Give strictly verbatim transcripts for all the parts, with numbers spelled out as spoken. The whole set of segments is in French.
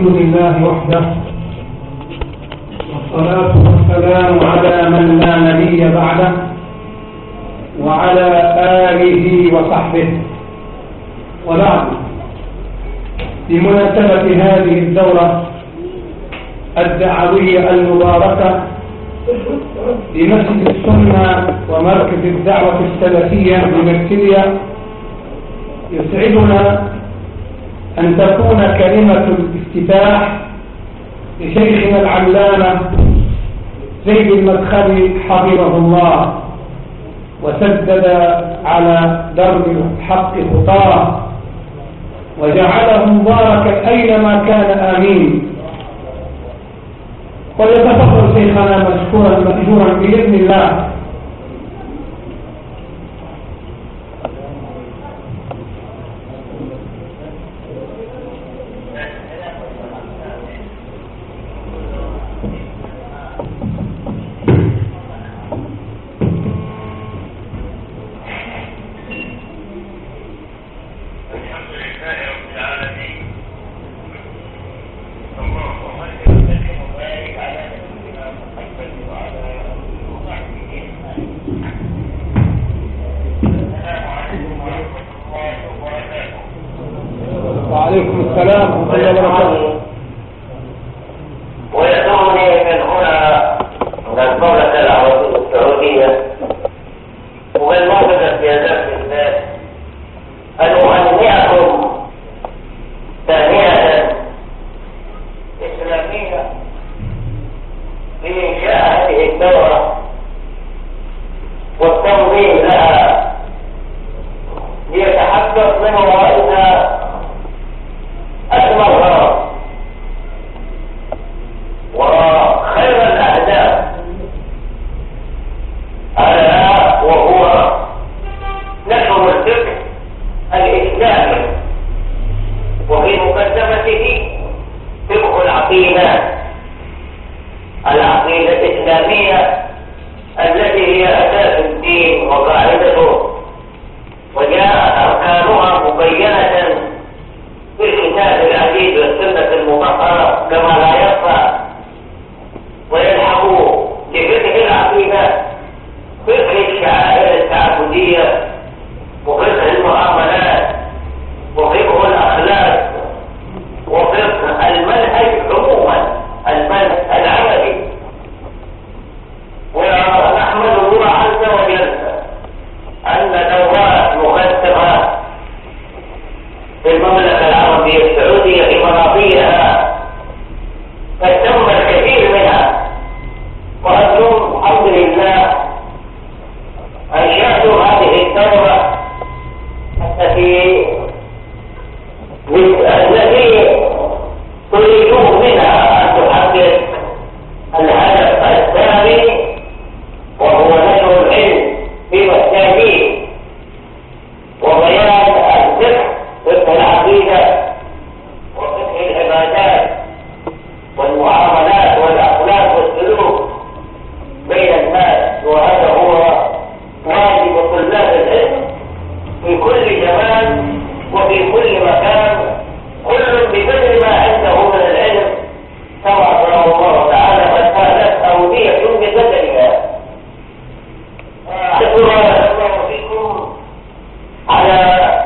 الحمد لله وحده، والصلاة والسلام على من لا نبي بعده وعلى آله وصحبه، وبعد. بمناسبة هذه الدورة الدعوية المباركة بمسجد السنة ومركز الدعوة السلفية بمركزية، يسعدنا أن تكون كلمة الافتتاح لشيخنا العلامة زيد المدخلي حفظه الله وسدد على درب الحق خطاه وجعله مباركا أينما كان آمين. وليتفضل شيخنا مشكورا مأجورا بإذن الله. وعليكم السلام ورحمة الله وبركاته. ويسرني من هنا من الدولة العربية السعودية ومن موقف سيادات الله أن أهنئكم تهنئة إسلامية بإنشاء هذه الدورة والتنظيم لها ليتحقق من ورائها أكمل غرض وخير الأهداف، ألا وهو نشر الفكر الإسلامي وفي مقدمته فقه العقيدة العقيدة الإسلامية التي هي أساس الدين وقاعدته، وجاءت أركانها مبينة في الكتاب العزيز والسنة المطهرة كما لا يخفى، ويلحق بفقه العقيدة فقه الشعائر التعبدية وفقه المعاملات وفقه الأخلاق وفقه المنهج عموما، المنهج العملي. ونحمد الله عز وجل أن دورات مكثفة في المملكة العربية السعودية في مناطقها قد تم الكثير منها، وأنتم الحمد لله أنشأتم هذه الدورة التي التي تريدون منها أن تحقق الهدف الثاني وهو نشر العلم في مساجين وبيان الفقه فقه العقيدة وفقه العبادات والمعاملات والأخلاق والسلوك بين الناس، وهذا هو واجب طلاب العلم في كل زمان وفي كل مكان، كل بقدر ما عنده من العلم كما قال الله تعالى قد كانت أودية بقدرها. أشكر الله فيكم على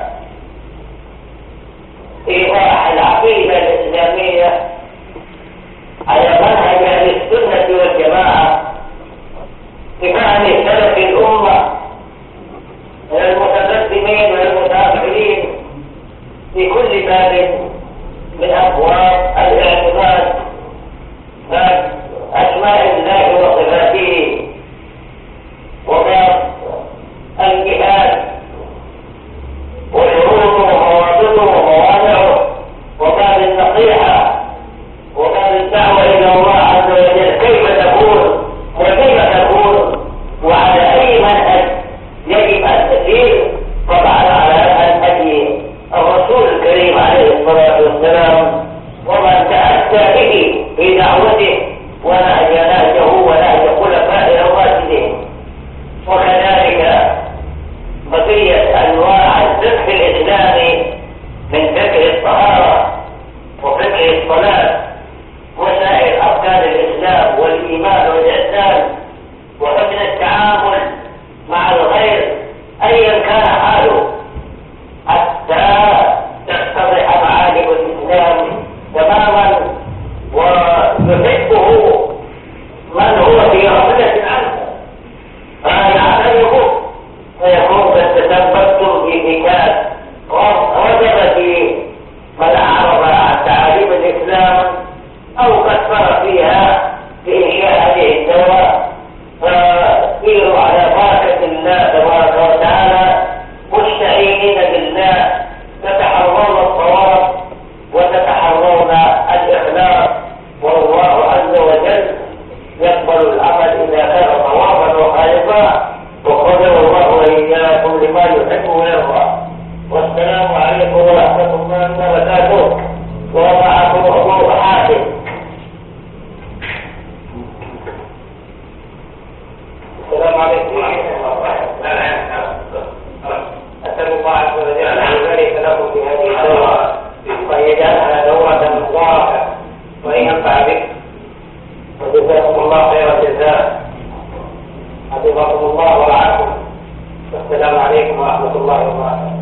إيضاح العقيدة الإسلامية على منهج أهل السنة والجماعة بفهم سلف الأمة من المتقدمين والمتأخرين في كل باب من أبواب الاعتقاد باب أسماء الله وصفاته وباب الجهاد وشروطه ومواطنه وموانعه وباب النصيحة وباب الدعوة إلى الله عز وجل كيف تكون وكيف تكون وعلى أي منهج يجب أن تسير، طبعا على منهج الرسول الكريم عليه الصلاة والسلام. عليكم ورحمة الله وبركاته. ومعكم أبو حاتم. السلام عليكم ورحمة الله وبركاته. أسأل الله عز وجل أن يبارك لكم في هذه الدورة وأن يجعلها دورة مباركة وأن ينفع بك، وجزاكم الله خير الجزاء. حفظكم الله ورعاكم. والسلام عليكم ورحمة الله وبركاته.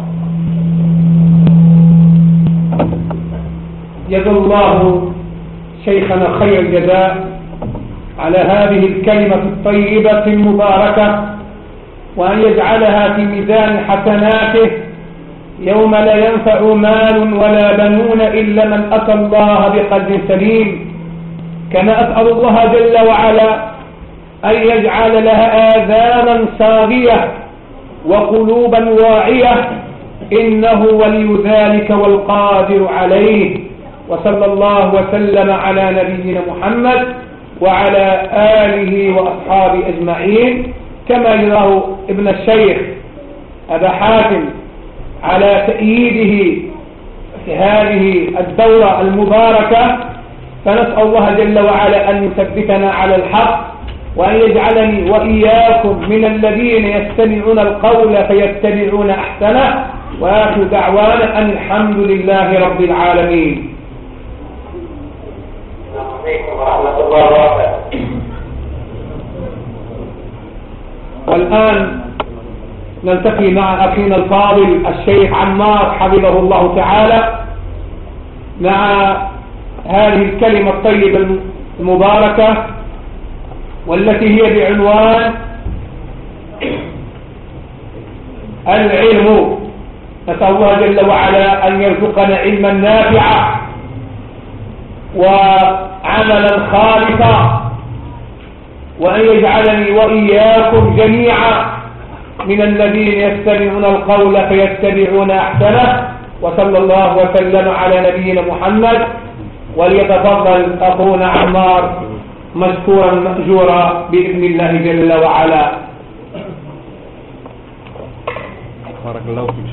جزا الله شيخنا خير الجزاء على هذه الكلمة الطيبة المباركة، وأن يجعلها في ميزان حسناته يوم لا ينفع مال ولا بنون إلا من أتى الله بقلب سليم. كما أسأل الله جل وعلا أن يجعل لها آذانا صاغية وقلوبا واعية، إنه ولي ذلك والقادر عليه. وصلى الله وسلم على نبينا محمد وعلى آله وأصحابه أجمعين. كما يراه ابن الشيخ أبا حاتم على تأييده في هذه الدورة المباركة، فنسأل الله جل وعلا أن يثبتنا على الحق، وأن يجعلني وإياكم من الذين يستمعون القول فيتبعون أحسنه. وآخر دعوانا أن الحمد لله رب العالمين. والآن نلتقي مع أخينا الفاضل الشيخ عمار حفظه الله تعالى مع هذه الكلمة الطيبة المباركة، والتي هي بعنوان العلم. نسأل الله جل وعلا أن يرزقنا علما نافعا وعملا خالصا، وأن يجعلني وإياكم جميعا من الذين يستمعون القول فيتبعون أحسنه. وصلى الله وسلم على نبينا محمد. وليتفضل أخونا عمار مشكورا مأجورا بإذن الله جل وعلا. بارك الله فيك.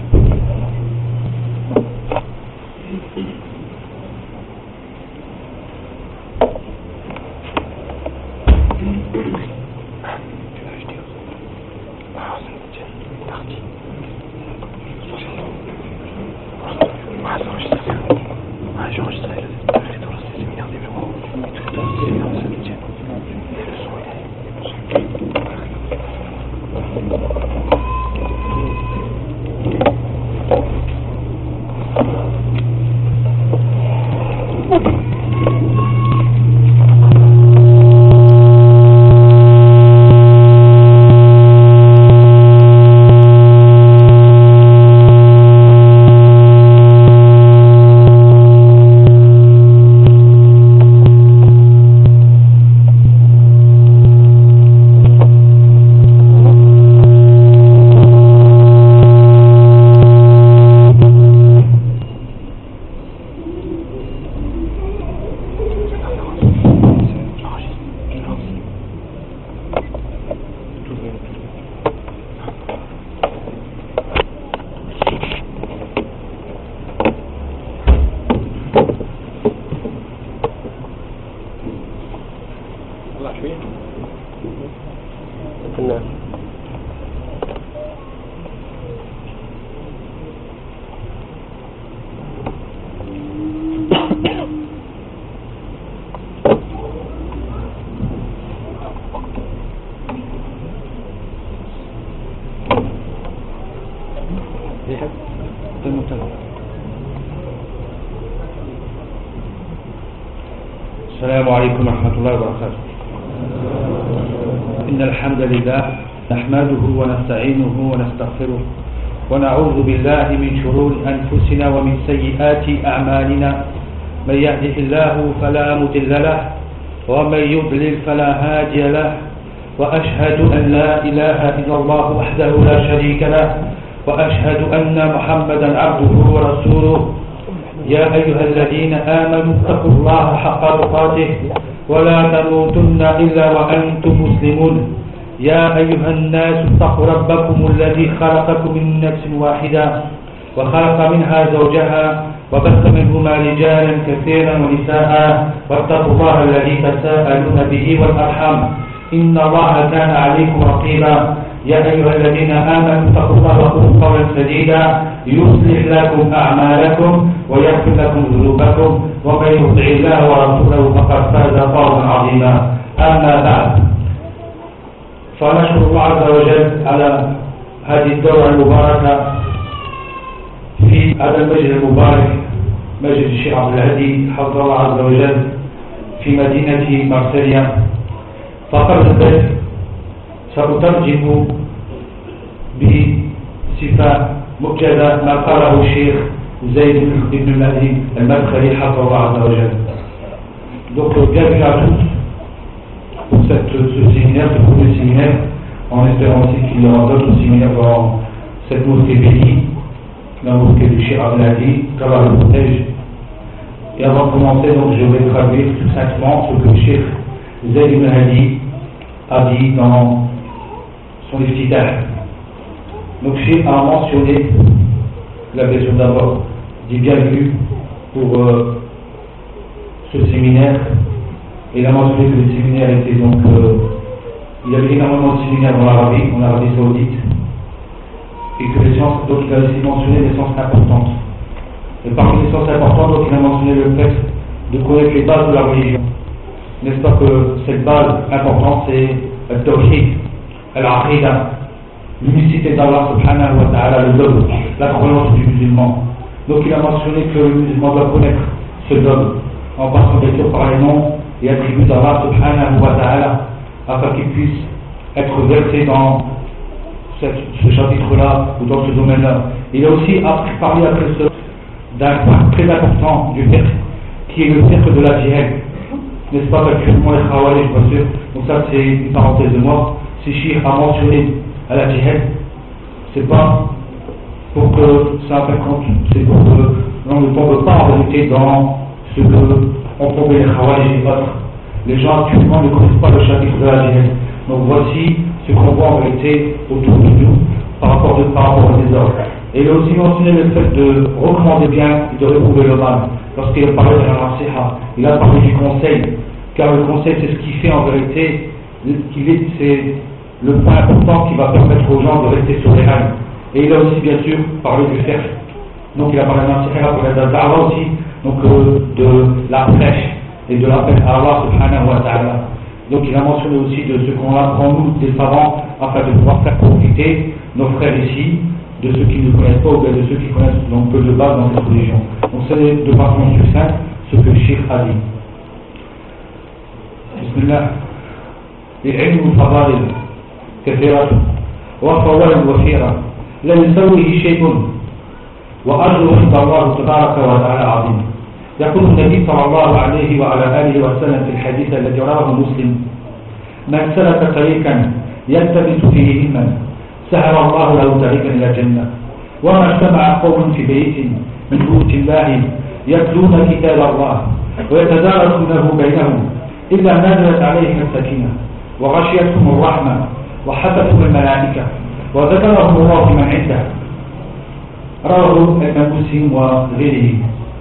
السلام عليكم ورحمة الله وبركاته. إن الحمد لله نحمده ونستعينه ونستغفره ونعوذ بالله من شرور أنفسنا ومن سيئات أعمالنا. من يهده الله فلا مضل له ومن يضلل فلا هادي له، وأشهد أن لا إله إلا الله وحده لا شريك له، وأشهد أن محمدا عبده ورسوله. يا أيها الذين آمنوا اتقوا الله حق تقاته ولا تموتن إلا وأنتم مسلمون. يا أيها الناس اتقوا ربكم الذي خلقكم من نفس واحدة وخلق منها زوجها وبث منهما رجالا كثيرا ونساء واتقوا الله الذي تساءلون به والأرحام إن الله كان عليكم رقيبا يا أيها الذين آمنوا اتقوا الله وقولوا قولا سديدا يصلح لكم أعمالكم ويغفر لكم ذنوبكم ومن يطع الله ورسوله فقد فاز فوزا عظيما أما بعد فنشكر الله عز وجل على هذه الدورة المباركة في هذا المسجد المبارك مسجد الشيخ عبد الهادي حفظه الله عز وجل في مدينة مارسيليا. فقبل ذلك سأترجم بصفة موجزة ما قاله الشيخ زيد بن المهدي المدخلي حفظه الله عز وجل. Donc bienvenue à tous pour cette, ce séminaire, ce premier séminaire, en espérant aussi qu'il y aura d'autres séminaires dans cette mosquée bénie, la mosquée du Cheikh Abdel Hadi, qu'Allah le protège. Et avant de commencer, donc, je vais traduire succinctement ce que le Cheikh Zayd ibn Hadi a dit dans son iftitah. Donc, Cheikh a mentionné la version d'abord, dit bienvenue pour euh, ce séminaire. Et il a mentionné que le séminaire était donc. Euh, il y avait énormément de séminaires en Arabie, en Arabie Saoudite. Et que les sciences, donc il a aussi mentionné les sciences importantes. Et parmi les sciences importantes, donc il a mentionné le fait de connaître les bases de la religion. N'est-ce pas que cette base importante, c'est le tawhid, al-aqidah, l'unicité d'Allah subhanahu wa ta'ala, le dogme, la croyance du musulman. Donc il a mentionné que le musulman doit connaître ce dogme, en passant bien sûr par les noms et attributs d'Allah subhanahu wa ta'ala, afin qu'il puisse être versé dans ce chapitre-là ou dans ce domaine-là. Il a aussi parlé après ce d'un point très important du fiqh, qui est le fiqh de la djihad. N'est-ce pas, actuellement les khawarij, bien sûr. Donc ça c'est une parenthèse de moi. Si Cheikh a mentionné à la djihad, c'est pas pour que ça fait compte, c'est pour que l'on ne tombe pas en vérité dans ce que ont tombé les khawarij et autres. Les gens actuellement ne connaissent pas le chapitre de la djihad. Donc voici ce qu'on voit en vérité autour de nous par rapport, de, par rapport aux désordres. Et il a aussi mentionné le fait de recommander bien et de réprouver le mal. Lorsqu'il a parlé de la nasiha, il a parlé du conseil, car le conseil c'est ce qui fait en vérité, qu'il est, c'est le point important qui va permettre aux gens de rester sur les rails. Et il a aussi bien sûr parlé du fiqh. Donc il a parlé de la nasiha, il a parlé de la da'wa aussi, donc euh, de la prêche et de l'appel à Allah subhanahu wa ta'ala. Donc il a mentionné aussi de ce qu'on apprend nous des savants afin de pouvoir faire profiter nos frères ici de ceux qui ne connaissent pas ou bien de ceux qui connaissent donc peu de base dans cette religion. Donc c'est de façon succincte ce que le Cheikh a dit. Bismillah. العلم فضائل كثيرة وفوائد وفيرة لا يسويه شيء وأجر عند الله تبارك وتعالى عظيم. يقول النبي صلى الله عليه وعلى آله وسلم في الحديث الذي رواه مسلم: من سلك طريقا يلتمس فيه علما سهل الله له طريقا إلى الجنة. وما اجتمع قوم في بيت من بيوت الله يتلون كتاب الله ويتدارسونه بينهم إلا نزلت عليهم السكينة وغشيتهم الرحمة وحفتهم الملائكة وذكرهم الله من عنده. رواه ابن مسلم وغيره.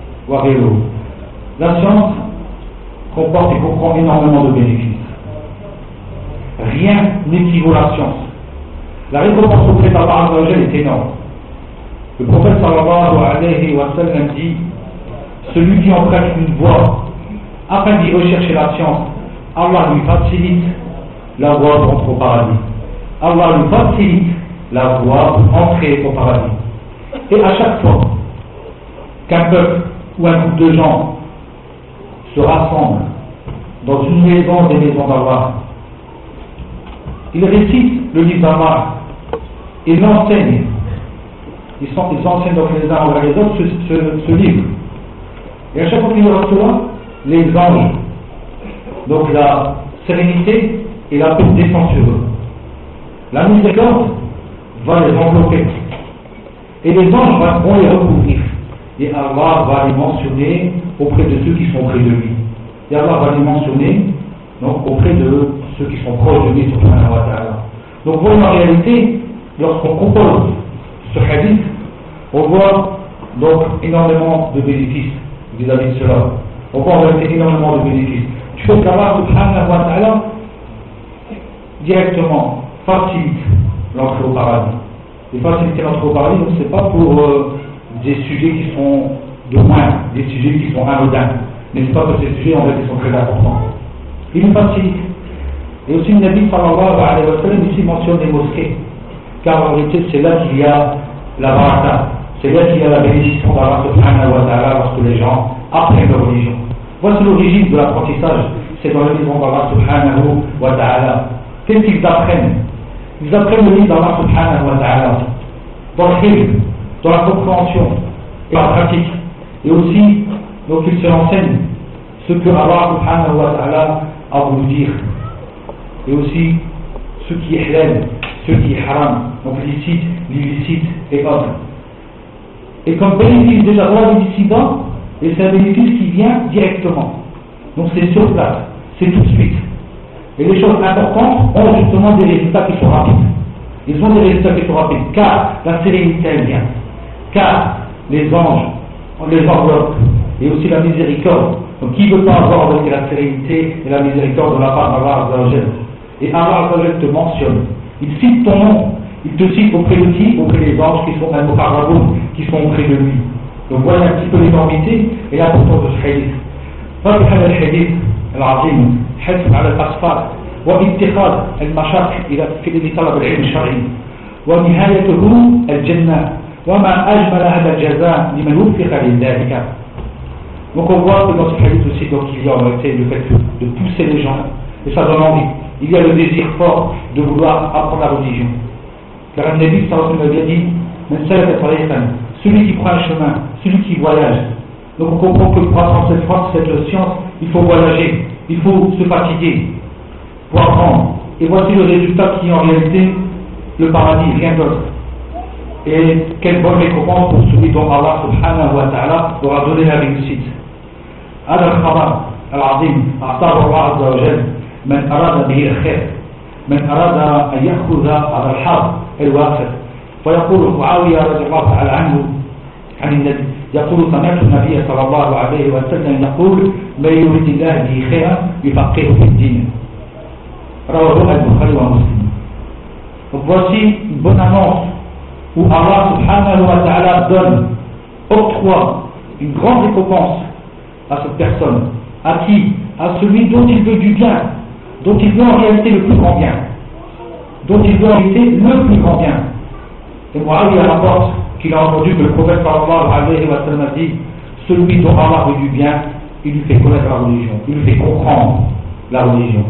La science comporte et comprend énormément de bénéfices. Rien n'équivaut la science. La récompense auprès d'Allah Azza wa Jalla est énorme. Le prophète sallallahu alayhi wa sallam dit: celui qui emprunte une voie afin d'y rechercher la science, Allah lui facilite la voie pour entrer au paradis. Allah lui facilite la voie pour entrer au paradis. Et à chaque fois qu'un peuple ou un groupe de gens se rassemblent dans une maison des maisons d'Allah, ils récitent le livre d'Allah, ils l'enseignent, ils, sont, ils enseignent donc les uns envers les autres ce, ce, ce livre. Et à chaque fois qu'ils le reçoivent, les anges, donc la sérénité et la paix descendent sur eux. La miséricorde va les envelopper et les anges vont les recouvrir. Et Allah va les mentionner auprès de ceux qui sont près de lui. Et Allah va les mentionner donc, auprès de ceux qui sont proches de lui, subhanahu wa ta'ala. Donc, voyons en réalité, lorsqu'on compose ce hadith, On voit donc énormément de bénéfices vis-à-vis de cela. On voit en réalité énormément de bénéfices. Du fait qu'Allah subhanahu wa ta'ala directement facilite l'entrée au paradis. Et faciliter l'entrée au paradis, donc c'est pas pour euh, des sujets qui sont de moins, des sujets qui sont anodins. Mais c'est pas que ces sujets en fait sont très importants. Il nous facilite. Et aussi le Nabi sallallahu alayhi wa sallam ici mentionne les mosquées. Car en réalité c'est là qu'il y a la baraka, c'est là qu'il y a la bénédiction d'Allah subhanahu wa ta'ala lorsque les gens apprennent leur religion. Voici l'origine de l'apprentissage, c'est dans la maison d'Allah subhanahu wa ta'ala. Qu'est-ce qu'ils apprennent? Ils apprennent le livre d'Allah subhanahu wa ta'ala, dans le film, dans la compréhension et la pratique. Et aussi, donc ils se renseignent ce que Allah subhanahu wa ta'ala a voulu dire. Et aussi, ce qui est halal, ce qui est haram, donc licite, l'illicite et autres. Et comme bénéfice déjà droit du dissident, et c'est un bénéfice qui vient directement. Donc c'est sur place, c'est tout de suite. Et les choses importantes ont justement des résultats qui sont rapides. Ils ont des résultats qui sont rapides, car la sérénité elle vient, car les anges, on les enveloppe, et aussi la miséricorde. Donc qui ne veut pas avoir avec la sérénité et la miséricorde de la part d'Allah Azza wa Jal? Et Allah Azza wa Jal te mentionne, il cite ton nom, il te cite auprès de qui? Auprès des anges qui sont al-Muqarraboun, qui sont auprès de lui. Donc voilà un petit peu l'énormité et l'importance de ce hadith. فتح هذا الحديث العظيم حث على الأسفار واتخاذ المشاق إلى في طلب العلم الشرعي ونهايته الجنة وما أجمل هذا الجزاء لمن وفق لذلك. Donc on voit que dans ce hadith aussi, donc il y a en réalité le fait de pousser les gens, et ça donne envie. Il y a le désir fort de vouloir apprendre la religion. Car un Nabi sallallahu alayhi wa sallam a dit, celui qui prend un chemin, celui qui voyage. Donc on comprend que pour apprendre cette, cette science, il faut voyager, il faut se fatiguer pour apprendre. Et voici le résultat qui est en réalité le paradis, rien d'autre. Et quelle bonne récompense pour celui dont Allah subhanahu wa ta'ala aura donné la réussite. هذا الخبر العظيم أعطاه الله عز وجل من أراد به الخير، من أراد أن يأخذ على الحظ الوافر. فيقول معاوية رضي الله تعالى عنه عن النبي يقول سمعت النبي صلى الله عليه وسلم يقول من يريد الله به خيرا يفقهه في الدين. رواه البخاري ومسلم. Donc voici une bonne annonce où Allah subhanahu wa ta'ala donne, octroie une grande récompense à cette personne. À qui? À celui dont il veut du bien, dont il veut en réalité le plus grand bien, dont il veut en réalité le plus grand bien. Et Muawiyah rapporte qu'il a entendu que le prophète sallallahu alayhi wa sallam a dit, celui dont Allah veut du bien, il lui fait connaître la religion, il lui fait comprendre la religion.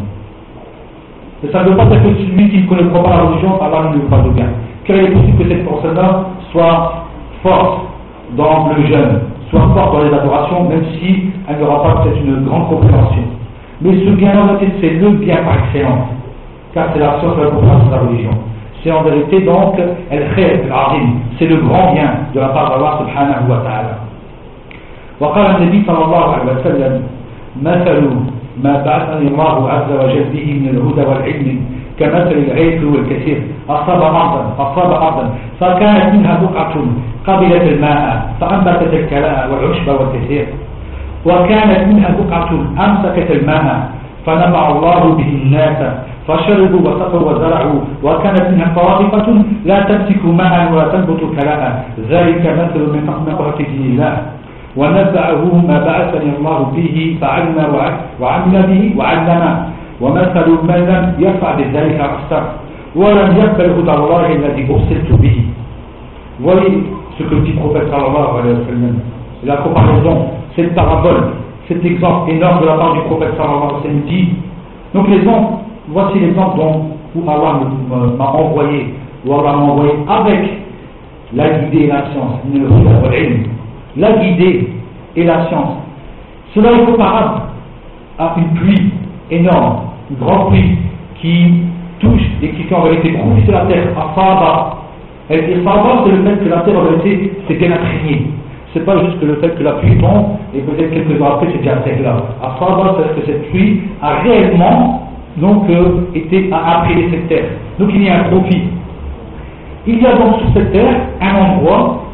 Et ça ne veut pas dire que celui qui ne connaît pas la religion, Allah ne lui veut pas de bien. Car il est possible que cette personne-là soit forte dans le jeûne, soit forte dans les adorations, même si elle n'aura pas peut-être une grande compréhension. Mais ce bien-là, c'est le bien par excellence, car c'est la science de la compréhension de la religion. C'est en vérité donc el-khayr al-azim, c'est le grand bien de la part d'Allah subhanahu wa ta'ala. وقال النبي صلى الله عليه وسلم مثل ما بعثني الله عز وجل به من الهدى والعلم كمثل الغيث والكثير أصاب أرضا أصاب أرضا فكانت منها بقعة قبلت الماء فأنبتت الكلاء والعشب والكثير وكانت منها بقعة أمسكت الماء فنفع الله به الناس فشربوا وسقوا وزرعوا وكانت منها طائفة لا تمسك ماء ولا تنبت كلاء ذلك مثل من مقرة دين الله ونفعه ما بعثني الله به فعلم وعمل به وعلم ومثل من لم يفعل بذلك أكثر ولم يقبل هدى الله الذي أرسلت به. Voyez ce que dit le prophète sallallahu alayhi wa sallam. La comparaison, cette parabole, cet exemple énorme de la part du prophète sallallahu alayhi wa sallam dit, donc l'exemple, voici l'exemple dont où Allah m'a envoyé, où Allah m'a envoyé avec la guidée et la science, la guidée et la science. Cela est comparable à une pluie énorme, une grande pluie qui touche et qui fait en vérité profiter sur la terre, à Saba. Et Saba, c'est le fait que la terre en vérité s'est bien imprégnée. C'est pas juste que le fait que la pluie tombe et peut-être quelques jours après c'est déjà terre là. À Saba, c'est que cette pluie a réellement donc euh, été à imprégner cette terre. Donc il y a un profit. Il y a donc sur cette terre un endroit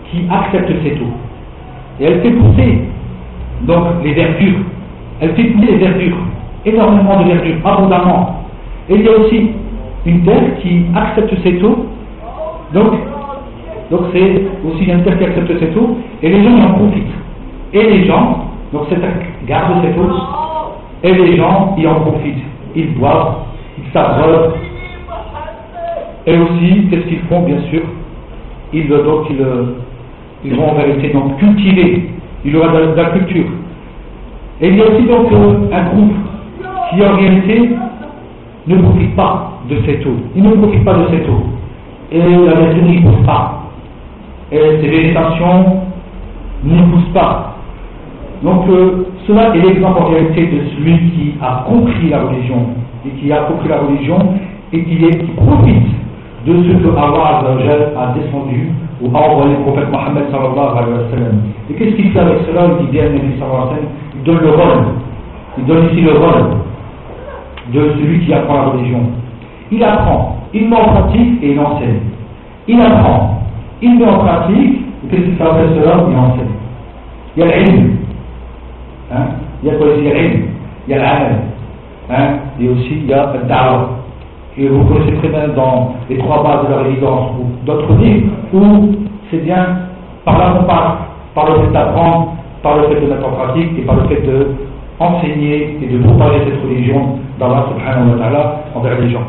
qui accepte cette eau. Et elle fait pousser donc les verdures. Elle fait pousser les verdures, énormément de verdures, abondamment. Et il y a aussi une terre qui accepte cette eau. Donc, donc c'est aussi une terre qui accepte cette eau, et les gens y en profitent. Et les gens, donc cette terre garde cette eau, et les gens y en profitent. Ils boivent, ils s'abreuvent. Et aussi, qu'est-ce qu'ils font, bien sûr? Ils, donc, ils, ils vont en vérité donc cultiver. Il y aura de, de la culture. Et il y a aussi donc euh, un groupe qui en réalité ne profite pas de cette eau. Il ne profite pas de cette eau. Et la verdure n'y pousse pas. Et ces végétations n'y poussent pas. Donc euh, cela est l'exemple en réalité de celui qui a compris la religion. Et qui a compris la religion et qui, est, qui profite de ce que Allah a descendu ou a envoyé le prophète Mohammed sallallahu alayhi wa sallam. Et qu'est-ce qu'il fait avec cela? Il dit bien, Nabi sallallahu alayhi wa sallam, il donne le rôle. Il donne ici le rôle de celui qui apprend la religion. Il apprend, il met en pratique et il enseigne. Il apprend, il met en pratique, et qu'est-ce qu'il fait avec cela? Il enseigne. Il y a l'ilm. Hein? Il y a quoi ici? Il y a l'ilm. Il y a l'amal. Hein? Et aussi il y a le da'wah. Et vous connaissez très bien dans les trois bases de la résidence ou d'autres livres où c'est bien par là qu'on parle, par le fait d'apprendre, par le fait de mettre en pratique et par le fait d'enseigner et de propager cette religion d'Allah subhanahu wa ta'ala envers les gens.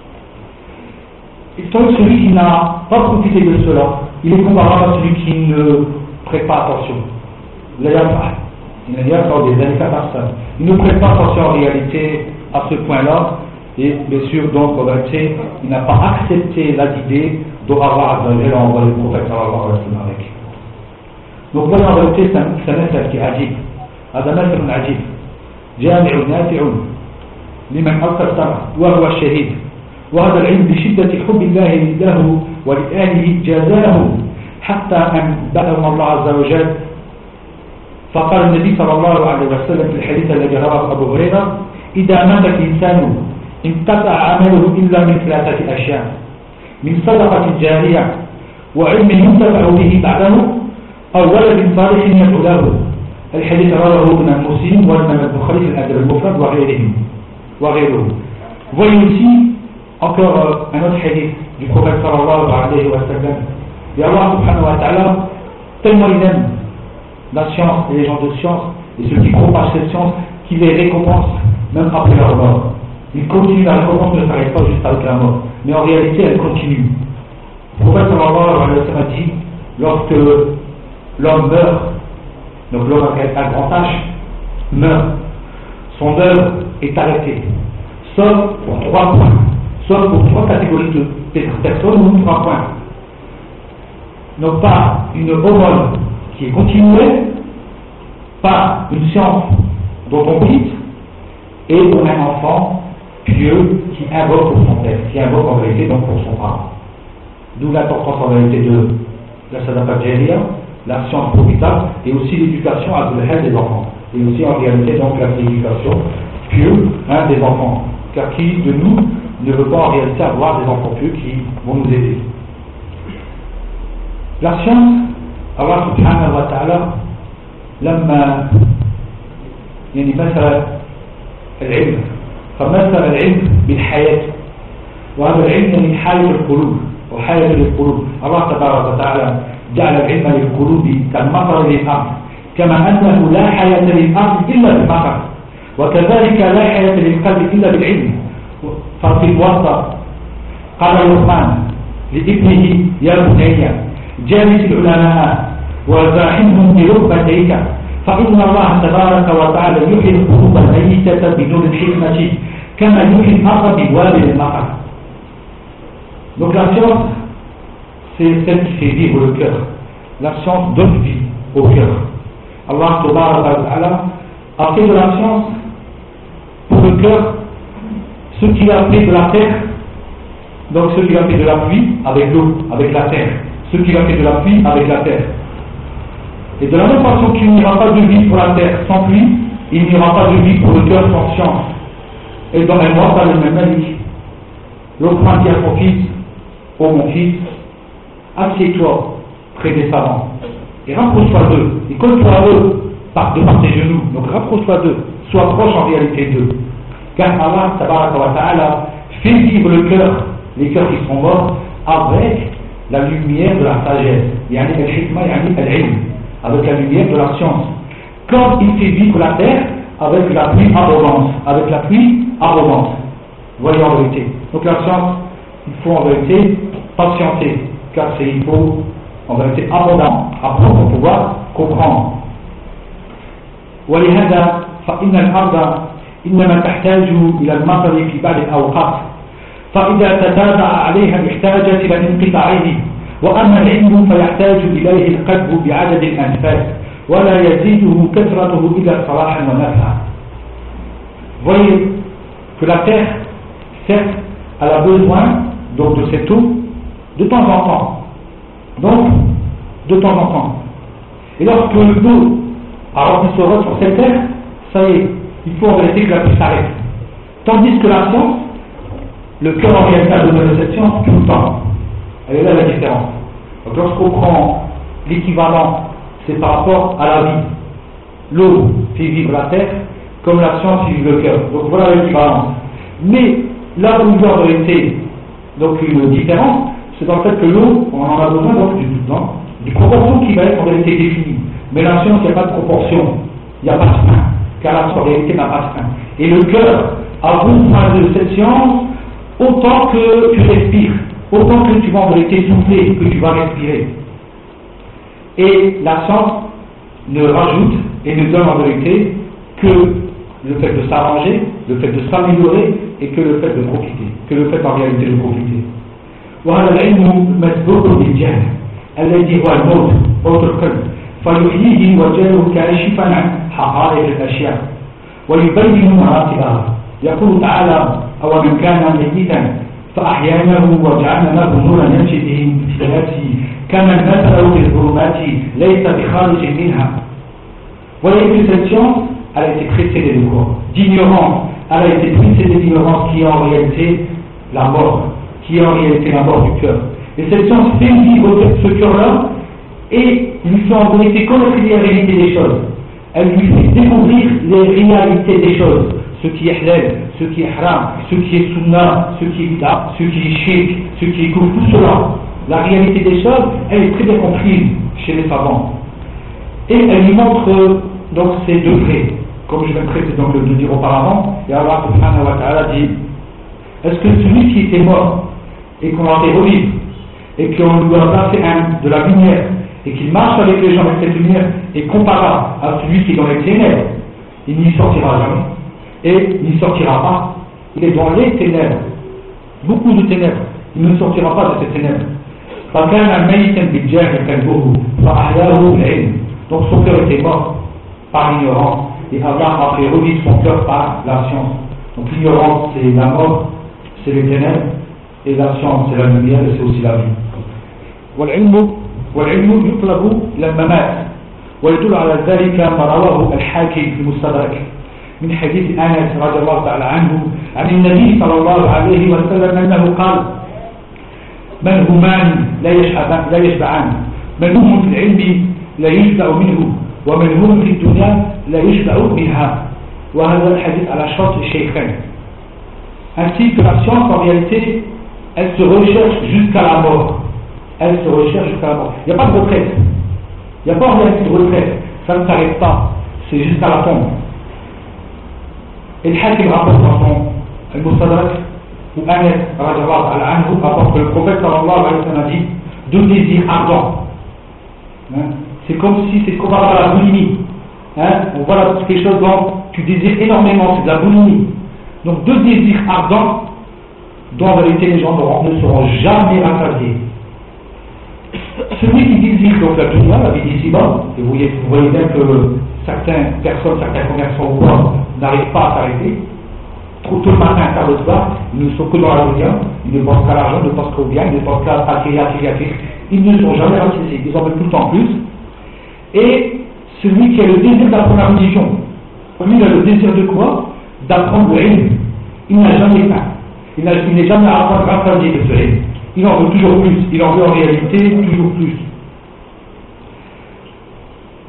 Et donc celui qui n'a pas profité de cela, il est comparable à celui qui ne prête pas attention. Il y a des années personne. Il ne prête pas attention en réalité à ce point-là. Et bien sûr, donc, en vérité, il n'a pas accepté l'idée d'Allah Azza a envoyé le prophète sallallahu alayhi wa sallam avec. Donc, voilà, en vérité, c'est un message qui est ajib. هذا مثل عجيب جامع نافع لمن ألقى السمع وهو الشهيد وهذا العلم بشدة حب الله له ولآله جازاه حتى أن بلغ الله عز وجل. فقال النبي صلى الله عليه وسلم في الحديث الذي رواه أبو هريرة: إذا مات الإنسان انقطع عمله إلا من ثلاثة أشياء: من صدقة جارية وعلم ينتفع به بعده أو ولد صالح يدعو له. الحديث رواه ابن مسلم والإمام البخاري في الأدب المفرد وغيرهم وغيره. Voyez aussi encore un autre hadith du prophète sallallahu alayhi wa sallam. Et Allah subhanahu wa ta'ala, tellement il aime la science et les gens de science et ceux qui propagent cette science, qu'il les récompense même après leur mort. Il continue, la récompense ne s'arrête pas juste avec la mort, mais en réalité elle continue. Le prophète sallallahu alayhi wa sallam dit, lorsque l'homme meurt, donc l'homme avec un grand H meurt, son œuvre est arrêtée, sauf pour trois points, sauf pour trois catégories de personnes ou trois points. Donc pas une aumône qui est continuée, pas une science dont on quitte, et pour un enfant pieux qui invoque pour son père, qui invoque en vérité donc pour son parent. D'où l'importance en vérité de la sadaqa jariya, la science profitable, et aussi l'éducation à des enfants, et aussi en réalité donc l'éducation pieux hein, des enfants, car qui de nous ne veut pas en réalité avoir des enfants pieux qui vont nous aider. La science, Allah subhanahu wa ta'ala لما يعني مثل العلم فمثل العلم بالحياة، وهذا العلم من حياة القلوب وحياة للقلوب. الله تبارك وتعالى جعل العلم للقلوب كالمطر للأرض، كما أنه لا حياة للأرض إلا بالمطر، وكذلك لا حياة للقلب إلا بالعلم. ففي الوسط قال لقمان لابنه: يا بني جالس العلماء وزاحمهم بركبتيك فإن الله تبارك وتعالى يحيي القلوب الميتة بنور الحكمة كما يحيي الأرض بوابل المطر. Donc la science, c'est celle qui fait vivre le cœur. La science donne vie au cœur. Allah Ta'ala a fait de la science pour le cœur ce qu'il a fait de la terre, donc ce qu'il a fait de la pluie avec l'eau, avec la terre, ce qu'il a fait de la pluie avec la terre. Et de la même façon qu'il n'y aura pas de vie pour la terre sans pluie, il n'y aura pas de vie pour le cœur sans science. Et dans les mois, dans le même malik, l'autre dit à son fils: ô mon fils, assieds-toi près des savants. et rapproche-toi d'eux, et colle-toi à eux par, de par tes genoux, donc rapproche-toi d'eux, sois proche en réalité d'eux. Car Allah tabaraka wa ta'ala fait vivre le cœur, les cœurs qui sont morts, avec la lumière de la sagesse, yani al-hikmah, yani al-ilm, avec la lumière de la science. Comme il fait vivre la terre avec la pluie abondante, avec la pluie abondante. Voyez en vérité. Donc la science, il faut en vérité patienter, car c'est, il faut en vérité abondamment apprendre pour pouvoir comprendre. ولهذا فإن الأرض إنما تحتاج إلى المطر في بعض الأوقات فإذا تتابع عليها احتاجت إلى انقطاعه وأما العلم فيحتاج إليه القلب بعدد الأنفاس ولا يزيده كثرته إلا صلاحا ونفعا. Voyez que la terre, certes, elle a besoin donc de cette eau de temps en temps. Donc, de temps en temps. Et lorsque l'eau a rempli son rôle sur cette terre, ça y est, il faut en vérité que la pluie s'arrête. Tandis que la science, le cœur en réalité a donné cette science tout le temps. Elle est là la différence. Donc lorsqu'on prend l'équivalent, c'est par rapport à la vie. L'eau fait vivre la terre, comme la science fait vivre le cœur. Donc voilà l'équivalence. Mais là où il y a en vérité donc une différence, c'est dans le fait que l'eau, on en a besoin donc du, dans, du proportion qui va être en réalité définie. Mais la science, il n'y a pas de proportion, il n'y a pas de fin, car la science en réalité n'a pas de fin. Et le cœur a besoin de cette science autant que tu respires, autant que tu vas en vérité souffler, que tu vas respirer. Et la science ne rajoute et ne donne en vérité que le fait de s'arranger, le fait de s'améliorer et que le fait de profiter, que le fait en réalité de profiter. وهذا العلم مسبوق بالجهل الذي هو الموت موت القلب فيحييه وجهه كاشفا عن حقائق الاشياء ويبين مراتبها. يقول تعالى أو من كان ميتا فأحييناه وجعلنا له نورا يمشي به في نفسه كمن مثله في الظلمات ليس بخارج منها. Voyez que cette science, elle a été précédée de quoi? D'ignorance. Elle a été précédée d'ignorance qui est en réalité la mort, qui est en réalité la mort du cœur. Et cette science fait vivre ce cœur-là et lui fait en vérité connaître les réalités des choses. Elle lui fait découvrir les réalités des choses. Ce qui est halal, ce qui est haram, ce qui est sunnah, ce qui est bid'ah, ce qui est shirk, ce qui est kufr, tout cela. La réalité des choses, elle est très bien comprise chez les savants. Et elle lui montre donc ces degrés, comme je viens donc de le dire auparavant, et Allah subhanahu wa ta'ala dit, est-ce que celui qui était mort et qu'on a fait revivre, et qu'on lui a placé un, de la lumière, et qu'il marche avec les gens avec cette lumière, est comparable à celui qui est dans les ténèbres, il n'y sortira jamais. Et il ne sortira pas, il est dans les ténèbres, beaucoup de ténèbres, il ne sortira pas de ces ténèbres. Donc son cœur était mort par l'ignorance, et Allah a fait revivre son cœur par la science. Donc l'ignorance c'est la mort, c'est les ténèbres, et la science c'est la lumière, et c'est aussi la vie. والعلم والعلم يطلب لما مات ويدل على ذلك ما رواه الحاكم في المستدرك من حديث أنس رضي الله تعالى عنه عن النبي صلى الله عليه وسلم أنه قال من همان لا يشبعان لا يشبعان من هم في العلم لا يشبع منه ومن هم في الدنيا لا يشبع منها. وهذا الحديث على شرط الشيخين. Ainsi que la science en réalité elle se recherche jusqu'à la mort, elle se recherche jusqu'à la mort. Il n'y a pas de retraite, il n'y a pas en réalité de retraite, ça ne s'arrête pas, c'est jusqu'à la tombe. Et le Hakim rapporte dans son Al-Mustadrak où Anas radiallahu ta'ala anhu rapporte que le prophète sallallahu alayhi wa sallam a dit deux désirs ardents. Hein? C'est comme si c'est comparable à la boulimie. Hein? On voit là quelque chose dont tu désires énormément, c'est de la boulimie. Donc deux désirs ardents dont en vérité les gens ne seront jamais rassasiés. Celui qui désire donc la dunya, la vie d'ici-bas, et vous voyez, vous voyez bien que certaines personnes, certains commerçants au corps n'arrivent pas à s'arrêter, trop tôt le matin, tard le soir, ils ne sont que dans la dunya, ils ne pensent qu'à l'argent, ils ne pensent qu'au bien, ils ne pensent qu'à acquérir, acquérir, acquérir, ils ne sont jamais rassasiés, ils en veulent tout le temps plus. Et celui qui a le désir d'apprendre la religion, lui il a le désir de quoi? D'apprendre le ilm. Il n'a jamais faim, il n'est jamais à apprendre rassasié de ce ilm. Il en veut toujours plus, il en veut en réalité toujours plus.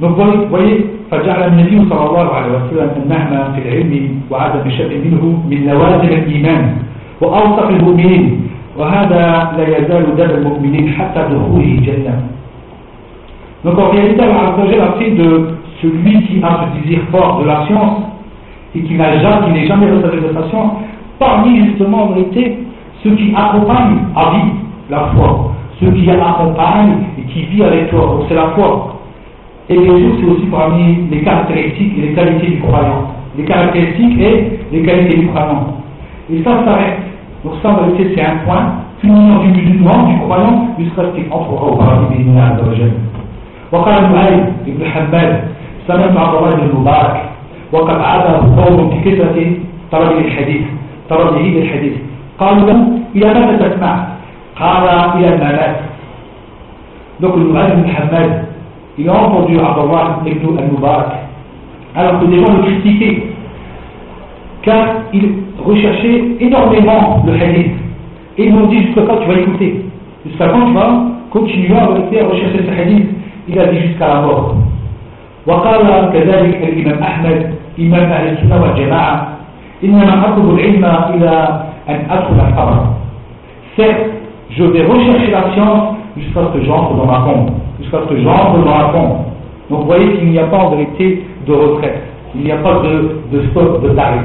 Donc vous voyez, فجعل النبي صلى الله عليه وسلم النهم في العلم وعدم شيء منه من لوازم الإيمان وأوصف المؤمنين وهذا لا يزال داب المؤمنين حتى دخوله الجنة. Donc en réalité, Allah a fait de celui qui a ce désir fort de la science et qui n'a jamais, qui n'est jamais retardé de sa science, parmi justement en réalité ceux qui accompagnent à vie la foi, ceux qui accompagnent et qui vivent avec toi, donc c'est la foi. Et bien sûr, c'est aussi parmi les caractéristiques et les qualités du croyant. Les caractéristiques et les qualités du croyant. Et ça s'arrête. Donc ça, en réalité, c'est un point. L'union du musulman, du croyant, jusqu'à ce qu'il entrera au paradis de Allah. وقال معاذ بن حماد سمعت عبد الله بن المبارك وقد عاد قوم بكثرة طلب الحديث طلبه للحديث قالوا له إلى ماذا تسمع؟ قال إلى الممات. Donc le Mu'adh ibn Hammad, il a entendu Abdullah ibn al-Mubarak, alors que des gens le critiquaient, car il recherchait énormément le hadith. Et ils m'ont dit jusqu'à quand tu vas écouter, jusqu'à quand tu vas continuer à rechercher ce hadith. Il a dit jusqu'à la mort. وقال كذلك الإمام أحمد إمام أهل السنة والجماعة إنما أطلب العلم إلى أن أدخل القبر. Certes, je vais rechercher la science jusqu'à ce que j'entre dans ma tombe, jusqu'à ce que j'entre dans la tombe. Donc vous voyez qu'il n'y a pas en vérité de retraite, il n'y a pas de, de stop, de tarif.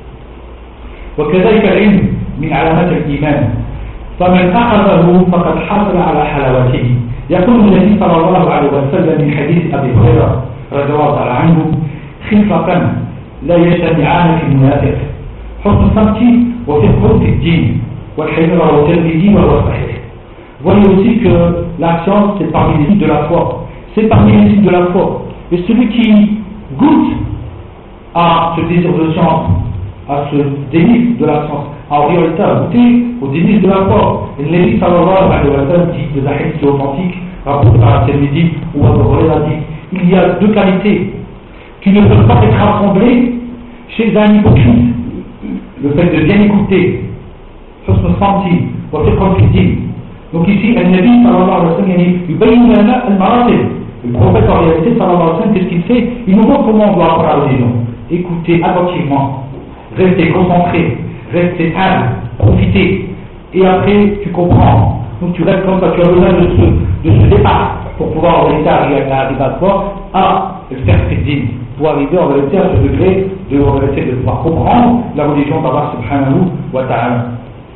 وكذلك العلم من علامات الإيمان فمن أخذه فقد حصل على حلاوته. يقول النبي صلى الله عليه وسلم من حديث أبي هريرة رضي الله تعالى عنه خلفة لا يجتمعان في المنافق حسن الصمت وفقه في الدين والحلم والترمذي والصحيح. Voyez aussi que la science c'est parmi les signes de la foi, c'est parmi les signes de la foi. Et celui qui goûte à ce désir de science, à ce délice de la science, en réalité à goûter au délice de la foi. Et le Nabi sallallahu alayhi wa sallam dit des hadiths authentiques, rapportés par la Tirmidhi ou Abu Huraira dit il y a deux qualités qui ne peuvent pas être rassemblées chez un hypocrite. Le fait de bien écouter, husn al-samti wa fiqh al-din. Donc ici, le Nabi sallallahu alayhi wa sallam yubayyin lana al-maratib. Le prophète en réalité sallallahu alayhi wa sallam, qu'est-ce qu'il fait? Il nous montre comment on doit apprendre la religion. Écouter attentivement, rester concentré, rester humble, profiter. Et après, tu comprends. Donc tu restes comme ça, tu as besoin de ce, de ce départ pour pouvoir en réalité arriver à toi à faire tes dînes, pour arriver en réalité à ce degré de, en réalité, de pouvoir comprendre la religion d'Allah subhanahu wa ta'ala.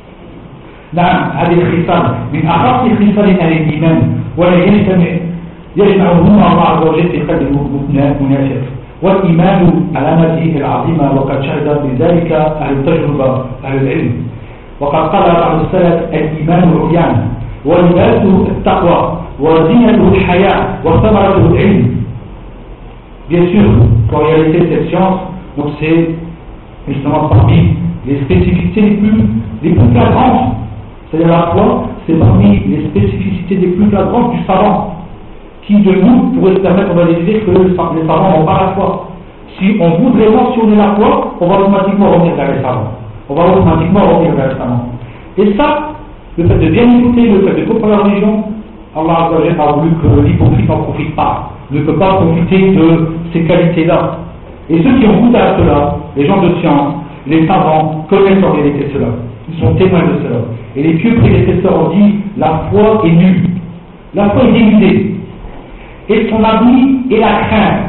نعم هذه الخصال من أخص خصال أهل الإيمان ولا يجتمع يجمعهما الله عز وجل في قلب المنافق والإيمان علامته العظيمة وقد شهد بذلك أهل التجربة أهل العلم وقد قال بعض السلف الإيمان عريان ولباسه التقوى وزينته الحياة وثمرته العلم. Bien sûr qu'en réalité cette science donc c'est justement parmi les spécificités les plus, les plus flagrantes, c'est-à-dire la foi c'est parmi les spécificités les plus flagrantes du savant. Qui de nous pourrait se permettre, on va dire que les savants n'ont pas la foi. Si on voudrait mentionner la foi, on va automatiquement revenir vers les savants. On va automatiquement revenir vers les savants. Et ça, le fait de bien écouter, le fait de comprendre la religion, Allah a voulu que l'hypocrite n'en profite pas, ne peut pas profiter de ces qualités-là. Et ceux qui ont goûté à cela, les gens de science, les savants, connaissent en réalité cela. Ils sont témoins de cela. Et les pieux prédécesseurs ont dit, la foi est nulle. La foi est dénudée. Et son abri est la crainte,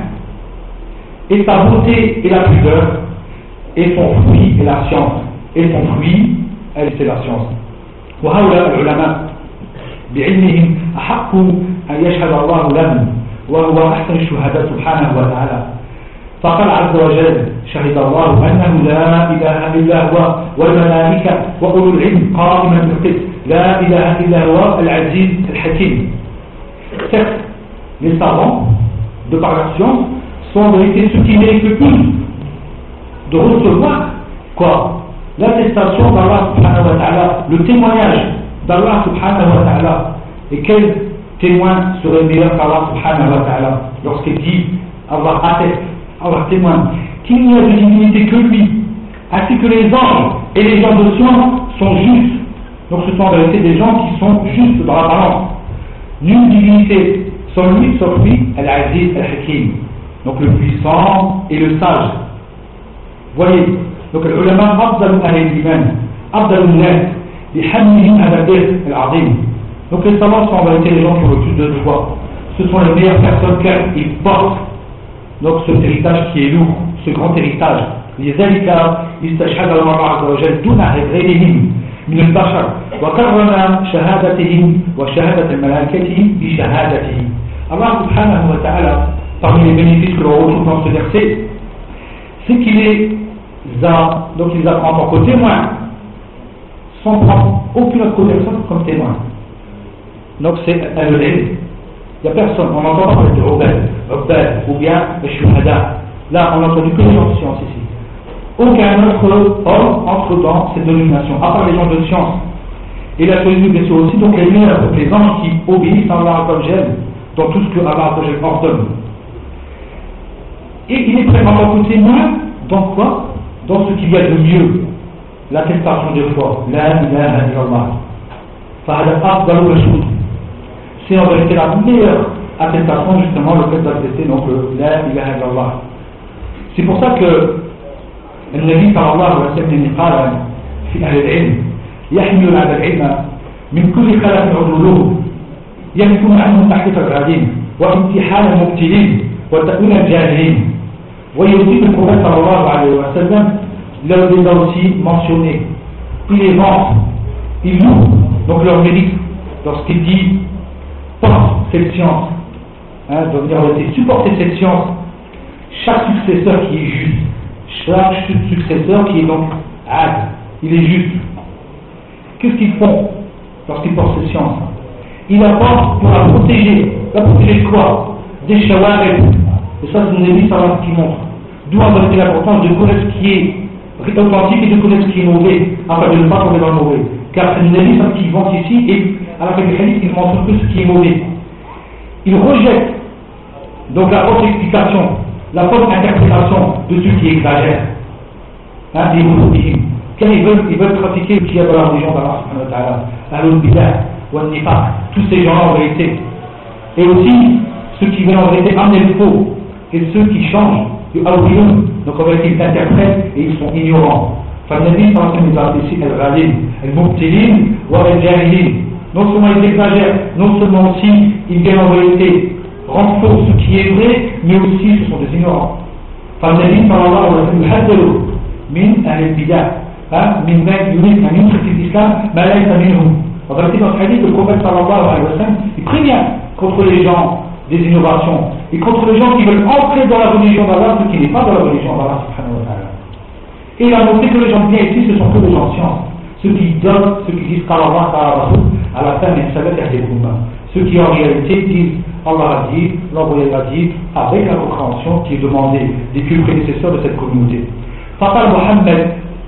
et sa beauté est la pudeur, et son fruit est la science, et son fruit, elle c'est la science. وهؤلاء العلماء بعلمهم أحق أن يشهد الله لهم وهو أحسن الشهداء سبحانه وتعالى. فقال عز وجل شهد الله أنه لا إله إلا هو والملائكة وأولو العلم قائما بالقسط لا إله إلا هو العزيز الحكيم. Certes, les savants, de par leur science, sont en vérité ceux qui méritent le plus de recevoir quoi? L'attestation d'Allah subhanahu wa ta'ala, le témoignage d'Allah subhanahu wa ta'ala. Et quel témoin serait meilleur qu'Allah subhanahu wa ta'ala lorsqu'il dit, Allah atteste, Allah témoigne, qu'il n'y a de divinité que lui, ainsi que les anges et les gens de science sont justes. Donc ce sont en vérité des gens qui sont justes dans la balance. Nulle divinité Sans lui, sauf lui, Al-Aziz Al-Hakim, donc le puissant et le sage. Voyez, donc les ulama afdalu ahli al-iman, afdalu an-nas, bihamdihim ala al-birr al-azim. Donc les savants sont en vérité les gens qui ont le plus de foi. Ce sont les meilleures personnes car ils portent donc cet héritage qui est lourd, ce grand héritage. لذلك استشهد الله عز وجل دون غيرهم من البشر وكرم شهادتهم وشهادة ملائكته بشهادته. Allah subhanahu wa ta'ala, parmi les bénéfices que l'on retrouve dans ce verset, c'est qu'il les a, donc il les a pris en tant que témoins, sans prendre aucune autre personne comme témoin. Donc c'est al-ilm. Il n'y a personne, on entend parler de Ubad, Ubad ou bien le Shuhada. Là, on n'a entendu que les gens de science ici. Aucun autre homme entre dans ces dénominations, à part les gens de science. Et la solution, bien sûr, aussi, donc les meilleurs, donc les anges qui obéissent à Allah dans tout ce que Allah ordonne. Et il est prêt à en témoin dans quoi? Dans ce qu'il y a de mieux. L'attestation de foi. La ilaha illallah. Fahada afdalu rasul. C'est en vérité la meilleure attestation, justement, le fait d'attester donc la ilaha illallah. C'est pour ça que النبي صلى الله عليه وسلم قال في أهل العلم يحمل هذا العلم من كل خلف عدوله ينكون عنه تحقيق الغادين وامتحان المبتلين وتأويل الجاهلين ويزيد النبي صلى الله عليه وسلم لو les a aussi mentionné. Il les vante, il loue donc leur mérite lorsqu'il dit porte cette science, hein, donc il a supporter cette science, chaque successeur qui est juste. Chaque successeur qui est donc ad, il est juste. Qu'est-ce qu'ils font lorsqu'ils portent cette science? Ils la portent pour la protéger. La protéger de quoi? Des shawarib. Et ça, c'est une église qui montre. D'où en vérité l'importance de connaître ce qui est authentique et de connaître ce qui est mauvais, afin de ne pas tomber dans le mauvais. Car c'est une église qui vont ici et à la fin du hadith, ils montrent que ce qui est mauvais. Ils rejettent donc la fausse explication, la fausse interprétation de ceux qui exagèrent, hein, des monothèmes, car ils veulent, ils veulent pratiquer ce qu'il y a dans la religion d'Allah subhanahu wa ta'ala, al-bidah, wal-nifaq, tous ces gens-là en vérité. Et aussi, ceux qui veulent en vérité amener le faux, et ceux qui changent, du awliyoun, donc en vérité ils interprètent et ils sont ignorants. فالنبي صلى الله عليه وسلم a appelé ici al-ghalin, al-mubtilin, wa al-jahilin. Non seulement ils exagèrent, non seulement aussi ils viennent en vérité rendre faux ce qui est vrai, mais aussi ce sont des ignorants. فالنبي صلى الله عليه وسلم يحذر من أهل البدع من من يريد أن يدخل في الإسلام ما ليس منهم. En vérité, dans ce hadith, le prophète sallallahu alayhi wa sallam, il prévient contre les gens des innovations et contre les gens qui veulent entrer dans la religion d'Allah, ce qui n'est pas dans la religion d'Allah subhanahu wa ta'ala. Et il a montré que les gens bien ici, ce sont que des gens de science. Ceux qui donnent, ceux qui disent qu'Allah à la fin, mais ça va faire des combats. Ceux qui en réalité disent Allah a dit, l'envoyé a dit, avec la compréhension qui est demandée des plus prédécesseurs de cette communauté. فقال محمد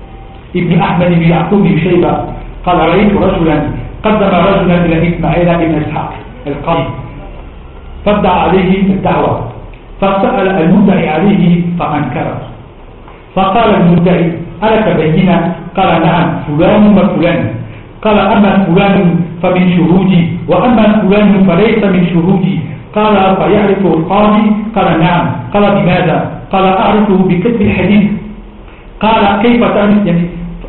ابن أحمد بن يعقوب بن شيبة قال رأيت رجلا قدم رجلا إلى إسماعيل بن إسحاق القاضي فابدأ عليه الدعوة فسأل المدعي عليه فأنكره فقال المدعي ألك بينة؟ قال نعم فلان وفلان. قال أما فلان فمن شهودي وأما فلان فليس من شهودي. قال فيعرف القاضي؟ قال نعم. قال بماذا؟ قال أعرفه بكتب الحديث. قال كيف تعرف يعني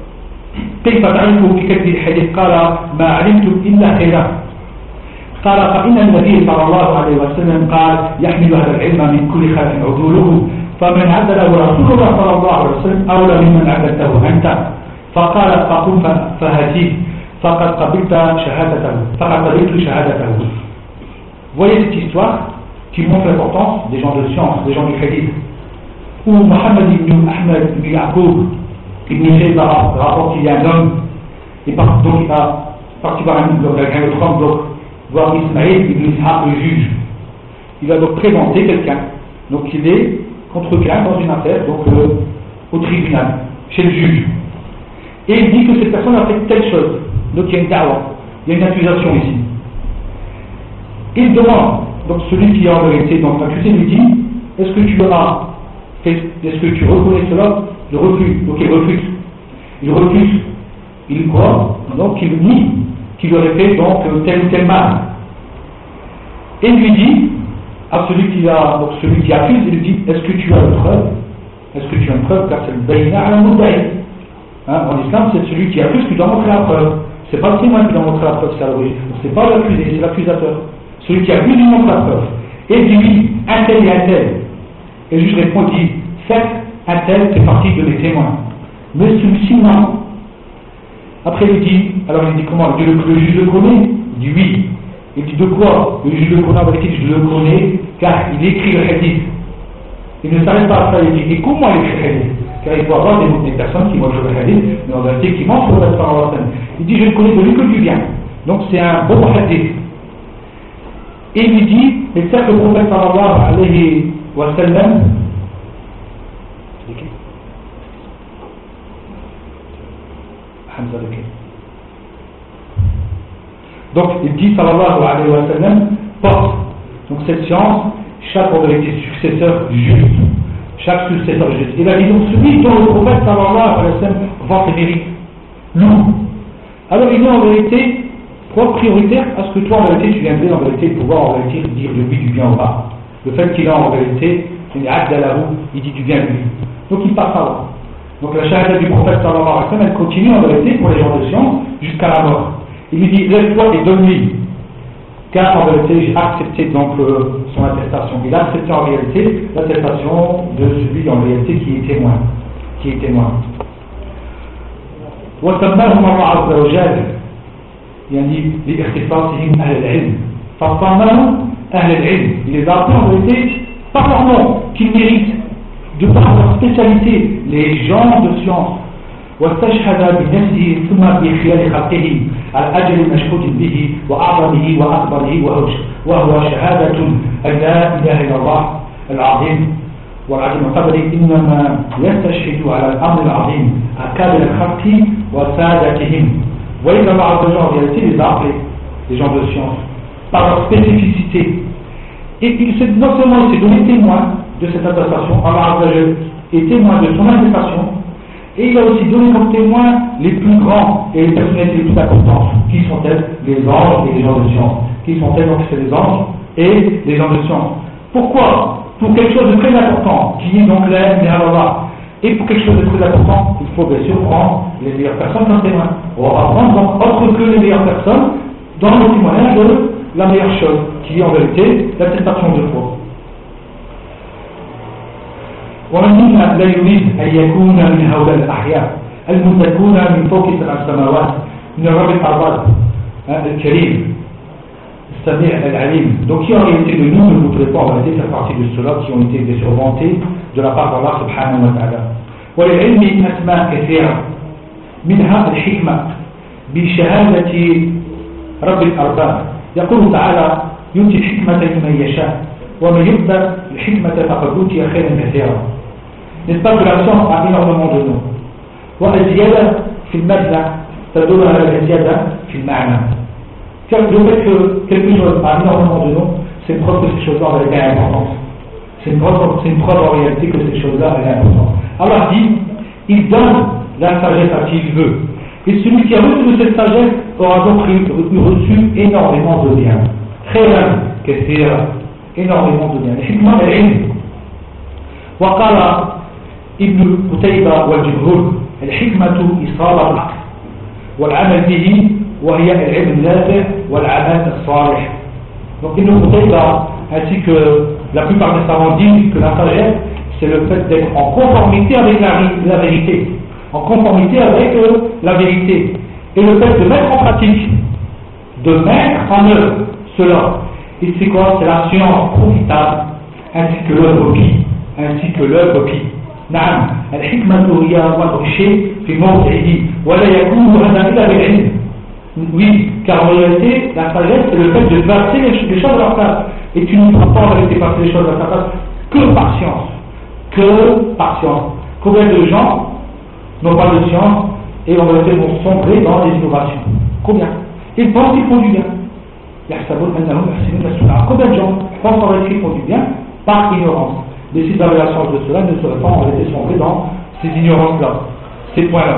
كيف تعرفه بكتب الحديث؟ قال ما علمت إلا خيرا. قال فإن النبي صلى الله عليه وسلم قال يحمل هذا العلم من كل خلف عدوله فمن عدله رسول الله صلى الله عليه وسلم أولى ممن عدلته أنت. فقال فقم فهاتيه فقد قبلت شهادته فقد قبلت شهادته. Voyez cette histoire qui montre l'importance des gens de science, des gens du hadith. Où Mohammed ibn Ahmed ibn Yaqub ibn Shayba rapporte qu'il y a un homme, et par, donc il a parti par un donc avec un autre homme, donc voir Ismaïl ibn Ishaq le juge. Il va donc présenter quelqu'un, donc il est contre quelqu'un dans une affaire, donc euh, au tribunal, chez le juge. Et il dit que cette personne a fait telle chose, donc il y a une da'wa, il y a une accusation ici. Il demande, donc celui qui est en vérité, donc l'accusé lui dit, est-ce que tu as est-ce que tu reconnais cela? Il refuse, donc il refuse. Il refuse. Il croit, donc il nie qu'il aurait fait donc tel ou tel mal. Et il lui dit, à celui qui, a, donc celui qui accuse, il lui dit, est-ce que tu as une preuve? Est-ce que tu as une preuve? Car c'est le bayna ala mudda'i. Hein, en islam, c'est celui qui accuse qui doit montrer la preuve. C'est pas le témoin qui doit montrer la preuve, c'est à l'origine. C'est pas l'accusé, c'est l'accusateur. Celui qui accuse, il montre la preuve. Et il dit oui, un tel et un tel. Et le juge répond, il dit, certes, un tel fait partie de mes témoins. Mais celui-ci, non. Après, il dit, alors il dit comment? Il dit, le, le juge le connaît? Il dit oui. Il dit de quoi? Le juge le connaît, en vérité, je le connais, car il écrit le hadith. Il ne s'arrête pas à ça, il dit, et comment il écrit le hadith? Car il faut avoir des, des personnes qui mangent le hadith, mais en vérité qui mangent le hadith. Il dit, je ne connais de lui que du bien. Donc c'est un bon hadith. Et il lui dit, mais certes le prophète sallallahu alayhi wa sallam, donc il dit sallallahu alayhi wa sallam, porte donc cette science, chaque en vérité successeur juste, chaque successeur juste. Il a dit donc celui dont le prophète sallallahu alayhi wa sallam vend ses mérites, loue. Alors il est en vérité quoi prioritaire à ce que toi en vérité tu viendrais en vérité pouvoir en vérité dire de lui du bien au bas. Le fait qu'il a en vérité une addalahu, il dit du bien de lui. Donc il passe à là. Donc la shahada du prophète sallallahu alayhi wa sallam, elle continue en vérité pour les gens de science jusqu'à la mort. Il lui dit lève-toi et donne-lui. Car en vérité j'ai accepté donc euh, son attestation. Il a accepté en réalité l'attestation de celui en réalité qui est témoin. Qui est témoin. وسماهم الله عز وجل يعني لاختصاصهم أهل العلم فصمهم أهل العلم. Il les a appelés en vérité par leur nom qu'ils méritent de par leur spécialité les gens de science. واستشهد بنفسه ثم بخيال خلقه على أجل المشهود به وأعظمه وأكبره وهو شهادة أن لا إله إلا الله العظيم والعظيم القدر إنما يستشهد على الأمر العظيم أكابر الخلق وسادتهم. وإذا بعض الجgens en réalité les a appelés les gens de science par leur spécificité. Et il s'est, non seulement il s'est donné témoin de cette attestation, Allah est témoin de son attestation, et il a aussi donné comme témoin les plus grands et les personnalités les plus importantes. Qui sont-elles? Les anges et les gens de science. Qui sont-elles? Donc c'est les anges et les gens de science. Pourquoi? Pour quelque chose de très important, qui est donc l'aide de Allah. Et pour quelque chose de très important, il faut bien sûr prendre les meilleures personnes comme témoins. On va prendre donc autre que les meilleures personnes dans le témoignage de la meilleure chose, qui est en vérité l'attestation de foi. ومن منا لا يريد أن يكون من هؤلاء الأحياء المتكون من فوق سبع سماوات من الرب الأرباب الكريم السميع العليم. Donc qui en réalité de nous ne voudrait pas en réalité faire partie de ceux-là qui ont été surmontés de la part d'Allah subhanahu wa ta'ala. وللعلم أسماء كثيرة منها الحكمة بشهادة رب الأرباب. يقول تعالى يؤتي الحكمة لمن يشاء ومن يؤتى الحكمة فقد أوتي خيرا كثيرا. N'est-ce pas que la science a énormément de noms. والزيادة في المبنى تدل على الزيادة في المعنى. Car le fait que quelque chose a énormément de noms, c'est une preuve que cette chose-là est importante. C'est une preuve, c'est une preuve en réalité que cette chose-là est importante. Allah dit, il donne la sagesse à qui il veut. Et celui qui a reçu de cette sagesse aura donc reçu énormément de biens. خيرا كثيرا. énormément de biens. الحكمة العلم. وقال ابن قتيبة والجمهور الحكمة إصابة العقل والعمل به وهي العلم النافع والعمل الصالح. Donc Ibn Qutayba ainsi que la plupart des savants disent que la sagesse c'est le fait d'être en conformité avec la, la vérité, en conformité avec euh, la vérité, et le fait de mettre en pratique, de mettre en œuvre cela. Et c'est quoi? C'est la science profitable ainsi que l'œuvre pie, ainsi que l'œuvre pie. نعم الحكمة هي وضع الشيء في موضعه ولا يكون هذا إلا بالعلم. Oui, car en réalité, la sagesse, c'est le fait de placer les choses à leur place. Et tu ne pourras pas en réalité placer les choses à leur place que par science. Que par science. Combien de gens n'ont pas de science et en réalité vont sombrer dans les innovations? Combien? Ils pensent qu'ils font du bien. Combien de gens pensent en réalité qu'ils font du bien par ignorance? Mais si dans la science de cela ne serait pas en réalité sombrer dans ces ignorances-là, ces points-là.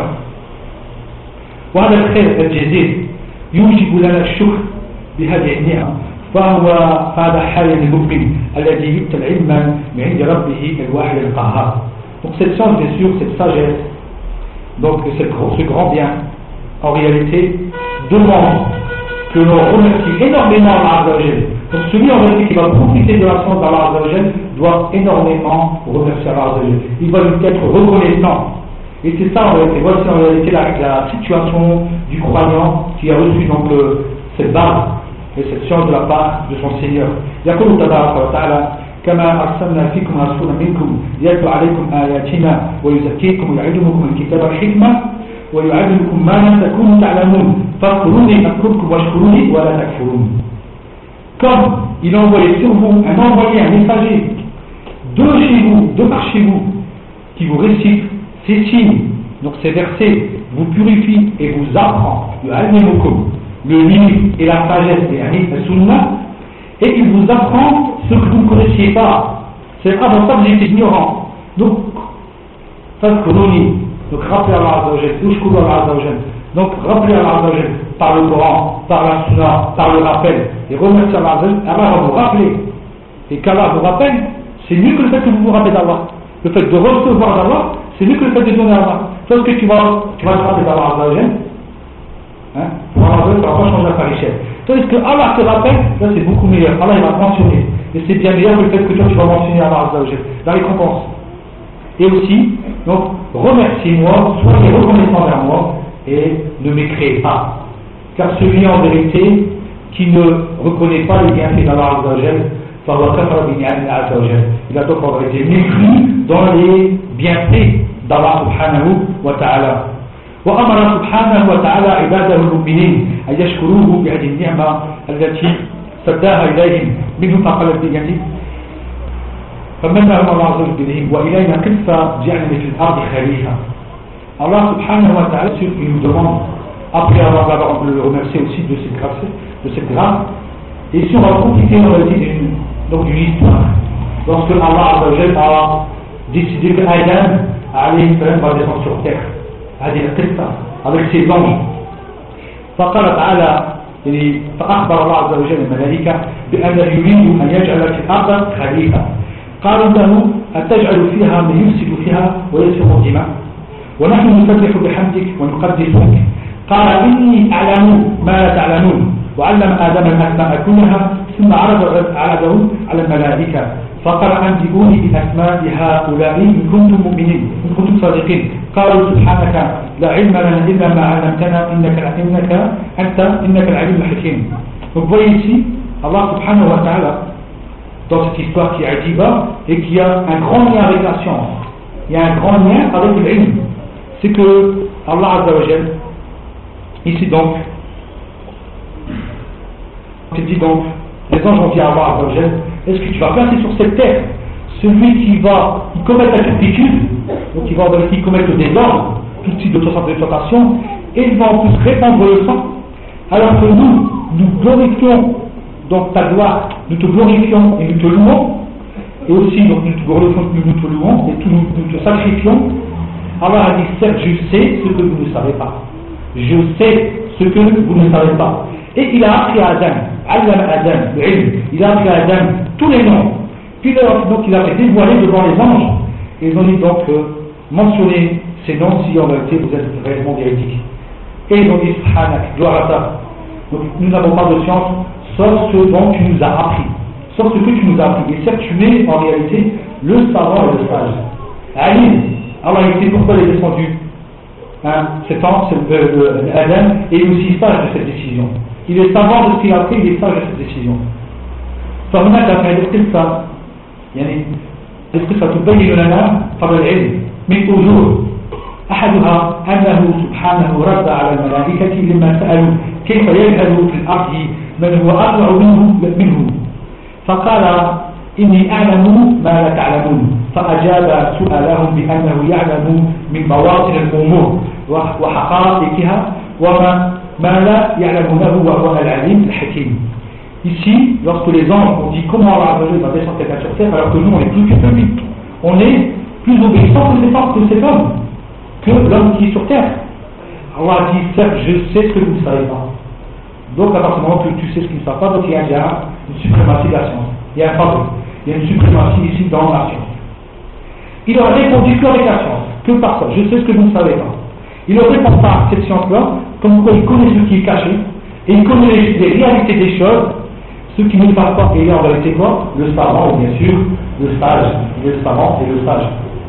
وهذا الخير الجزيل يوجب لنا الشكر بهذه النعم فهو هذا حال المؤمن الذي يؤتى العلم من عند ربه الواحد القهار. Donc cette science, bien sûr, cette sagesse, donc cette, ce grand bien, en réalité, demande que l'on remercie énormément Allah Azza wa Jal. Donc celui en réalité qui va profiter de la science d'Allah Azza wa Jal doit énormément remercier Allah Azza wa Jal. Il va lui être reconnaissant. Et c'est ça en réalité, voici en réalité la, la situation du croyant qui a reçu donc euh, cette base et cette science de la part de son Seigneur. يقول تبارك وتعالى كما أرسلنا فيكم رسولا منكم يتلو عليكم آياتنا ويزكيكم ويعلمكم الكتاب والحكمة ويعلمكم ما لم تكونوا تعلمون فاذكروني أذكركم واشكروني ولا تكفرون. Comme il a envoyé sur vous un envoyé, un messager de chez vous, de par chez vous, qui vous récite ces signes, donc ces versets, vous purifie et vous apprend le livre et la sagesse et la sunna, et il vous apprend ce que vous ne connaissiez pas. C'est avant ça que vous étiez ignorant. Donc, donc rappelez Allah Azza wa Jal, donc rappelez Allah Azza wa Jal par le Coran, par la sunna, par le rappel, et remerciez Allah Azza wa Jal. Allah va vous rappeler, et qu'Allah vous rappelle, c'est mieux que le fait que vous vous rappelez d'Allah. Le fait de recevoir d'Allah, c'est mieux que le fait de donner à Allah. Parce que tu vas, tu vas te rappeler d'Allah Azza wa Jal, hein, pour Allah, ça va pas changer ta richesse. Tandis que Allah te rappelle, là c'est beaucoup meilleur. Allah il va mentionner. Et c'est bien meilleur que le fait que toi tu vas mentionner Allah Azza wa Jal, la récompense. Et aussi, donc, remerciez-moi, soyez reconnaissants vers moi et ne m'écriez pas. Car celui en vérité qui ne reconnaît pas les bienfaits d'Allah Azza wa Jal, il a donc en vérité mépris dans les bienfaits d'Allah subhanahu wa ta'ala. وأمر سبحانه وتعالى عباده المؤمنين أن يشكروه بهذه النعمة التي سداها إليهم منهم فقال الدنيا فمنهم الله عز وجل وإلينا قصة جعلنا في الأرض خليفة. Allah subhanahu wa ta'ala il nous demande, après avoir le remercié aussi de cette grâce, de cette grâce, et si on va profiter on va dire d'une, donc d'une histoire, lorsque Allah a décidé que Adam alayhi salam va descendre sur terre. هذه القصة avec ses anges. فقال تعالى فأخبر الله عز وجل الملائكة بأنه يريد أن يجعل في الأرض خليفة. قالوا له أتجعل فيها من يفسد فيها ويسفك الدماء ونحن نسبح بحمدك ونقدس لك. قال إني أعلم ما لا تعلمون وعلم آدم الأسماء كلها ثم عرض عرضه على الملائكة فقال أنبئوني بأسماء هؤلاء إن كنتم مؤمنين إن كنتم صادقين. قالوا سبحانك لا علم لنا إلا ما علمتنا إنك إنك أنت إنك العليم الحكيم. Donc vous voyez ici Allah subhanahu wa ta'ala dans cette histoire qui est ajiba et qui a un grand lien avec la science. Il y a un grand lien avec l'ilm. C'est que Allah Azza wa Jal ici donc il dit donc les anges ont dit à Allah Azza wa Jal, est-ce que tu vas placer sur cette terre celui qui va qui commettre la turpitude, donc il va qui commettre le désordre, tout type de tentation, et il va en plus répandre le sang, alors que nous, nous glorifions donc ta gloire, nous te glorifions et nous te louons, et aussi donc nous te glorifions et nous te louons, et nous, nous te sacrifions. Allah a dit, certes, je sais ce que vous ne savez pas. Je sais ce que vous ne savez pas. Et il a appris à Adam, Adam, Adam, il a appris à Adam tous les noms. Puis donc il a fait dévoiler devant les anges. Et ils ont dit donc euh, mentionnez ces noms si en réalité vous êtes réellement véridiques. Et ils ont dit Subhanak, gloire à ta. Donc nous n'avons pas de science sauf ce dont tu nous as appris. Sauf ce que tu nous as appris. Et certes tu es en réalité le savant et le sage. Ali, Allah il sait pourquoi il est descendu. Hein, c'est temps, c'est euh, Adam, et il est aussi sage de cette décision. Il est savant de ce qu'il a fait, il est sage de cette décision. فهناك في هذه القصة يعني القصة تبين لنا فضل العلم من وجوه. أحدها أنه سبحانه رد على الملائكة لما سألوا كيف يجهل في الأرض من هو أطلع منه منه فقال إني أعلم ما لا تعلمون فأجاب سؤالهم بأنه يعلم من بواطن الأمور وحقائقها وما ما لا يعلمونه وهو العليم الحكيم. Ici, lorsque les anges ont dit comment Allah va descendre quelqu'un sur terre, alors que nous on est plus que lui, on est plus obéissant que cet homme, que l'homme qui est sur terre. Allah a dit, certes, je sais ce que vous ne savez pas. Donc à partir du moment que tu sais ce qu'il ne savent pas, donc il y a une suprématie de la science. Il y a un fadl, il y a une suprématie ici dans la science. Il aurait répondu que avec la science, que par ça. Je sais ce que vous ne savez pas. Il ne répond pas à cette science-là, comme quoi il connaît ce qui est caché, et il connaît les, les réalités des choses, ce qui ne le savent pas. Et il y a en réalité quoi? Le savant, ou bien sûr, le sage, le savant et le sage.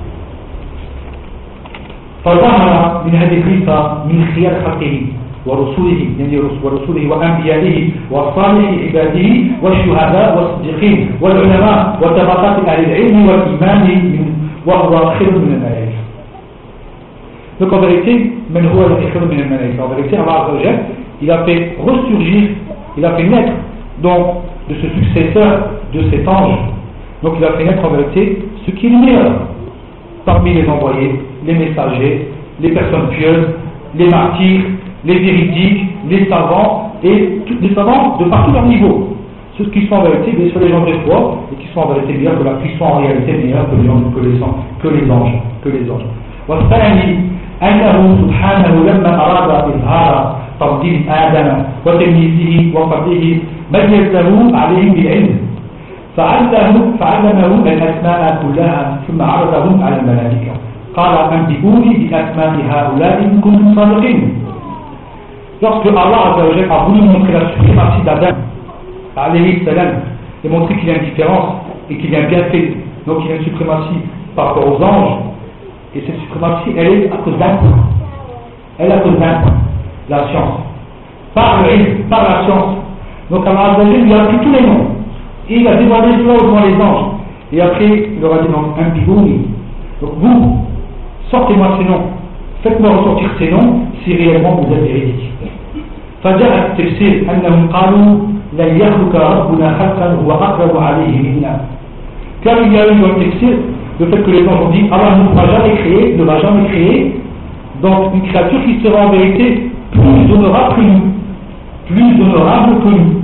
فظهر من هذه الخليفة من خيار خلقه ورسوله يعني ورسوله وأنبيائه وصالح عباده والشهداء والصديقين والعلماء وطبقات أهل العلم والإيمان وهو خير من الملائكة. Donc en vérité, من هو خير من الملائكة. En vérité, Allah Azza wa Jalla, il a fait ressurgir, il a fait naître donc de ce successeur de cet ange. Donc il a fait naître en vérité ce qui est le meilleur parmi les envoyés, les messagers, les personnes pieuses, les martyrs, les véridiques, les savants, et tous les savants de partout leur niveau. Ceux qui sont en vérité, bien sûr les gens de foi, et qui sont en vérité meilleurs que la qui sont en réalité meilleurs que les, que les, que les anges. Que les anges. والثاني أنه سبحانه لما أراد إظهار تفضيل آدم وتمييزه وفضله ميزه عليهم بالعلم فعلمه فعلمه الأسماء كلها ثم عرضهم على الملائكة قال أنبئوني بأسماء هؤلاء إن كنتم صادقين. Lorsque Allah a voulu montrer la suprématie d'Adam alayhi salam et montrer qu'il y a une différence et qu'il y a un bienfait, donc il y a une suprématie par rapport aux anges, et cette suprématie elle est à cause d'un point, elle est à cause d'un point, la science, par le ilm, par la science. Donc Allah lui a pris tous les noms et il a dévoilé cela devant les anges, et après il leur a dit donc un bigouni, donc vous sortez-moi ces noms, faites-moi ressortir ces noms si réellement vous êtes véridiques. فجاء التفسير أنهم قالوا لن يخلق ربنا خلقا هو أقرب عليه منا. Car il y a eu dans le tafsir le fait que les gens ont dit Allah ne va jamais créer, ne va jamais créer donc une créature qui sera en vérité plus honorable que nous, plus honorable que nous.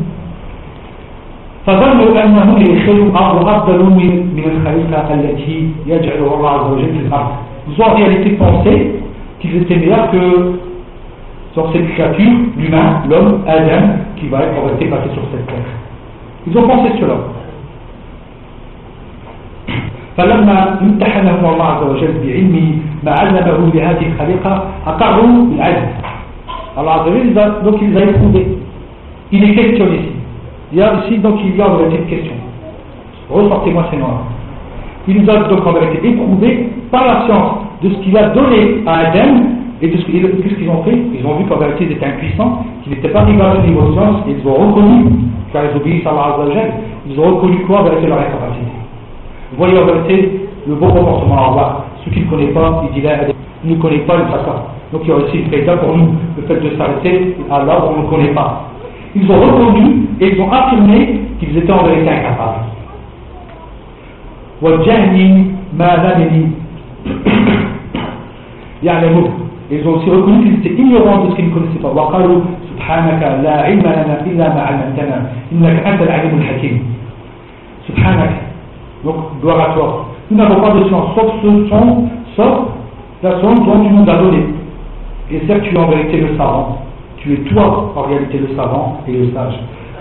فظنوا أنهم يخلقوا أفضل من من الخليقة التي يجعلها الله عز وجل في الأرض. Ils ont en réalité pensé qu'ils étaient meilleurs que sur cette créature, l'humain, l'homme, Adam, qui va être en réalité passé sur cette terre. Ils ont pensé cela. فلما امتحنهم الله عز وجل بعلمه ما علمه لهذه الخليقة أقروا بالعلم. Allah Azza wa Jalla, donc il les a éprouvés. Il est questionné ici. Il y a ici donc il y a en réalité une question. Ressortez-moi ces noirs. Il nous a donc en vérité éprouvé par la science de ce qu'il a donné à Adam et de ce qu'ils ont fait. Ils ont vu qu'en vérité ils étaient impuissants, qu'ils n'étaient pas arrivés à ce niveau de science, et ils ont reconnu, car ils obéissent à Allah Azza wa Jalla, ils ont reconnu quoi en vérité leur incapacité. Vous voyez en vérité le bon comportement à Allah. Ceux qui ne connaissent pas, il dit là, il ne connaît pas le façon. Donc il y a aussi une faïda pour nous, le fait de s'arrêter à Allah où on ne connaît pas. Ils ont reconnu et ils ont affirmé qu'ils étaient en vérité incapables. وَالْجَهْنِ مَا لَمْ يَعْلَمُهُ. Ils ont aussi reconnu qu'ils étaient ignorants de ce qu'ils ne connaissaient pas. وَقَالُوا سُبْحَانَكَ لَا عِلْمَ لَنَا إِلَّا مَا عَلَّمْتَنَا إِنَّكَ أَنْتَ الْعَلِيمُ الْحَكِيمُ. سُبْحَانَكَ. Donc, gloire à toi. Nous n'avons pas de science, sauf ce son, sauf la science dont tu nous as donné. Et certes, tu es en vérité le savant. Tu es toi, en réalité, le savant et le sage.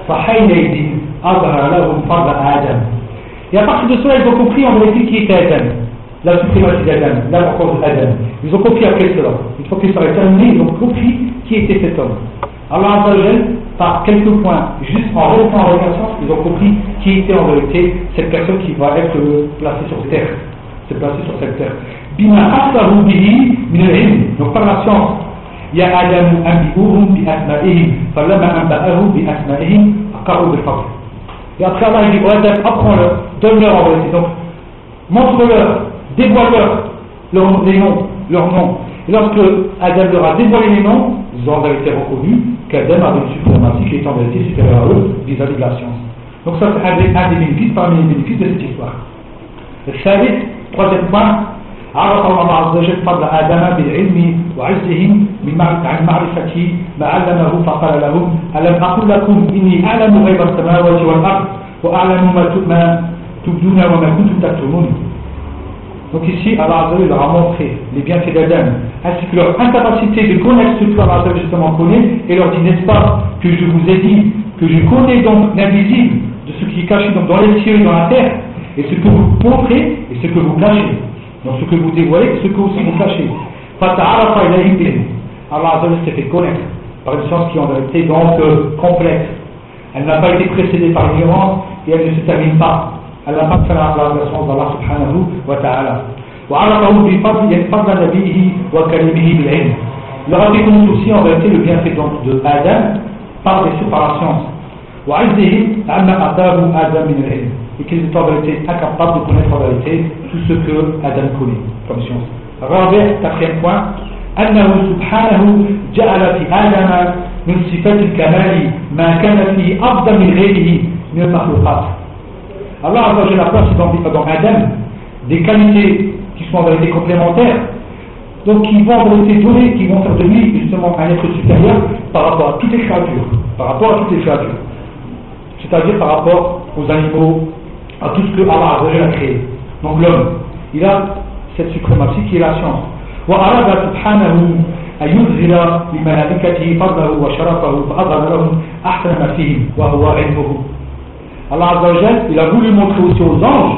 Et à partir de cela, ils ont compris en vérité qui était Adam, la suprématie d'Adam, l'importance d'Adam. Ils ont compris après cela. Une fois qu'ils seraient terminés, ils ont compris qui était cet homme. Allah Azza wa Jalla, par quelques points, juste en restant en relation, ils ont compris qui était en vérité cette personne qui va être placée sur terre, se placer sur cette terre. Bima asahu bihi min al-ilm. Donc par la science. يا آدم أنبئوهم بأسمائهم فلما أنبأهم بأسمائهم أقروا بالفضل. Et après Allah il dit oh Adam, apprends-leur, donne-leur en vérité. Donc montre-leur, dévoile-leur leur, les noms, leurs noms. Et lorsque Adam leur a dévoilé les noms, ils ont en vérité reconnu qu'Adam avait une suprématie qui est en vérité supérieure à eux vis-à-vis de la science. Donc ça c'est un des, un des bénéfices parmi les bénéfices de cette histoire. Le Thalith, troisième point. عرف الله عز وجل فضل آدم بالعلم وعزهم عن معرفته ما علمه فقال لهم ألم أقل لكم إني أعلم غيب السماوات والأرض وأعلم ما تبدون وما كنتم تكتمون. Donc ici, Allah Azza wa Jalla leur a montré les bienfaits d'Adam, ainsi que leur incapacité de connaître ce que Allah Azza wa Jalla justement connaît, et leur dit, n'est-ce pas, que je vous ai dit que je connais donc l'invisible de ce qui est caché donc dans les cieux et dans la terre, et ce que vous montrez et ce que vous cachez. Donc ce que vous dévoilez et ce que aussi vous cachez. Fata'arafa ilayhi bihi. Allah Azza wa Jalla s'est fait connaître par une science qui en vérité donc euh, complète. Elle n'a pas été précédée par l'ignorance et elle ne se termine pas. Elle n'a pas fait la révélation d'Allah subhanahu wa ta'ala. وعرفه بفضل فضل نبيه وكلمه بالعلم. Il aura fait connaître aussi en vérité le bienfait donc de Adam par des par la science. وعزه عما أعطاه آدم من العلم. Et qu'ils étaient en vérité incapables de connaître en vérité tout ce que Adam connaît comme science. رابع, quatrième point, أنه سبحانه جعل في آدم من صفات الكمال ما كان فيه أفضل من غيره من المخلوقات. Allah Azza wa Jalla a placé dans Adam des qualités qui sont en vérité complémentaires, donc qui vont en vérité donner, qui vont faire de lui justement un être supérieur par rapport à toutes les créatures, par rapport à toutes les créatures, c'est-à-dire par rapport aux animaux, à tout ce que Allah Azza wa Jalla a créé. Donc l'homme, il a cette suprématie qui est la science. وأراد سبحانه أن يظهر لملائكته فضله وشرفه فأظهر لهم أحسن ما فيهم وهو علمه. Allah Azza wa Jalla, il a voulu montrer aussi aux anges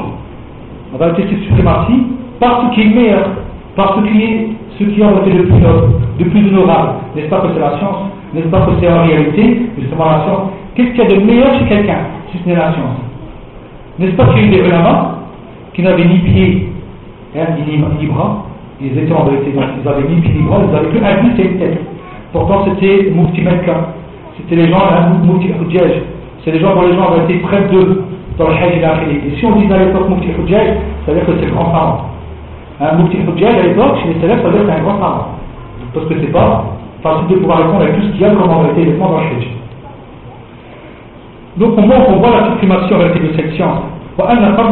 en vérité cette suprématie par ce qui est meilleur, par ce qui est ce qui a été le plus noble, le plus honorable. N'est-ce pas que c'est la science? N'est-ce pas que c'est en réalité justement la science? Qu'est-ce qu'il y a de meilleur chez quelqu'un si ce n'est la science? N'est-ce pas qu'il y a eu des ulama qui n'avaient ni pieds hein, ni, ni bras? Ils étaient en vérité, donc ils avaient ni pieds ni bras, ils avaient que un but et une tête. Pourtant c'était Mufti Mekka, c'était les gens, hein, Mufti Hujjaj, c'est les gens dont les gens avaient été près d'eux dans le Hajj et l'Akhili. Et si on disait à l'époque Mufti Hujjaj, ça veut dire que c'est le grand savant. Un Mufti Hujjaj à l'époque, chez les Salaf, ça veut dire que c'est un grand savant. Parce que c'est pas facile de pouvoir répondre à tout ce qu'il y a comme en vérité élément dans le Hajj. Donc on voit, on voit la suprématie en vérité de cette science. Donc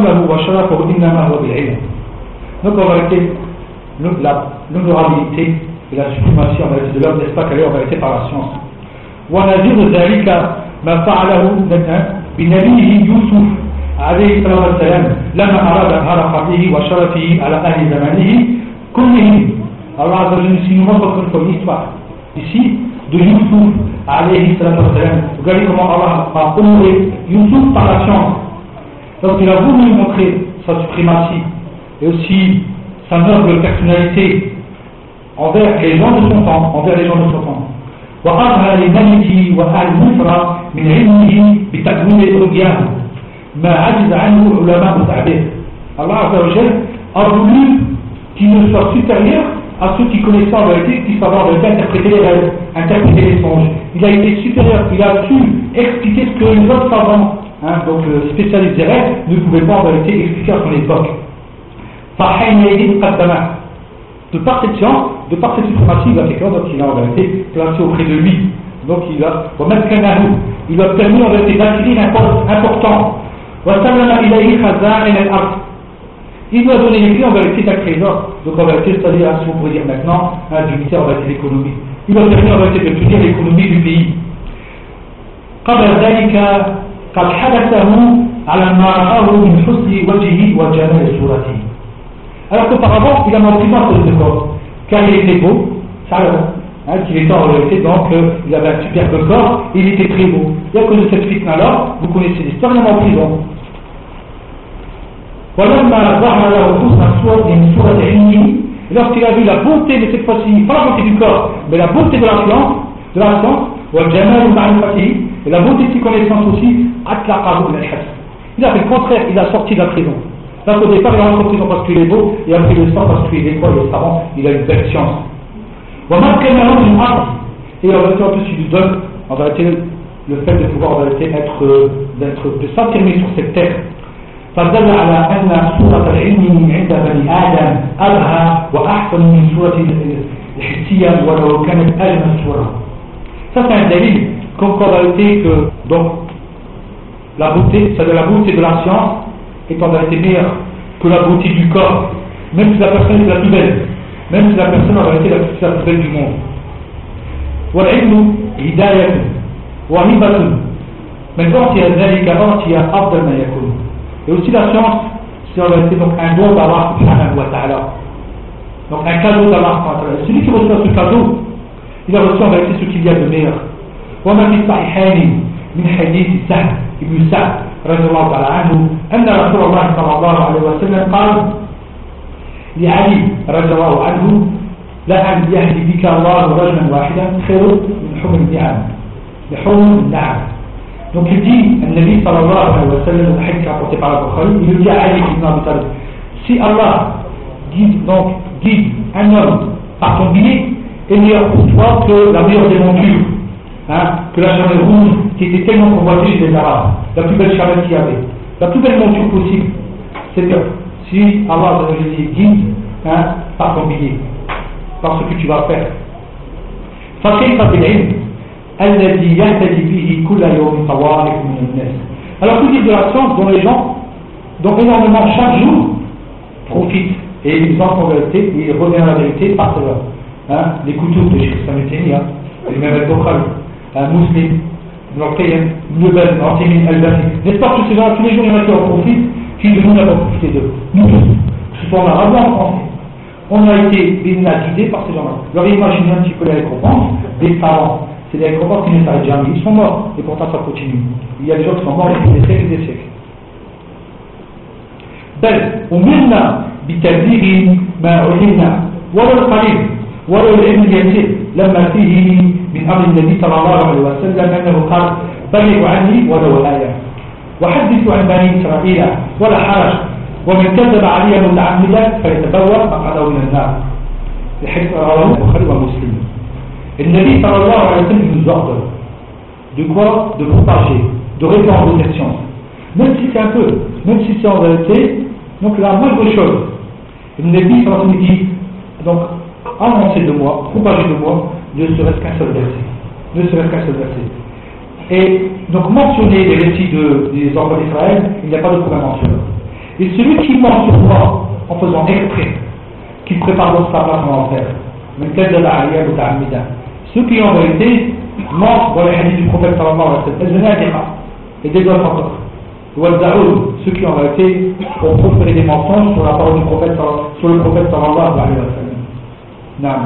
en vérité, l'honorabilité et la suprématie en vérité de l'homme, n'est-ce pas qu'elle est en vérité par la science. ونزيد ذلك ما فعله بنبيه يوسف عليه الصلاة والسلام لما أراد إظهار فضله وشرفه على أهل زمانه كلهم. Allah Azza wa Jalla nous montre comme l'histoire ici de Youssouf alayhi salatu wa salam. Regardez comment Allah a honoré Youssouf par la science. Donc il a voulu nous montrer sa suprématie et aussi sa noble personnalité envers les gens de son temps, envers les gens de son temps. وأظهر لملكه وأهل مصر من علمه بتأويل رؤياه ما عجز عنه علماء التعبير. Allah Azza wa Jalla a voulu qu'il ne soit supérieur à ceux qui connaissaient en vérité, qui savaient en vérité interpréter les rêves, interpréter les songes. Il a été supérieur, il a su expliquer ce que les autres savants, hein, donc le spécialiste des rêves, ne pouvaient pas en vérité expliquer à son époque. De par cette science, de par cette suprématie, il a fait quoi? Donc il a en vérité placé auprès de lui. Donc il a, il a permis en vérité d'acquérir un poste important. Il lui a donné les clés en vérité d'un trésor. Donc en vérité, c'est-à-dire, si on pourrait dire maintenant, un du ministère en vérité de l'économie. Il lui a permis en vérité de tenir l'économie du pays. قبل ذلك قد حدثه على ما رآه من حسن وجهه وجمال صورته. Alors qu'auparavant, il a menti dans ce corps, car il était beau, ça hein, qu'il était en réalité, donc euh, il avait un superbe corps, et il était très beau. Et à cause de cette fitna-là, vous connaissez l'histoire, il est en prison. ولما ظهر له حسن الصور من صورة علمه, lorsqu'il a vu la beauté de cette fois-ci, pas la beauté du corps, mais la beauté de la science, de la science, والجمال معرفته, et la beauté de ses connaissances aussi, أطلقه من الحبس. Il a fait le contraire, il a sorti de la prison. Là, au départ, il a rentré en prison parce qu'il est beau, et après il le sort parce qu'il est quoi, il est savant, il a une belle science. Et en vérité, en plus, il lui donne, en vérité, le fait de pouvoir, en vérité, être, d'être, de s'affirmer sur cette terre. فدل على أن صورة العلم عند بني آدم أبهى وأحسن من صورة الحسية ولو كانت أجمل صورة. Ça c'est un délit, comme en vérité que donc la beauté, c'est de la beauté de la science est en vérité meilleure que la beauté du corps, même si la personne est la plus belle, même si la personne en vérité est la plus belle du monde. والعلم هداية وهبة من أعطي ذلك أعطي أفضل ما يكون. Et aussi la science, c'est en réalité donc un don d'Allah subhanahu wa ta'ala. Donc un cadeau d'Allah subhanahu wa ta'ala. Celui qui reçoit ce cadeau, il a reçu en réalité ce qu'il y a de meilleur. وما في الصحيحين من حديث سهل بن سعد رضي الله تعالى عنه أن رسول الله صلى الله عليه وسلم قال لعلي رضي الله عنه لأن يهدي بك الله رجلا واحدا خير من حمر النعم لحمر النعم. Donc il dit, le Nabi sallallahu alayhi wa sallam, le hadith rapporté par Al-Bukhari, il dit à Ali ibn Abi Talib, si Allah guide, donc, guide un homme par ton biais, est meilleur pour toi que la meilleure des montures, hein, que la charrette rouge qui était tellement convoitée chez les Arabes, la plus belle charrette qu'il y avait, la plus belle monture possible. C'est-à-dire, si Allah guide hein, par ton biais, par ce que tu vas faire. فكيف بالعلم الذي يهتدي به كل يوم طوائف من الناس. Alors que dire de la science dont les gens, dont énormément chaque jour profitent et ils entrent en vérité, ils reviennent à la vérité par cela. Hein, les couteaux de Cheikh Islam Taymiyya, l'imam al-Bukhari, un Muslim, Ibn al-Qayyim, Ibn Baz, Al-Uthaymin, Al-Albani. N'est-ce pas que tous ces gens, tous les jours il y en a qui en profitent, qui de nous n'avons profité d'eux. Nous tous, que ce soit en arabe ou en français. On a été guidés par ces gens-là. Alors imaginez un petit peu les récompenses des savants. C'est des récompenses qui ne s'arrêtent jamais. Ils sont morts et pourtant ça continue. Il y a des gens qui sont morts depuis des siècles et des siècles. بل أمرنا بتبليغ ما علمنا ولو القليل ولو العلم اليسير لما فيه من أمر النبي صلى الله عليه وسلم أنه قال بلغوا عني ولو آية وحدثوا عن بني إسرائيل ولا حرج ومن كذب علي متعمدا فيتبوأ مقعده من النار. الحديث رواه البخاري ومسلم. النبي صلى الله عليه وسلم nous ordonne de quoi? De propager, de répandre cette science. Même si c'est un peu, même si c'est en réalité, donc la moindre chose. Le Nabi sallallahu alayhi wa sallam dit, donc, annoncer de moi, propager de moi, ne serait-ce qu'un seul verset. Ne serait-ce qu'un seul verset. Et donc mentionner les récits de, des enfants d'Israël, il n'y a pas de problème en cela. Et celui qui ment sur moi en faisant exprès, qui prépare d'autres sa place en enfer, ceux qui en vérité mentent dans les hadiths du prophète sallallahu alayhi wa sallam, et des autres encore. Ceux qui en vérité ont proféré des mensonges sur la parole du prophète, sur le prophète sallallahu alayhi wa sallam. نعم.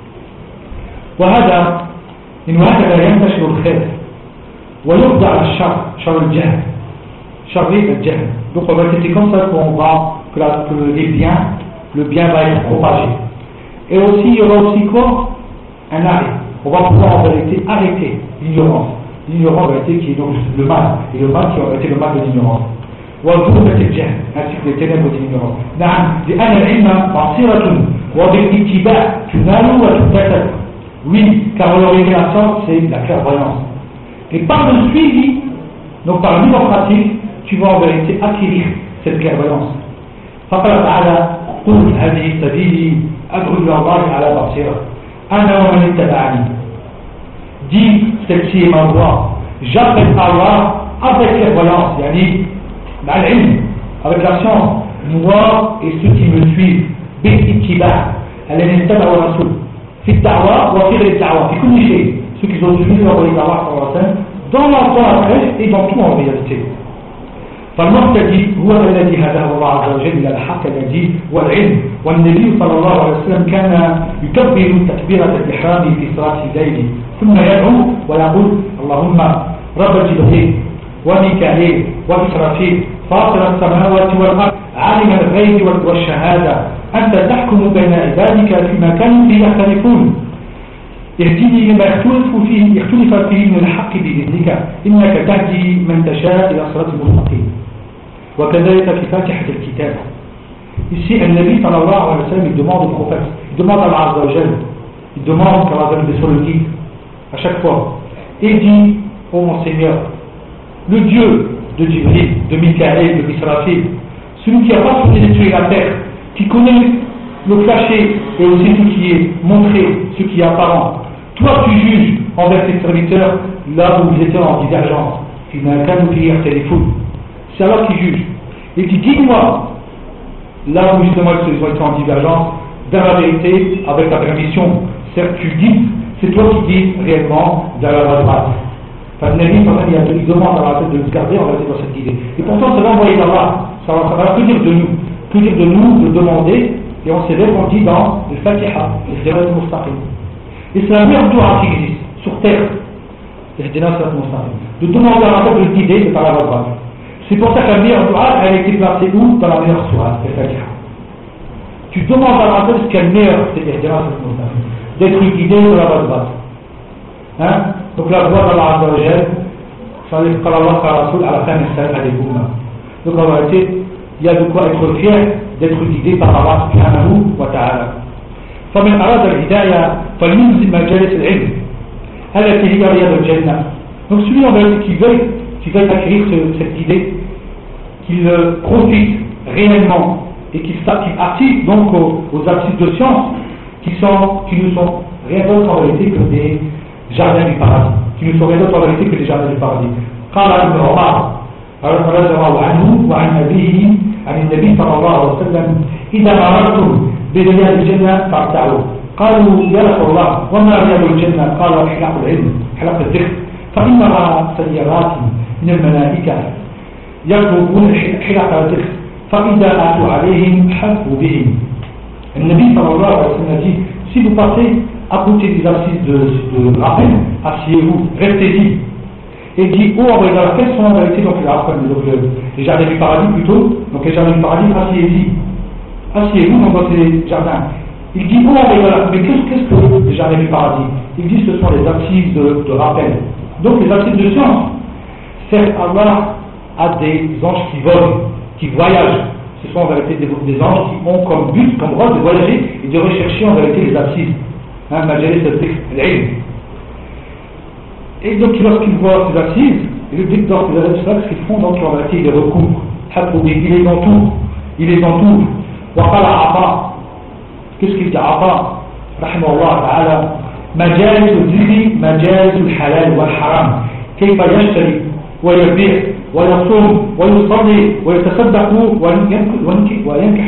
وهذا إن هكذا ينتشر الخير ويخضع الشر شر الجهل شر الجهل. Donc en vérité c'est comme ça qu'on va que, la, que les biens, le bien va être propagé. Et aussi il y aura aussi quoi? Un arrêt. On va pouvoir en vérité arrêter l'ignorance. L'ignorance en vérité qui est donc le mal, et le mal qui aurait été le mal de l'ignorance. وظلمة الجهل ainsi que les ténèbres de l'ignorance. نعم لأن العلم بصيرة وبالاتباع تنال وتكتسب. Oui, car la révélation c'est la clairvoyance. Et par le suivi, donc par la mise en pratique, tu vas en vérité acquérir cette clairvoyance. فقال تعالى قل هذه سبيلي أدعو إلى الله على بصيرة أنا ومن اتبعني. Dis celle-ci est ma voix. J'appelle Allah avec clairvoyance, yani بالعلم, avec la science, moi et ceux qui me suivent, بالاتباع الذين اتبعوا الرسول في الدعوة وفي غير الدعوة في كل شيء, ceux qui ont suivi leur voie d'Allah sallallahu alayhi wa sallam dans leur temps après et dans tout en réalité. فالمهتدي هو الذي هداه الله عز وجل الى الحق الذي هو العلم. والنبي صلى الله عليه وسلم كان يكبر تكبيرة الإحرام في صلاة الليل ثم يدعو ويقول اللهم رب جبريل وميكائيل وإسرافيل فاطر السماوات والأرض عالم الغيب والشهادة أنت تحكم بين عبادك فيما كانوا فيه يختلفون اهدني لما اختلف فيه اختلف فيه من الحق بإذنك إنك تهدي من تشاء إلى صراط مستقيم. وكذلك في فاتحة الكتاب. Ici, le Nabi sallallahu alayhi wa sallam, il demande au prophète, il demande à Allah Azza wa Jal, il demande qu'Allah donne sur le guide à chaque fois. Et il dit, ô oh mon Seigneur, le Dieu de Jibril, de Mikaël, de Israfil, celui qui a pas souhaité détruire la terre, qui connaît le caché et aussi ce qui est montré, ce qui est apparent. Toi, tu juges envers tes serviteurs là où ils étaient en divergence. C'est Allah qui juge. Et tu guide-moi là où justement ils ont été en divergence, vers la vérité, avec ta permission. Certes, tu guides, c'est toi qui guides réellement vers la droite. Enfin, le Nabi, il demande à la tête de nous garder, on va être dans cette idée. Et pourtant, c'est l'envoyé d'Allah, ça va, ça va que dire de nous, que dire de nous, de demander, et on s'élève, on dit dans le Fatiha, le Sirat al-Mustaqim. Et c'est la meilleure dua qui existe sur terre, de demander à la de guider, c'est par la voie. C'est pour ça que la meilleure dua, elle a été placée où? Dans la meilleure sourate, le Fatiha. Tu demandes à la ce qu'elle est meilleure, c'est d'être guidé de la voie de base. Hein? Donc la voie d'Allah Azza wa Jal, ça veut dire qu'Allah Rasoul à la fin de sa vie. Donc en réalité, il y a de quoi être fier d'être guidé par Allah subhanahu wa ta'ala. فمن أراد الهداية فلينزل مجالس العلم التي هي رياض الجنة. Donc celui en réalité qui veut, qui veut acquérir ce, cette idée, qu'il euh, profite réellement et qu'il participe donc aux, aux artistes de science qui, sont, qui nous sont rien d'autre en réalité que des jardins du paradis, qui nous sont rien d'autre en réalité que des jardins du paradis. قال ابن عمر رضي الله عنه وعن أبيه عن النبي صلى الله عليه وسلم إذا مررتم برياض الجنة فارتعوا. قالوا يا رسول الله وما رياض الجنة؟ قال حلق العلم حلق الذكر فإنها سيارات من الملائكة يطلبون حلق الذكر فإذا أتوا عليهم حفوا بهم. النبي صلى الله عليه وسلم dit si vous passez à côté des assises de, de rappel, asseyez-vous, restez-y. Et dit, oh, on va quels sont en réalité donc, donc, les jardins du paradis plutôt, donc les jardins du paradis, asseyez-y. Asseyez-vous donc, dans ces jardins. Il dit, oh, mais qu'est-ce, qu'est-ce que les jardins du paradis? Il dit, ce sont les assises de, de rappel. Donc les assises de science. Certes, Allah a des anges qui volent, qui voyagent. Ce sont en réalité des, des anges qui ont comme but, comme rôle de voyager et de rechercher en réalité les assises. Hein, Majalis al-Ilm. Et donc lorsqu'ils voient ces assises, et le but dans ces assises, ce qu'ils font, donc en réalité ils les recouvrent, ils les entourent, ils les entourent. وقال عطاء qu'est-ce qu'il dit عطاء رحمه الله تعالى مجالس الذكر مجالس الحلال والحرام كيف يشتري ويبيع ويصوم ويصلي ويتصدق وينكح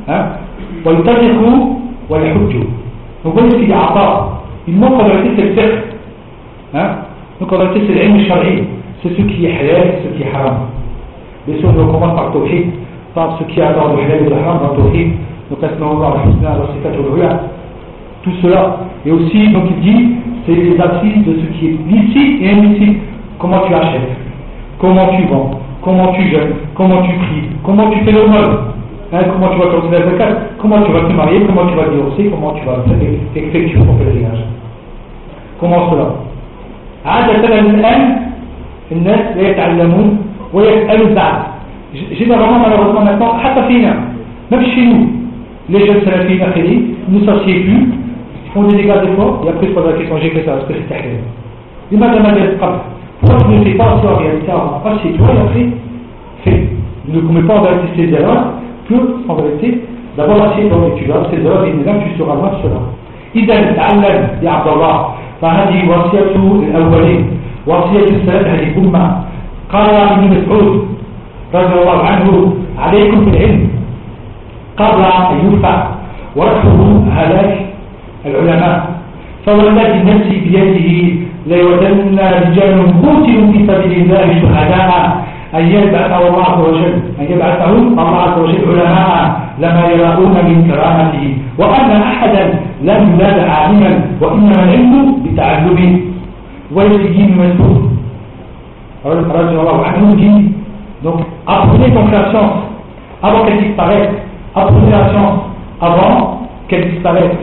ويطلق ويحج. Donc voyez ce qu'il dit عطاء, il montre en réalité c'est le fiqh. Hein? Donc en réalité c'est l'ilm shari, c'est ce qui est halal, ce qui est haram. Bien sûr on commence par tawhid, par ce qui est dans le halal et le haram dans le tawhid, donc asma'ullah al-husna wa sifatul ula, tout cela. Et aussi donc il dit c'est les assises de ce qui est licite et illicite. Comment tu achètes, comment tu vends, comment tu jeûnes, comment tu pries, comment tu fais le mal, hein, comment tu vas sortir la zakat, comment tu vas te marier, comment tu vas divorcer, comment tu vas effectuer ton pèlerinage. Comment cela? عادة الآن الناس لا يتعلمون ويسألوا بعد. Généralement, malheureusement maintenant, حتى فينا, même chez nous, les jeunes salafis akhiri ne s'assiedent plus, font des dégâts des fois, et après ils posent la question, j'ai fait ça, est-ce que c'est halal? Et madame Adel Qab, pourquoi tu ne fais pas ça en réalité avant? Assieds-toi et après, fais. Ne commets pas en réalité ces erreurs, que en réalité, d'abord assieds-toi et tu vas, ces erreurs, et là tu seras loin de cela. إذا تعلم يا عبد الله فهذه وصية الأولين وصية السلف هذه الأمة. قال ابن مسعود رضي الله عنه عليكم بالعلم قبل أن يرفع ورفعه هلاك العلماء فوالذي نفسي بيده ليودن رجال قتلوا في سبيل الله شهداء أن يبعثه الله عز وجل أن يبعثه الله عز وجل علماء لما يرون من كرامته وأن أحدا لم يولد عالما وإنما العلم بتعلمه. ويجي من مسعود رضي الله عنه dit donc apprenez donc la science avant qu'elle disparaisse, apprenez la science avant qu'elle disparaisse.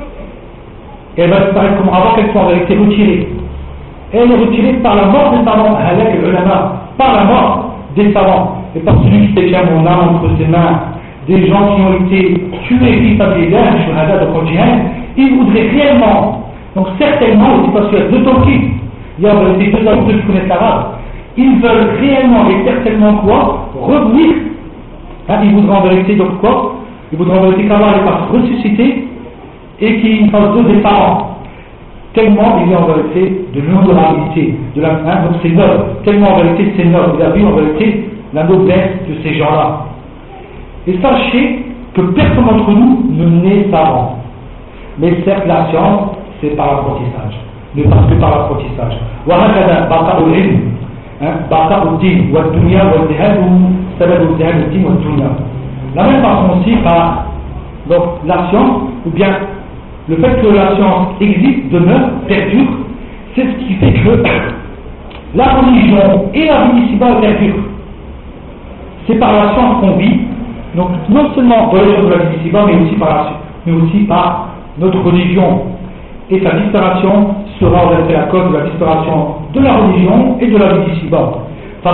Et elle va disparaître comme avant qu'elle soit en réalité retirée. Et elle est retirée par la mort des savants, halak al-ulama, par la mort des savants, et par celui qui détient mon âme entre ses mains, des gens qui ont été tués, fi sabilillah, shuhada de Qur'an, ils voudraient réellement, donc certainement, aussi parce qu'il y a deux tawhid, il y a des deux hommes qui connaissent l'arabe, ils veulent réellement et certainement quoi? Revenir, hein, ils voudraient en vérité donc quoi? Ils voudraient en vérité qu'Allah les fasse ressusciter et qu'ils fassent d'eux des parents. Tellement il y a en vérité de l'honorabilité, de la, hein, donc c'est noble, tellement en vérité c'est noble, il a vu en vérité la noblesse de ces gens-là. Et sachez que personne d'entre nous ne naît savant. Mais certes la science, c'est par l'apprentissage, ne passe que par l'apprentissage. وهكذا بقاء العلم بقاء الدين والدنيا والجهاد سبب ذهاب الدين والدنيا. La même façon aussi par donc, la science, ou bien le fait que la science existe, demeure, perdure, c'est ce qui fait que la religion et la vie ici-bas perdurent. C'est par la science qu'on vit, donc non seulement dans les choses de la vie ici-bas, mais aussi par la science, mais aussi par notre religion. Et sa disparition sera en réalité la cause de la disparition de la religion et de la vie ici-bas. La,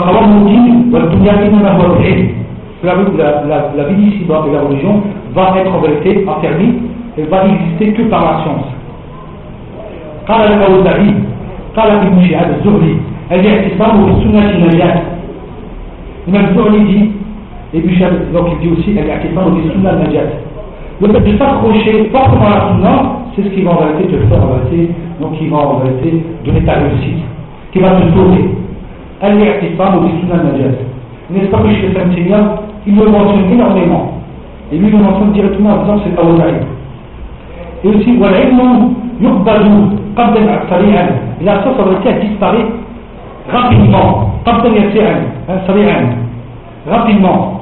la, la vie ici-bas et la religion va être en vérité affermie et va exister que par la science. قال الأوزاعي قال ابن شهاب الزهري الاعتصام بالسنة نجاة. L'imam Zuhri dit, et puis donc il dit aussi الاعتصام بالسنة نجاة. Le fait de s'accrocher fortement à la sunna, c'est ce qui va en vérité te faire en vérité, donc qui va en vérité donner ta réussite, qui va te sauver. الاعتصام بالسنة نجاة. N'est-ce pas que chez Ibn Taymiyyah, il le mentionne énormément. Et lui, il le mentionne directement en disant c'est Al-Awza'i. Et aussi, وَالْعِلْمُ يُقْبَلُ قَبْلًا سَرِيعًا. Et la science en vérité a disparu rapidement. قَبْلًا يَسِيعًا سَرِيعًا. Rapidement.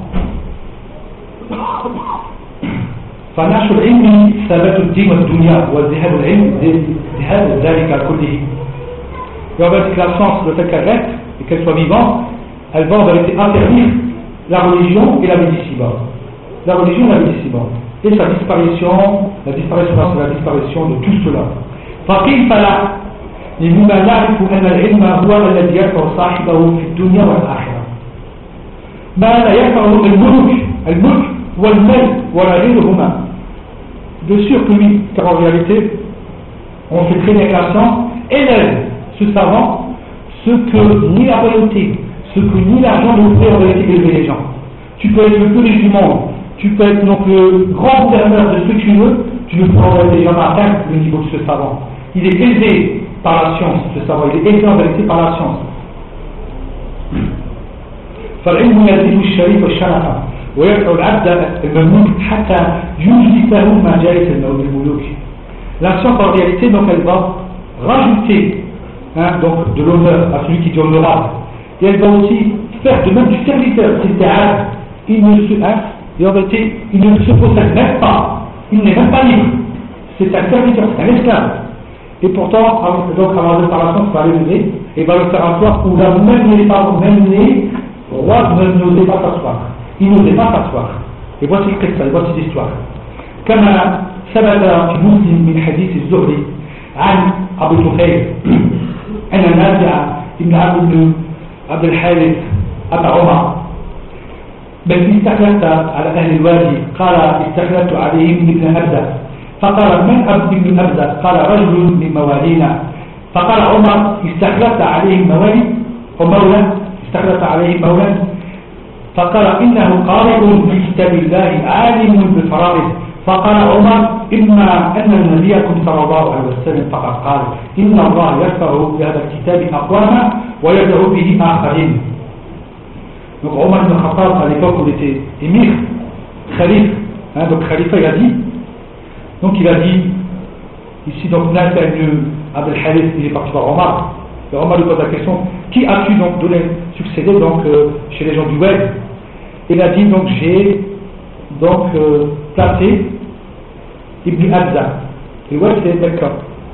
فنشر العلم ثبات الدين والدنيا وذهاب العلم ذهاب ذلك كله. Et en fait, la science, le fait qu'elle reste et qu'elle soit vivante, elle va en vérité interdire la religion et la vie ici-bas. La religion et la vie ici-bas. Et sa disparition, la disparition, c'est la disparition de tout cela. فكيف لا لمما نعرف أن العلم هو الذي ينفع صاحبه في الدنيا والآخرة. ما لا ينفع الملك الملك والمال ولا غيرهما. De sûr que oui, car en réalité, on fait très bien que la science élève ce savant ce que ni la royauté, ce que ni l'argent ne peut en réalité élever les gens. Tu peux être le plus riche du monde, tu peux être donc le grand gouverneur de ce que tu veux, tu ne pourras en réalité jamais atteindre le niveau de ce savant. Il est élevé par la science, ce savant, il est élevé en vérité par la science. فالعلم يزيد الشريف والشرف ويدعو العبد المملوك حتى يجلسه ما جالس الملوك. La science en réalité donc elle va rajouter hein, donc de l'honneur à celui qui est honorable. Et elle va aussi faire de même du serviteur, c'est-à-dire il ne se, hein, et en vérité, il ne se possède même pas, il n'est même pas libre. C'est un serviteur, c'est un esclave. Et pourtant, donc avant de par la science, va le mener et va le faire asseoir où là, même les parents, même les rois n'osaient pas s'asseoir. Ils n'osaient pas s'asseoir. Et voici le qissa, et voici l'histoire. كما ثبت في مسلم من حديث الزهري عن أبي طفيل أن نافع بن عبد عبد الحارث أبا عمر بل استخلفت على أهل الوادي قال استخلفت عليهم ابن أبزة فقال من أبد ابن أبزة قال رجل من موالينا فقال عمر استخلفت عليهم موالي ومولى استخلفت عليهم مولى فقال إنه قارئ في كتاب الله عالم بالفرائض فقال عمر إما أن نبيكم صلى الله عليه وسلم فقد قال إن الله يرفع بهذا الكتاب أقواما ويدعو به آخرين. Donc Omar ibn Khattab, à l'époque où il était émir, khalife, hein, donc khalifa il a dit, donc il a dit, ici donc Nafi ibn Abd al-Harith, il est parti voir Omar, et Omar lui pose la question, qui as-tu donc donné, succédé donc euh, chez les gens du Wed? Il a dit donc j'ai donc euh, placé Ibn Abza, et Wed c'est d'accord.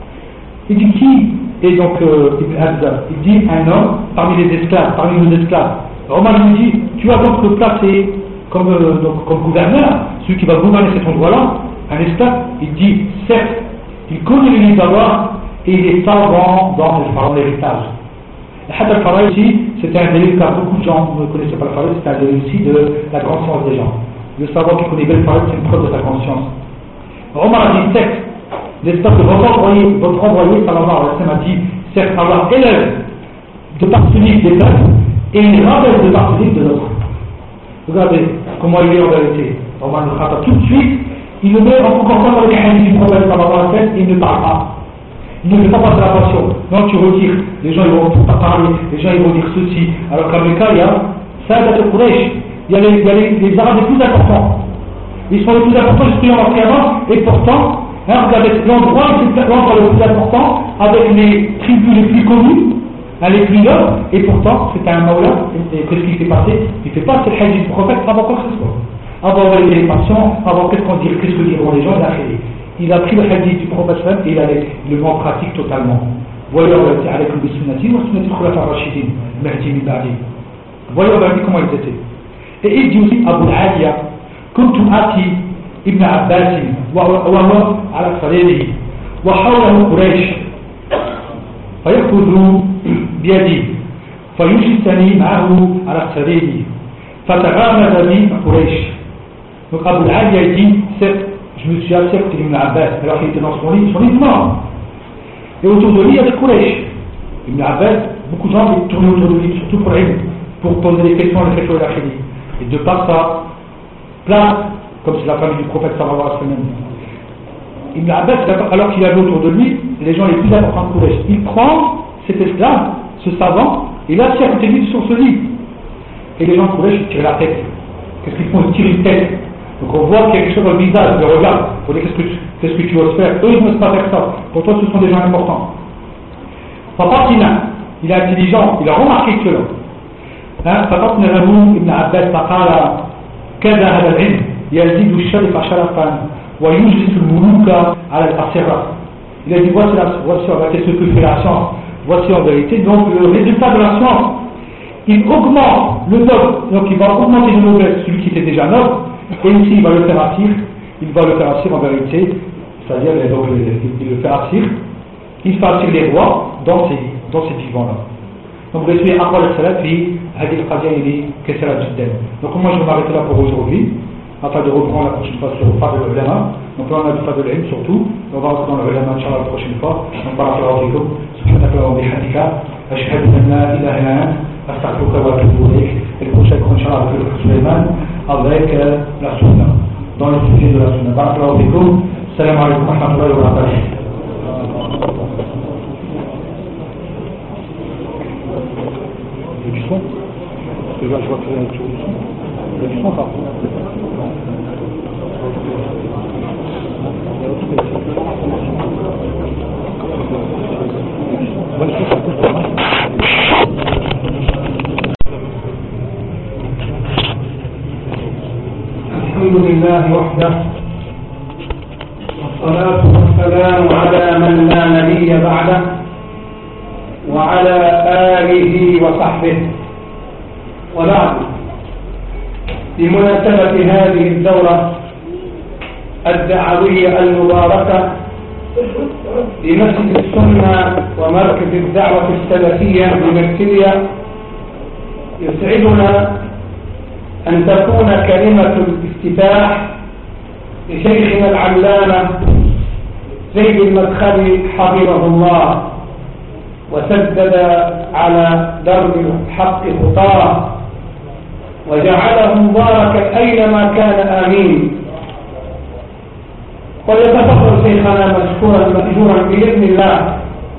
Il dit qui est donc euh, Ibn Abza? Il dit un homme parmi les esclaves, parmi nos esclaves. Omar lui dit, tu as donc le placé comme, euh, donc, comme gouverneur, celui qui va gouverner cet endroit-là, un esclave. Il dit, certes, il connaît les livres d'Allah et il est savant dans l'héritage. Le Hadd al-Faraï aussi, c'était un délire car beaucoup de gens ne connaissaient pas le Faraï, c'était un délire aussi de la conscience des gens. Le savant qui connaît bien le Faraï, c'est une preuve de sa conscience. Omar a dit, certes, l'esclave de votre envoyé, votre envoyé, sallallahu alayhi wa sallam, a dit, certes, Allah élève de par celui des peuples et il rappelle de par celui de l'autre. Regardez comment il est en vérité. Omar al-Khattab, tout de suite, il le met en concordance avec un hadith du prophète sallallahu alayhi wa sallam et il ne parle pas. Il ne fait pas passer la passion. Non, tu retires. Les gens ils vont pas parler. Les gens ils vont dire ceci. Alors qu'en Mecca, il y a Sadat al-Quraysh. Il y a, les, il y a les, les Arabes les plus importants. Ils sont les plus importants jusqu'à leur Qiyamah. Et pourtant, hein, regardez l'endroit, l'endroit le plus important, avec les tribus les plus connues, un léprilleur, et pourtant c'est un maoula, et qu'est-ce qui s'est passé? Il ne fait pas ce hadith du prophète avant quoi que ce soit. Avant valider les patients, avant qu'est-ce qu'on dit, qu'est-ce que diront les gens, il a fait. Il a pris le hadith du prophète et il a le met en pratique totalement. Voyons avec le sunnati, ou sunnati khulafa rashidin, mahdi min ba'di. Voyons comment ils étaient. Et il dit aussi Abu al-Aliya, كنت آتي ابن عباس وهو على سريره وحوله قريش فيأخذ بيدي فيجلسني معه على سريره فتغامز بي قريش. Donc Abu al-Aliya dit, je me suis assis avec Ibn Abbas alors qu'il était dans son lit, son lit mort. Et autour de lui il y avait Quraysh. Ibn Abbas, beaucoup de gens qui tournaient autour de lui, surtout pour lui, pour poser des questions à l'effet de la khili. Et de par ça, place, comme c'est la famille du prophète sallallahu alayhi wa sallam. Ibn Abbas, alors qu'il avait autour de lui les gens les plus importants de Quraysh, il prend cet esclave, ce savant, et là, il à côté de lui sur ce lit. Et les gens de Quraysh, ils tirent la tête. Qu'est-ce qu'ils font? Ils tirent une tête. Donc on voit quelque chose dans le visage, ils le regardent. On dit qu'est-ce que tu, qu'est-ce que tu oses faire? Eux, ils n'osent pas faire ça. Pour toi, ce sont des gens importants. Papa Tina, il est intelligent, il a remarqué que là. فقطن له ابن عباس فقال كذا هذا العلم يزيد الشرف شرفا ويجلس الملوك على الأسرة. Il a dit voici, la, voici en vérité ce que fait la science. Voici en vérité donc le résultat de la science. Il augmente le noble, donc il va augmenter le noblesse, celui qui était déjà noble, et ici il va le faire assir, il va le faire assir en vérité, c'est-à-dire donc, il le fait assir, il fait assir les rois dans ces, dans ces vivants-là. Donc, je suis à quoi le salat, puis Hadith Qadien, il est Kessera Jidden. Donc, moi je vais m'arrêter là pour aujourd'hui, afin de reprendre la prochaine fois sur Fadl al-Ulama. Donc, là on a du Fadl al-Ilm surtout, on va rentrer dans le Ulama, Inch'Allah, la prochaine fois. Donc, par rapport à vous, subhanahu wa ta'ala, أشهد أن لا إله إلا أنت أستغفرك وأتوب إليك. Et le prochain cours, Inch'Allah, avec le Suleiman, avec euh, la Sunna, dans le sujet de la Sunna. Barakallahu fikum. Salam alaikum wa rahmatullahi wa barakatuh. Il y a du son? Parce que je vois que c'est un petit peu du son. Il y a du son, ça. الحمد لله وحده والصلاة والسلام على من لا نبي بعده وعلى آله وصحبه. وبعد، بمناسبة هذه الدورة الدعوية المباركة لمسجد السنة ومركز الدعوة السلفية بمرسيليا، يسعدنا أن تكون كلمة الافتتاح لشيخنا العلامة زيد المدخلي حفظه الله وسدد على درب الحق خطاه وجعله مباركا أينما كان آمين. وليتفضل شيخنا مشكورا مأجورا بإذن الله.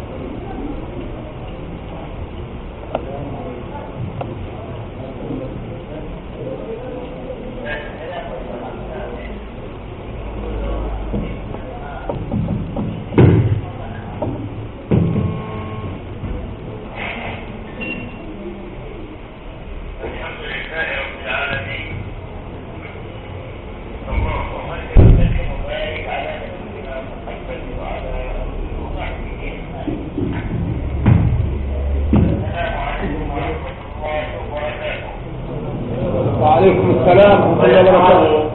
وعليكم السلام ورحمة الله وبركاته.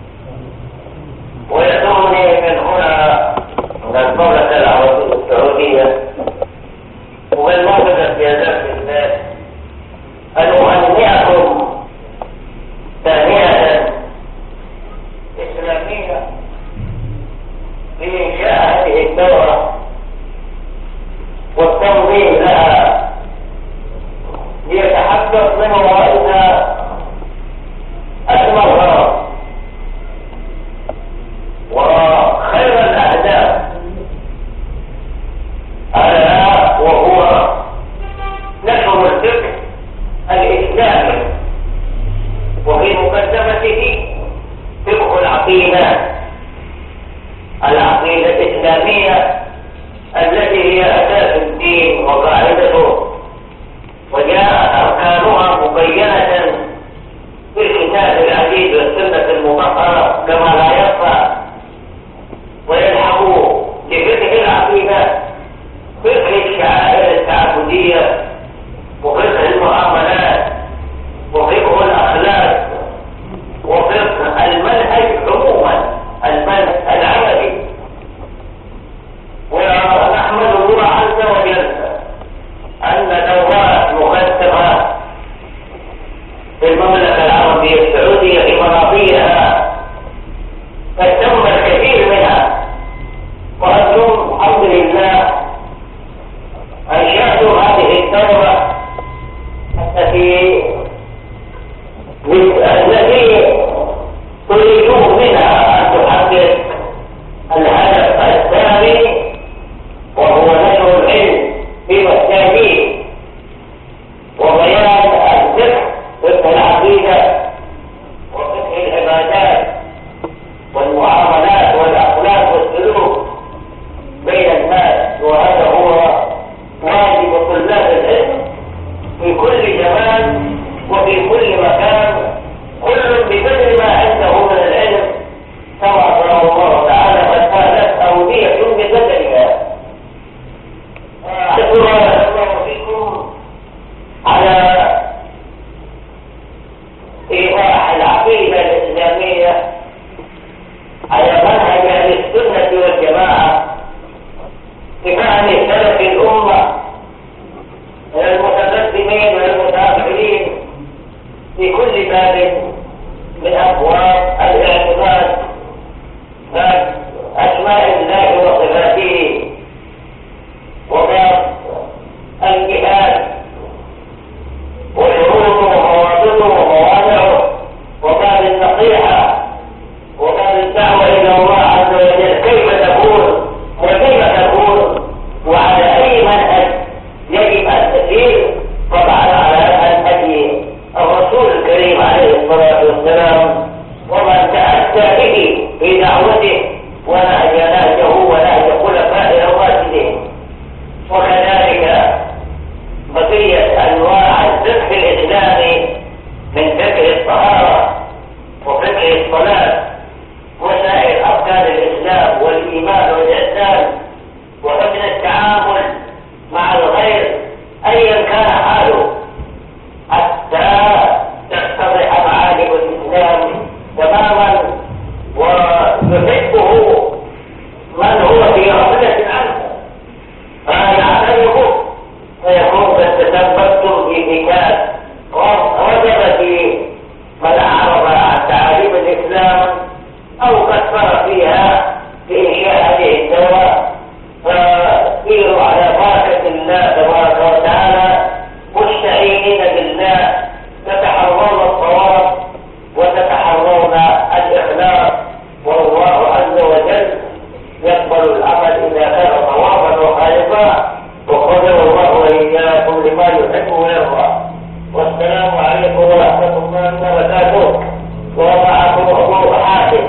ويسرني من هنا من الدولة العربية السعودية ومن موقف السياسات الناس أن أهنئكم تهنئة إسلامية بإنشاء هذه الدورة والتنظيم لها ليتحقق من ورائها أسمى الغرض وخير الأهداف، ألا وهو نشر الفكر الإسلامي وفي مقدمته فقه العقيدة العقيدة الإسلامية أسماء الله وصفاته، وباب الجهاد وشروطه ومواطنه وموانعه، وباب النصيحة، وباب الدعوة إلى الله عز وجل كيف تكون وكيف تكون وعلى أي منهج يجب أن تسير، طبعا على منهج الرسول الكريم عليه الصلاة والسلام ومن تأتى به في دعوته ونهج نهجه ونهج خلفائه الراشدين. وكذلك بقية أنواع الفقه الإسلامي من فقه الطهارة وفقه الصلاة وسائر أركان الإسلام والإيمان والإحسان وحسن التعامل مع الغير أيا كان حاله، حتى تتضح معالم الإسلام تماما ويحبه من هو في غفلة عنه، فيعترفه فيكون قد تثبتم في كتاب وجب في من أعرض عن تعاليم الإسلام أو كثر فيها في إنشاء هذه الدواء، فسيروا على بركة الله تبارك وتعالى مستعينين بالله، تتحرون الصواب وتتحرون الإخلاص، والله عز وجل يقبل العمل إذا كان صوابا وخالصا، وقدر الله وإياكم لما يحب ويرضى. والسلام عليكم ورحمة الله وبركاته، ومعكم أبو حاتم.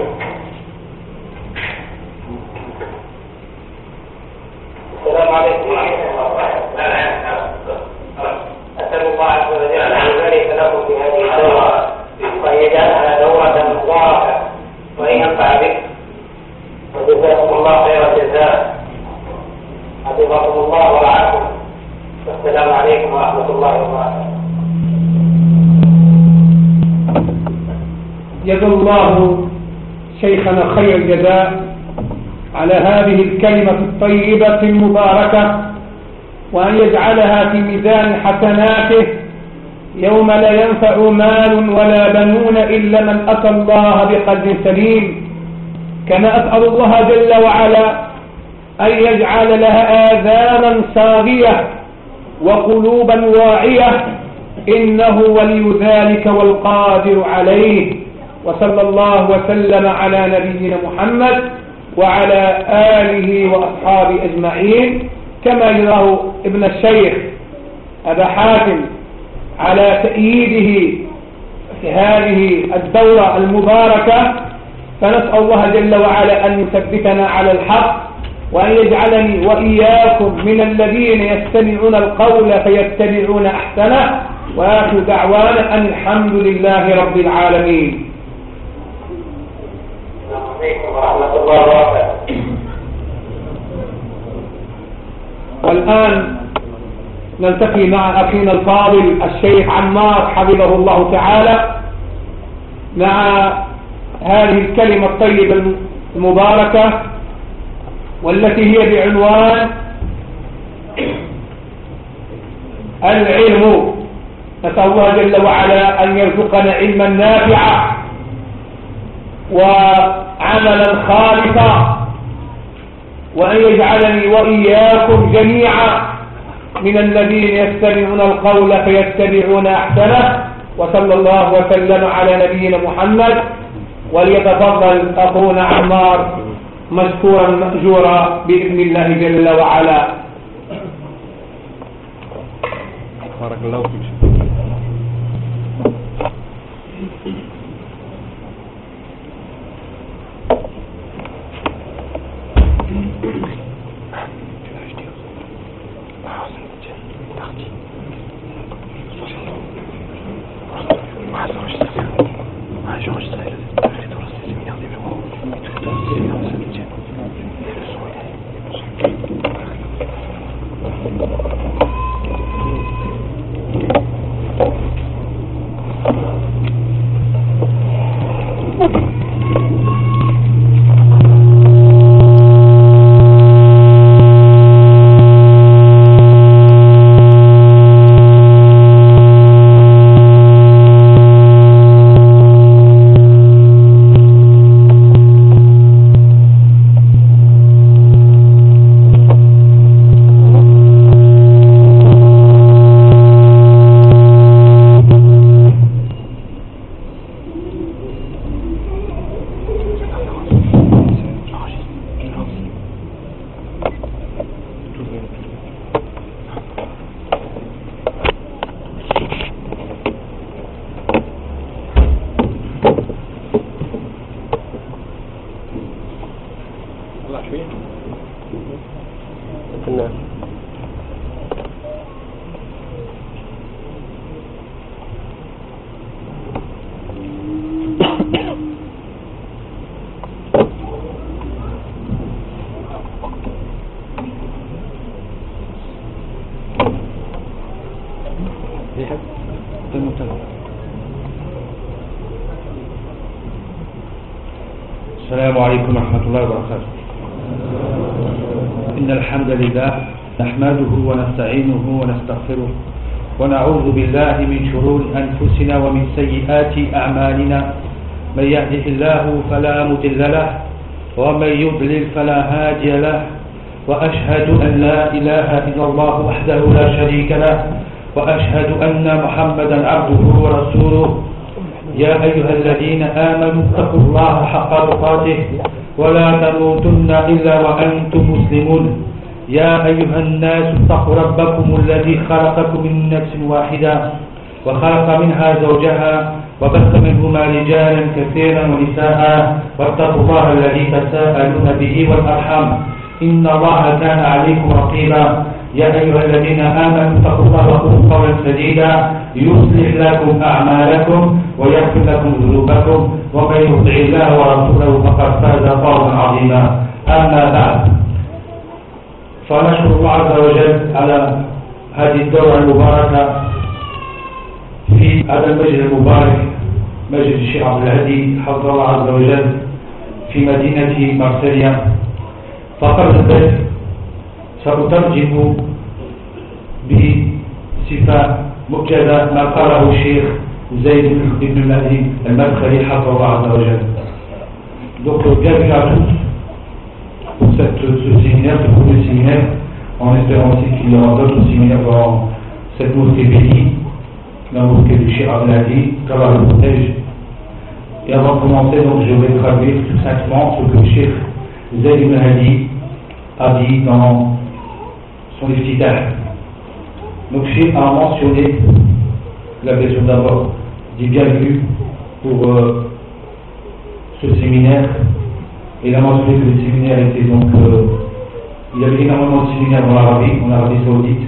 السلام عليكم ورحمة الله وبركاته. أسأل الله عز وجل أن يبارك لكم في هذه الدورة وأن يجعلها دورة مباركة وأن ينفع بك، وجزاكم الله خير الجزاء، حفظكم الله ورعاكم، والسلام عليكم ورحمة الله وبركاته. جزا الله شيخنا خير الجزاء على هذه الكلمة الطيبة المباركة، وأن يجعلها في ميزان حسناته يوم لا ينفع مال ولا بنون إلا من أتى الله بقلب سليم. كما أسأل الله جل وعلا أن يجعل لها آذانا صاغية وقلوبا واعية، إنه ولي ذلك والقادر عليه. وصلى الله وسلم على نبينا محمد وعلى آله وأصحابه أجمعين. كما يراه ابن الشيخ أبا حاتم على تأييده في هذه الدورة المباركة، فنسأل الله جل وعلا أن يثبتنا على الحق، وأن يجعلني وإياكم من الذين يستمعون القول فيتبعون أحسنه. وآخر دعوانا أن الحمد لله رب العالمين. السلام عليكم ورحمة الله وبركاته. والآن نلتقي مع أخينا الفاضل الشيخ عمار حفظه الله تعالى مع هذه الكلمة الطيبة المباركة، والتي هي بعنوان العلم. نسأل الله جل وعلا أن يرزقنا علما نافعا وعملا خالصا، وأن يجعلني وإياكم جميعا من الذين يستمعون القول فيتبعون أحسنه. وصلى الله وسلم على نبينا محمد. وليتفضل أخونا عمار مشكورا مأجورا بإذن الله جل وعلا. بارك الله فيك. طلع شوية كنا السلام عليكم ورحمة الله وبركاته. إن الحمد لله نحمده ونستعينه ونستغفره ونعوذ بالله من شرور أنفسنا ومن سيئات أعمالنا. من يهده الله فلا مضل له ومن يضلل فلا هادي له، وأشهد أن لا إله إلا الله وحده لا شريك له، وأشهد أن محمدا عبده ورسوله. يا أيها الذين آمنوا اتقوا الله حق تقاته ولا تموتن إلا وأنتم مسلمون. يا أيها الناس اتقوا ربكم الذي خلقكم من نفس واحدة وخلق منها زوجها وبث منهما رجالا كثيرا ونساء، واتقوا الله الذي تساءلون به والأرحام إن الله كان عليكم رقيبا. يا أيها الذين آمنوا اتقوا الله وقولوا قولا سديدا يصلح لكم أعمالكم ويغفر لكم ذنوبكم، ومن يطع الله ورسوله فقد فاز فوزا عظيما. أما بعد، فنشكر الله عز وجل على هذه الدورة المباركة في هذا المسجد المبارك، مسجد الشيخ عبد الهادي حفظه الله عز وجل في مدينة مارسيليا. فقبل ذلك سأترجم بصفة موجزة ما قاله الشيخ زيد بن مهدي المدخلي حفظه الله عز وجل. Donc bienvenue à tous pour cette, ce séminaire, ce premier séminaire, en espérant aussi qu'il y aura d'autres séminaires dans cette mosquée bénie, la mosquée du Cheikh Abdel Hadi, qu'Allah le protège. Et avant de commencer, donc, je vais traduire tout simplement ce que le Cheikh Zayd ibn Hadi a dit dans son iftitah. Donc Cheikh a mentionné la version d'abord, dit bienvenue pour euh, ce séminaire. Et il a mentionné que le séminaire était donc euh, il y avait énormément de séminaires en Arabie, en Arabie Saoudite,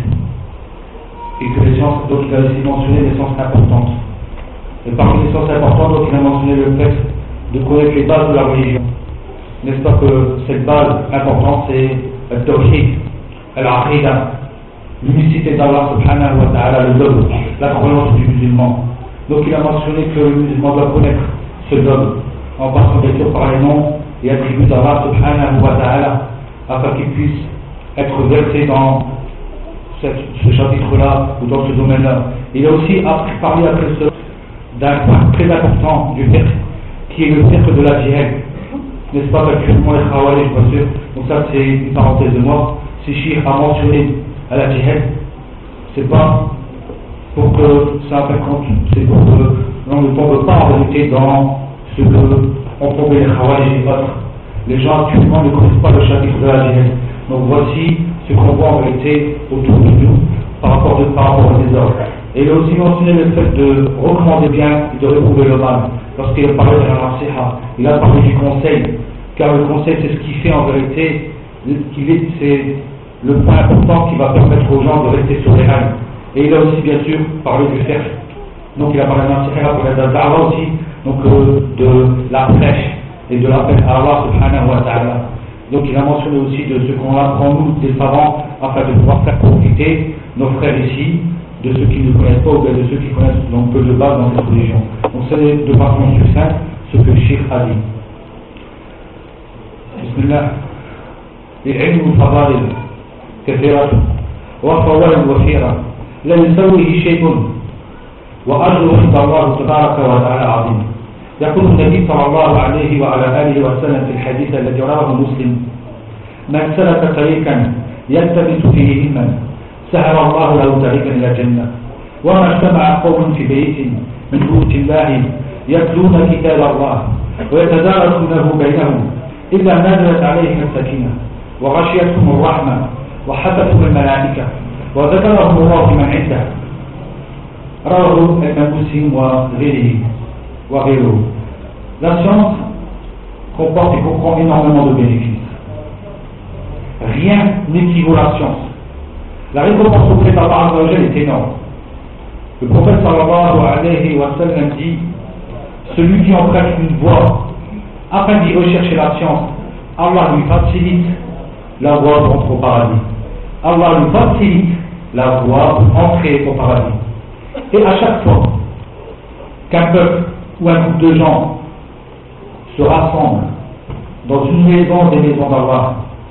et que les sciences, donc il a aussi mentionné des sciences importantes. Et parmi les sciences importantes, donc il a mentionné le fait de connaître les bases de la religion. N'est-ce pas que cette base importante c'est le tawhid, al-aqidah, l'unicité d'Allah subhanahu wa ta'ala, le dogme, la croyance du musulman. Donc il a mentionné que le musulman doit connaître ce dogme en passant bien sûr par les noms et attributs d'Allah subhanahu wa ta'ala, afin qu'il puisse être versé dans cette, ce chapitre-là ou dans ce domaine-là. Il a aussi parlé après ce d'un point très important du fiqh, qui est le fiqh de la djihad. N'est-ce pas, actuellement les khawarij, bien sûr. Donc ça c'est une parenthèse de moi. Si Cheikh a mentionné à la djihad, c'est pas pour que ça fait compte, c'est pour que l'on ne tombe pas en vérité dans ce que ont proposé les khawarij et autres. Les gens actuellement ne connaissent pas le chapitre de la djihad. Donc voici ce qu'on voit en vérité autour de nous par rapport, de, par rapport aux désordres. Et il a aussi mentionné le fait de recommander bien et de réprouver le mal. Lorsqu'il a parlé de la nasiha, il a parlé du conseil, car le conseil c'est ce qui fait en vérité, qu'il est, c'est le point important qui va permettre aux gens de rester sur les rails. Et il a aussi bien sûr parlé du fiqh. Donc il a parlé de la nasiha, il a parlé de la da'wa aussi, donc euh, de la prêche et de l'appel à Allah subhanahu wa ta'ala. Donc il a mentionné aussi de ce qu'on apprend nous des savants afin de pouvoir faire profiter nos frères ici de ceux qui ne connaissent pas ou bien de ceux qui connaissent donc peu de base dans cette religion. Donc c'est de façon succincte ce que le Cheikh a dit. Bismillah. العلم فضائل كثيرة وفوائد وفيرة لا يسويه شيء وأجر عند الله تبارك وتعالى عظيم. يقول النبي صلى الله عليه وعلى آله وسلم في الحديث الذي رواه مسلم: من سلك طريقا يلتمس فيه علما سهل الله له طريقا إلى الجنة. وما اجتمع قوم في بيت من بيوت الله يتلون كتاب الله ويتدارسونه بينهم إلا نزلت عليهم السكينة وغشيتهم الرحمة وحفتهم الملائكة وذكرهم الله من عنده. رواه الإمام مسلم وغيره وغيره. La science comporte et comprend énormément de bénéfices. rien n'équivaut la science. La récompense auprès d'Allah Azza wa Jalla est énorme. Le prophète sallallahu alayhi wa sallam dit: celui qui emprunte une voie afin d'y rechercher la science, Allah lui facilite la voie pour entrer au paradis. Allah lui facilite la voie pour entrer au paradis. Et à chaque fois qu'un peuple ou un groupe de gens se rassemble dans une maison des maisons d'Allah,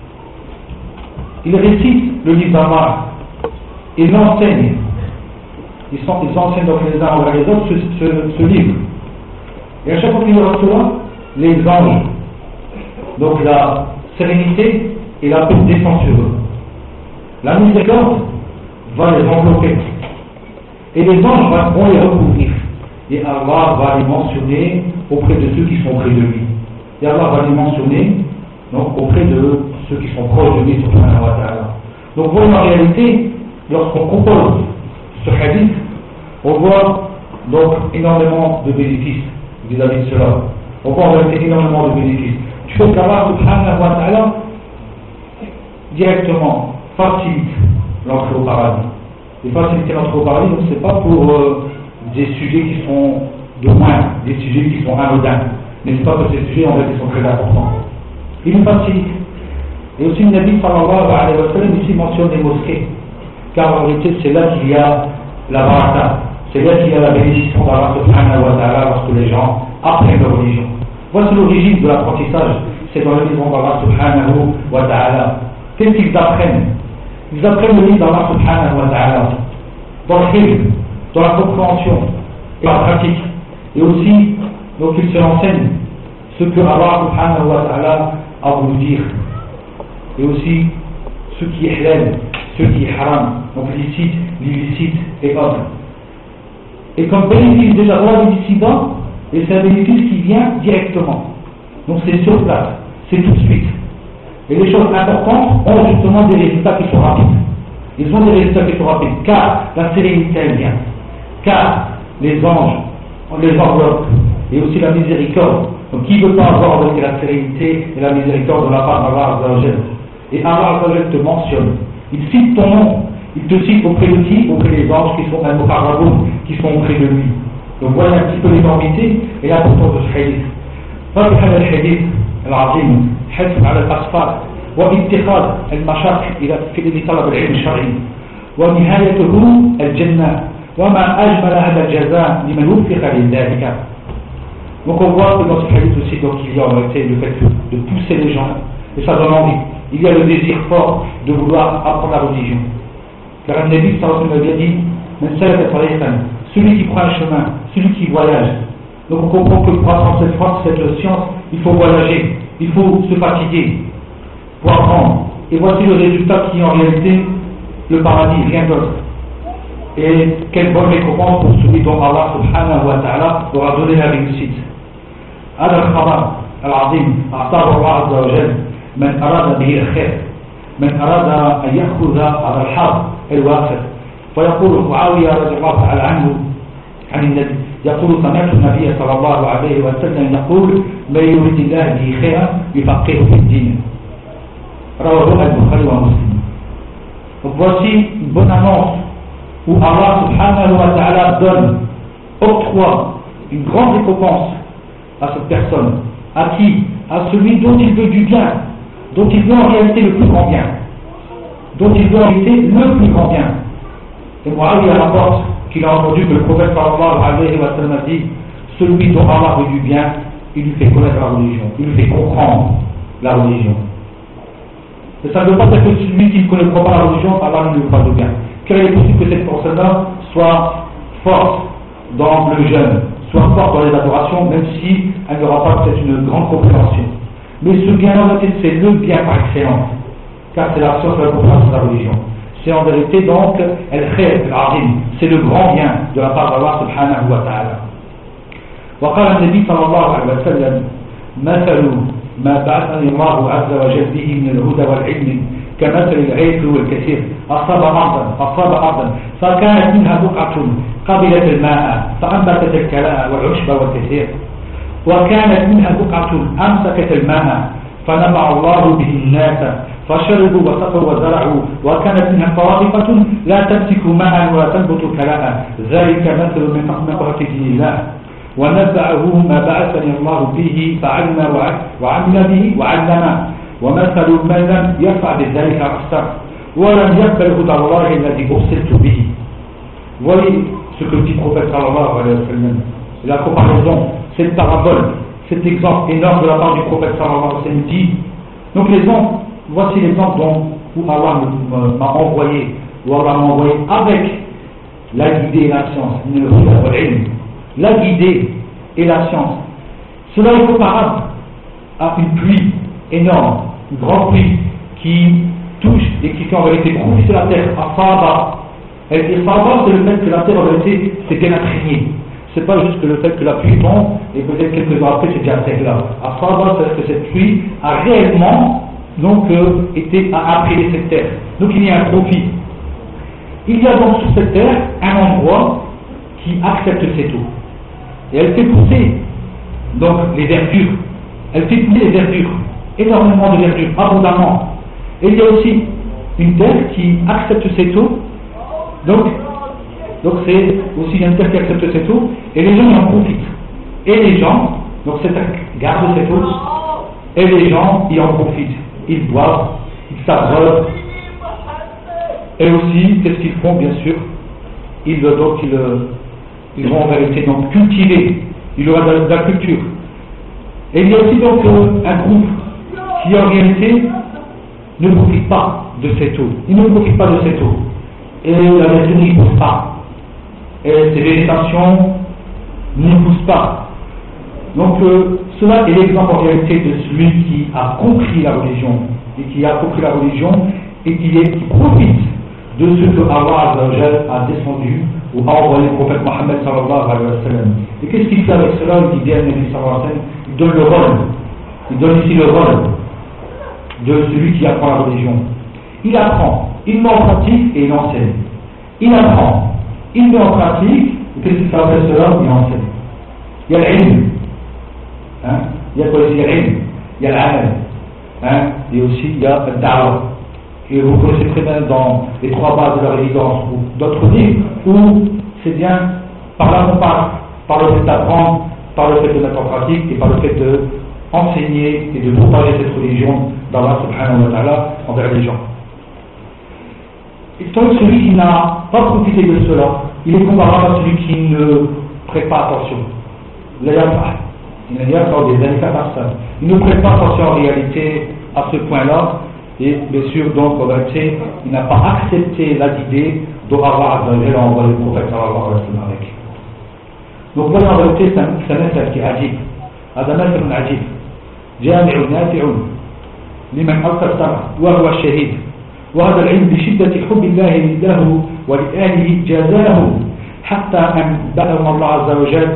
ils récitent le livre d'Allah et l'enseignent. Ils, sont, ils enseignent donc les uns envers les autres ce, ce, ce livre. Et à chaque fois qu'ils le reçoivent, les anges, donc la sérénité et la paix descendent sur eux. La miséricorde va les envelopper. Et les anges vont les recouvrir. Et Allah va les mentionner auprès de ceux qui sont près de lui. Et Allah va les mentionner donc, auprès de ceux qui sont proches de lui, subhanahu wa ta'ala. Donc, voilà, en réalité, lorsqu'on compose ce hadith, on voit donc énormément de bénéfices vis-à-vis de cela. On voit en réalité énormément de bénéfices. Tu fais qu'Allah, subhanahu wa ta'ala, directement facilite l'entrée au paradis. Et faciliter l'entrée au paradis, donc c'est pas pour euh, des sujets qui sont de moins, des sujets qui sont anodins. Mais c'est pas que ces sujets en fait ils sont très importants. Il nous facilite. Et aussi le Nabi sallallahu alayhi wa sallam ici mentionne les mosquées. Car en réalité c'est là qu'il y a la baraka, c'est là qu'il y a la bénédiction d'Allah subhanahu wa ta'ala lorsque les gens apprennent leur religion. Voici l'origine de l'apprentissage, c'est dans la maison d'Allah subhanahu wa ta'ala. Qu'est-ce qu'ils apprennent? Ils apprennent le livre d'Allah subhanahu wa ta'ala, dans le film, dans la compréhension et la pratique. Et aussi, donc ils se renseignent ce que Allah subhanahu wa ta'ala a voulu dire. Et aussi, ce qui est halal, ce qui est haram, donc licite, l'illicite et autres. Et comme bénéfice déjà droit dissident, et c'est un bénéfice qui vient directement. Donc c'est sur place, c'est tout de suite. Et les choses importantes ont justement des résultats qui sont rapides. Ils ont des résultats qui sont rapides, car la sérénité elle vient, car les anges les enveloppent, et aussi la miséricorde. Donc qui ne veut pas avoir avec la sérénité et la miséricorde de la part d'Allah Azza wa Jalla? Et Allah Azza wa Jalla te mentionne, il cite ton nom, il te cite auprès de qui? Auprès des anges qui sont al-Muqarraboun, qui sont auprès de lui. Donc voilà un petit peu l'énormité et l'importance de ce hadith. فتح الحديث العظيم حث على الأسفار واتخاذ المشاق إلى لطلب العلم الشرعي ونهايته الجنة وما أجمل هذا الجزاء لمن وفق لذلك. Donc on voit que dans ce hadith aussi donc il y a en réalité le fait de pousser les gens et ça donne envie. Il y a le désir fort de vouloir apprendre la religion. Car un Nabi sallallahu alayhi wa sallam a dit celui qui prend un chemin, celui qui voyage. Donc on comprend que pour apprendre cette force, cette science, il faut voyager, il faut se fatiguer pour apprendre. Et voici le résultat qui est en réalité le paradis, rien d'autre. Et quelle bonne récompense pour celui dont Allah subhanahu wa ta'ala aura donné la réussite. هذا الخبر العظيم أعطاه الله عز وجل من أراد به الخير، من أراد أن يأخذ على الحظ الوافر. ويقول معاوية رضي الله تعالى عنه عن النبي يقول سمعت النبي صلى الله عليه وسلم يقول من يريد الله به خيرا يفقهه في الدين. رواه البخاري ومسلم. Donc voici une bonne annonce où Allah subhanahu wa ta'ala donne, octroie une grande récompense à cette personne. À qui? À celui dont il veut du bien, dont il veut en réalité le plus grand bien, dont il veut en réalité le plus grand bien. Et Muawiyah rapporte qu'il a entendu que le prophète sallallahu alayhi wa sallam a dit celui dont Allah veut du bien, il lui fait connaître la religion, il lui fait comprendre la religion. Et ça ne veut pas dire que celui qui ne connaît pas la religion, Allah ne lui veut pas de bien. Car il est possible que cette personne-là soit forte dans le jeûne, soit forte dans les adorations, même si elle n'aura pas peut-être une grande compréhension. Mais ce bien-là, c'est le bien par excellence, car c'est la source de la compréhension de la religion. C'est en vérité donc al-khayr al-azim, c'est le grand bien de la part d'Allah subhanahu wa ta'ala. وقال النبي صلى الله عليه وسلم مثل ما بعثني الله عز وجل به من الهدى والعلم كمثل الغيث والكثير أصاب أرضا أصاب أرضا فكانت منها بقعة قبلت الماء فأنبتت الكلاء والعشب والكثير وكانت منها بقعة أمسكت الماء فنفع الله به الناس فشربوا وسقوا وزرعوا وكانت منها طائفة لا تمسك ماء ولا تنبت كلاء ذلك مثل من حكمة دين الله ونفعه ما بعثني الله به فعلم وعمل به وعلم ومثل من لم يفعل بذلك أكثر ولم يقبل هدى الله الذي أرسلت به. Voyez ce que dit le prophète sallallahu alayhi wa sallam, la comparaison, cette parabole, cet exemple énorme de la part du prophète sallallahu alayhi wa sallam dit. Donc l'exemple, voici l'exemple dont où Allah m'a envoyé, où Allah m'a envoyé avec la guidée et la science, la guidée et la science. Cela est comparable à une pluie énorme, une grande pluie qui touche et qui fait en réalité profiter la terre à Saba. Et Saba, c'est le fait que la terre en réalité s'est bien imprégnée. C'est pas juste que le fait que la pluie tombe et peut-être quelques heures après c'est déjà terre là. À Saba, c'est-à-dire que cette pluie a réellement donc euh, été à imprégner cette terre. Donc il y a un profit. Il y a donc sur cette terre un endroit qui accepte cette eau. Et elle fait pousser donc les verdures. Elle fait pousser les verdures. Énormément de verdure, abondamment. Et il y a aussi une terre qui accepte cette eau. Donc, donc c'est aussi une terre qui accepte cette eau. Et les gens en profitent. Et les gens, donc cette terre garde cette eau. Et les gens y en profitent. Ils boivent, ils s'abreuvent. Et aussi, qu'est-ce qu'ils font, bien sûr? Ils, donc, ils, ils vont en vérité donc cultiver. Il y aura de, de la culture. Et il y a aussi donc un groupe qui en réalité ne profite pas de cette eau. Il ne profite pas de cette eau. Et la verdure n'y pousse pas. Et ces végétations n'y poussent pas. Donc euh, cela est l'exemple en réalité de celui qui a compris la religion et qui a compris la religion et qui, est, qui profite de ce que Allah a descendu ou a envoyé le prophète Mohammed sallallahu alayhi wa sallam. Et qu'est-ce qu'il fait avec cela? Il dit bien, Nabi sallallahu alayhi wa sallam, il donne le rôle. Il donne ici le rôle de celui qui apprend la religion. Il apprend, il met en pratique et il enseigne. Il apprend, il met en pratique, et qu'est-ce qu'il fait après cela? Il enseigne. Il y a l'ilm. Hein? Il y a quoi ici? Il y a l'ilm, il y a l'amal. Hein? Et aussi il y a le da'wah. Et vous connaissez très bien dans les trois bases de la résidence ou d'autres livres où c'est bien par là qu'on passe, par le fait d'apprendre, par le fait de mettre en pratique et par le fait d'enseigner et de propager cette religion d'Allah subhanahu wa ta'ala envers les gens. Et donc celui qui n'a pas profité de cela, il est comparable à celui qui ne prête pas attention. Il y a des années personne. Il ne prête pas attention en réalité à ce point-là. Et bien sûr, donc, en réalité, il n'a pas accepté la idée d'Allah a envoyé le prophète sallallahu alayhi wa sallam avec. Donc voilà, en réalité, c'est un message qui est ajib. هذا مثل عجيب جامع نافع لمن ألقى السمع وهو الشهيد وهذا العلم بشدة حب الله له ولآله جازاه حتى أن بلغ الله عز وجل.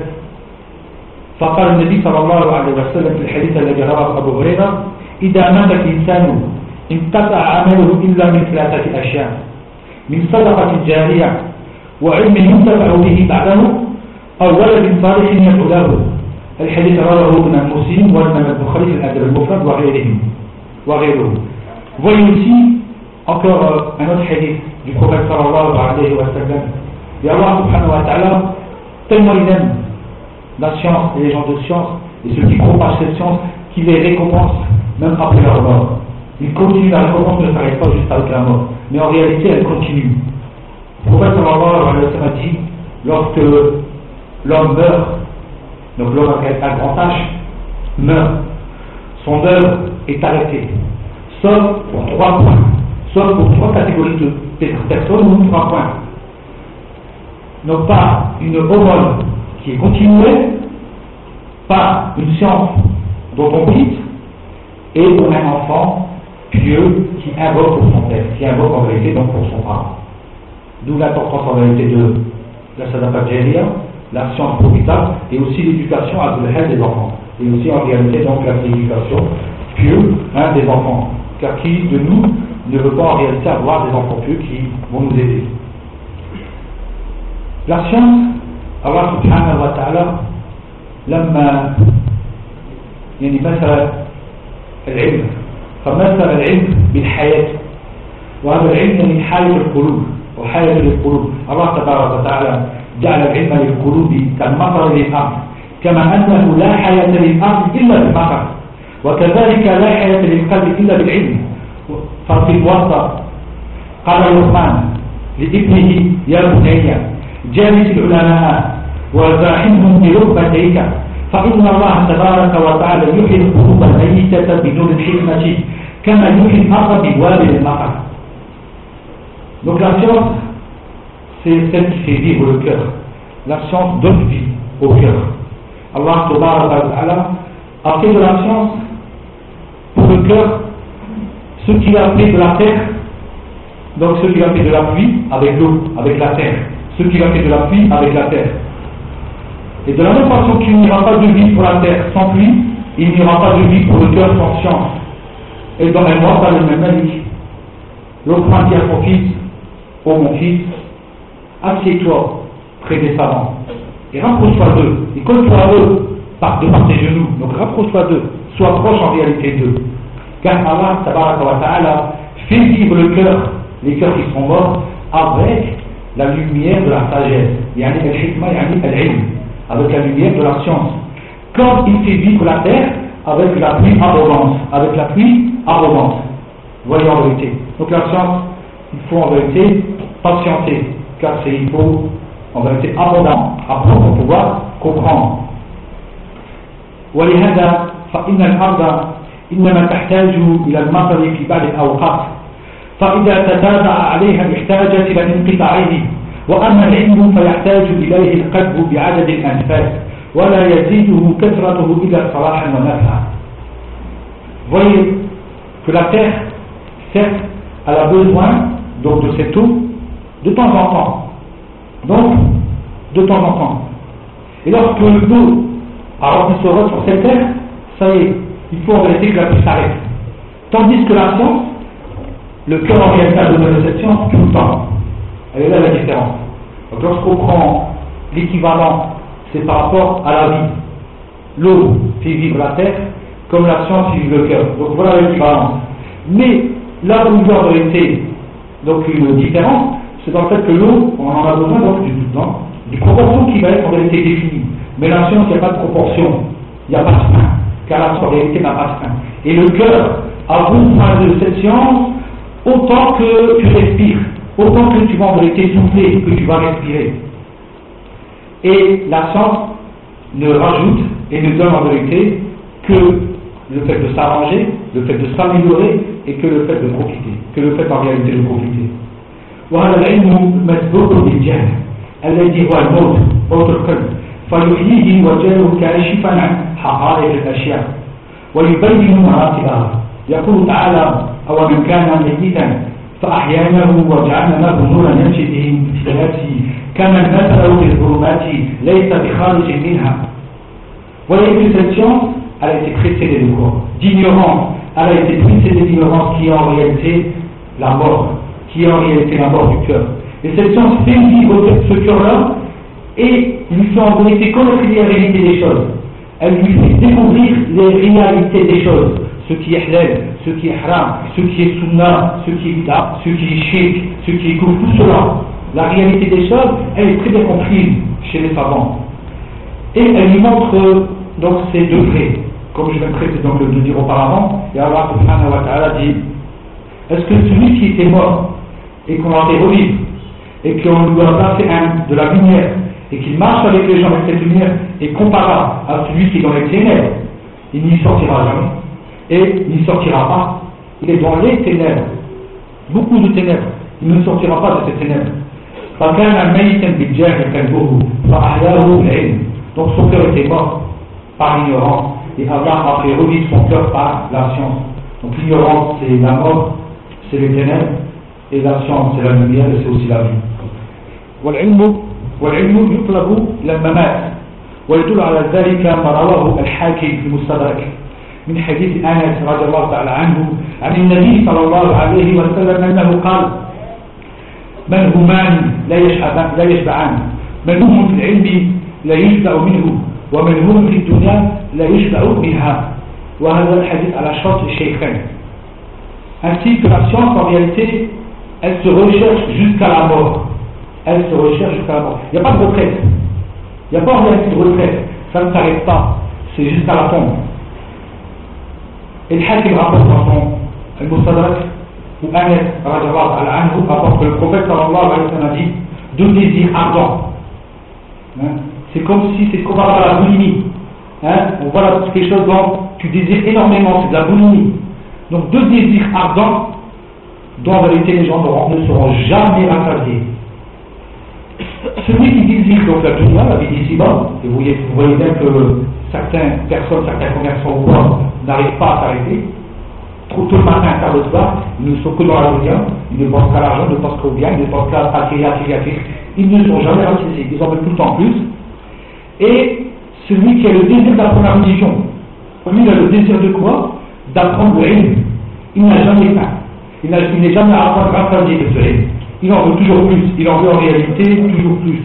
فقال النبي صلى الله عليه وسلم في الحديث الذي رواه أبو هريرة: إذا مات الإنسان انقطع عمله إلا من ثلاثة أشياء: من صدقة جارية وعلم ينتفع به بعده أو ولد صالح يدعو له. الحديث رواه ابن مسلم والإمام البخاري في الأدب المفرد وغيرهم وغيره. Voyez aussi encore euh, un autre hadith du prophète sallallahu alayhi wa sallam. Et Allah subhanahu wa ta'ala, tellement il aime la science et les gens de science et ceux qui propagent cette science, qu'il les récompense même après leur mort. Il continue, la récompense ne s'arrête pas juste avec la mort, mais en réalité elle continue. Le prophète sallallahu alayhi wa sallam a dit, lorsque l'homme meurt, donc l'homme avec un grand H meurt, son œuvre est arrêtée, sauf pour trois points, sauf pour trois catégories de personnes ou trois points. Donc pas une aumône qui est continuée, pas une science dont on quitte, et pour un enfant pieux qui invoque pour son père, qui invoque en vérité donc pour son parent. D'où l'importance en vérité de la sadaqa jariya, la science profitable, et aussi l'éducation à l'hel des enfants. Et aussi en réalité donc l'éducation pieux hein, des enfants. Car qui de nous ne veut pas en réalité avoir des enfants pieux qui vont nous aider? La science, Allah subhanahu wa ta'ala, لما يعني مثلا العلم، فمثل العلم بالحياة، وهذا العلم من حالة القلوب وحالة للقلوب. الله تبارك وتعالى جعل العلم للقلوب كالمطر للأرض، كما أنه لا حياة للأرض إلا بالمطر، وكذلك لا حياة للقلب إلا بالعلم. ففي الوسط قال لقمان لابنه يا بني جالس العلماء وزاحمهم بركبتيك، فإن الله تبارك وتعالى يحيي القلوب الميتة بدون الحكمة كما يحيي الأرض بوابل المطر. Donc la science, c'est celle qui fait vivre le cœur. La science donne vie au cœur. Allah Ta'ala a fait de la science pour le cœur ce qu'il a fait de la terre, donc ce qu'il a fait de la pluie avec l'eau, avec la terre, ce qu'il a fait de la pluie avec la terre. Et de la même façon qu'il n'y aura pas de vie pour la terre sans pluie, il n'y aura pas de vie pour le cœur sans science. Et dans les mois, dans le même manière, Loqman dit à son fils, ô mon fils, assieds-toi près des savants et rapproche-toi d'eux, et colle-toi à eux par, de par tes genoux, donc rapproche-toi d'eux, sois proche en réalité d'eux. Car Allah tabaraka wa ta'ala fait vivre le cœur, les cœurs qui sont morts, avec la lumière de la sagesse, yani al-hikma, yani al-ilm, avec la lumière de la science. Comme il fait vivre la terre avec la pluie abondante, avec la pluie abondante. Voyez en vérité. Donc la science, il faut en vérité patienter, car c'est il faut en vérité abondant, apprendre pour pouvoir comprendre. ولهذا فإن الأرض إنما تحتاج إلى المطر في بعض الأوقات، فإذا تتابع عليها احتاجت إلى انقطاعه، وأما العلم فيحتاج إليه القلب بعدد الأنفاس ولا يزيده كثرته إلا صلاحا ونفعا. Voyez que la terre, certes, elle a besoin donc de cette eau de temps en temps, donc de temps en temps. Et lorsque l'eau a rempli son rôle sur cette terre, ça y est, il faut en vérité que la pluie s'arrête. Tandis que la science, le cœur en réalité a besoin de cette science tout le temps. Elle est là la différence. Donc lorsqu'on prend l'équivalent, c'est par rapport à la vie. L'eau fait vivre la terre, comme la science fait vivre le cœur. Donc voilà l'équivalence. Mais là où il y a en vérité donc une différence, c'est dans le fait que l'eau, on en a besoin donc du, dans, du proportion qui va être en réalité définie. Mais la science, il n'y a pas de proportion, il n'y a pas de fin, car la science en réalité n'a pas de fin. Et le cœur a besoin de cette science autant que tu respires, autant que tu vas en vérité souffler, que tu vas respirer. Et la science ne rajoute et ne donne en vérité que le fait de s'arranger, le fait de s'améliorer et que le fait de profiter, que le fait en réalité de profiter. وهذا العلم مسبوق بالجهل الذي هو الموت موت القلب فيحييه وجهه كاشفا عن حقائق الاشياء ويبين مراتبها. يقول تعالى او من كان ميتا فاحييناه وجعلنا له نورا يمشي به في حياته كمن مثله في الظلمات ليس بخارج منها. Voyez que cette science, elle a été précédée de quoi? D'ignorance. Elle a été précédée d'ignorance qui est en réalité la mort, qui est en réalité la mort du cœur. Et cette science fait vivre ce cœur-là et lui fait en vérité connaître les réalités des choses. Elle lui fait découvrir les réalités des choses, ce qui est halal, ce qui est haram, ce qui est sunna, ce qui est bid'a, ce qui est shirk, ce qui est kufr, tout cela. La réalité des choses, elle est très bien comprise chez les savants. Et elle lui montre donc ces degrés, comme je viens donc de le dire auparavant. Et Allah subhanahu wa ta'ala dit: est-ce que celui qui était mort et qu'on l'a fait revivre et qu'on lui a placé un, de la lumière et qu'il marche avec les gens avec cette lumière est comparable à celui qui est dans les ténèbres, il n'y sortira jamais et il n'y sortira pas, il est dans les ténèbres, beaucoup de ténèbres, il ne sortira pas de ces ténèbres. Donc son cœur était mort par l'ignorance et Allah a fait revivre son cœur par la science. Donc l'ignorance c'est la mort, c'est les ténèbres, et la science c'est la lumière et c'est aussi la vie. والعلم والعلم يطلب إلى الممات ويدل على ذلك ما رواه الحاكم في المستدرك من حديث أنس رضي الله تعالى عنه عن النبي صلى الله عليه وسلم أنه قال: من همان لا يشبعان لا يشبعان من هم في العلم لا يشبع منه ومن هم في الدنيا لا يشبع منها. وهذا الحديث على شرط الشيخين. Ainsi que la science, en réalité, elle se recherche jusqu'à la mort. Elle se recherche jusqu'à la mort. Il n'y a pas de retraite. Il n'y a pas en réalité de retraite. Ça ne s'arrête pas. C'est jusqu'à la tombe. Et le Hakim rapporte dans son Al-Mustadrak, où Anas rapporte que le prophète sallallahu alayhi wa sallam a dit deux désirs ardents. Hein? C'est comme si c'est comparable à la boulimie. Hein? On voit là quelque chose dont tu désires énormément, c'est de la boulimie. Donc deux désirs ardents dont en vérité les gens ne seront jamais rassasiés. Celui qui désire donc la dunya, la vie d'ici-bas, et vous voyez, vous voyez bien que certaines personnes, certains commerçants au pouvoir n'arrivent pas à s'arrêter, trop tôt le matin, tard le soir, ils ne sont que dans la dunya, ils ne pensent qu'à l'argent, ils ne pensent qu'au bien, ils ne pensent qu'à acquérir, acquérir, acquérir, ils ne sont jamais rassasiés, ils en veulent tout le temps plus. Et celui qui a le désir d'apprendre la religion, lui il a le désir de quoi? D'apprendre le ilm. Il n'a jamais faim. Il n'est jamais à apprendre rassasié de ce ilm. Il en veut toujours plus. Il en veut en réalité toujours plus.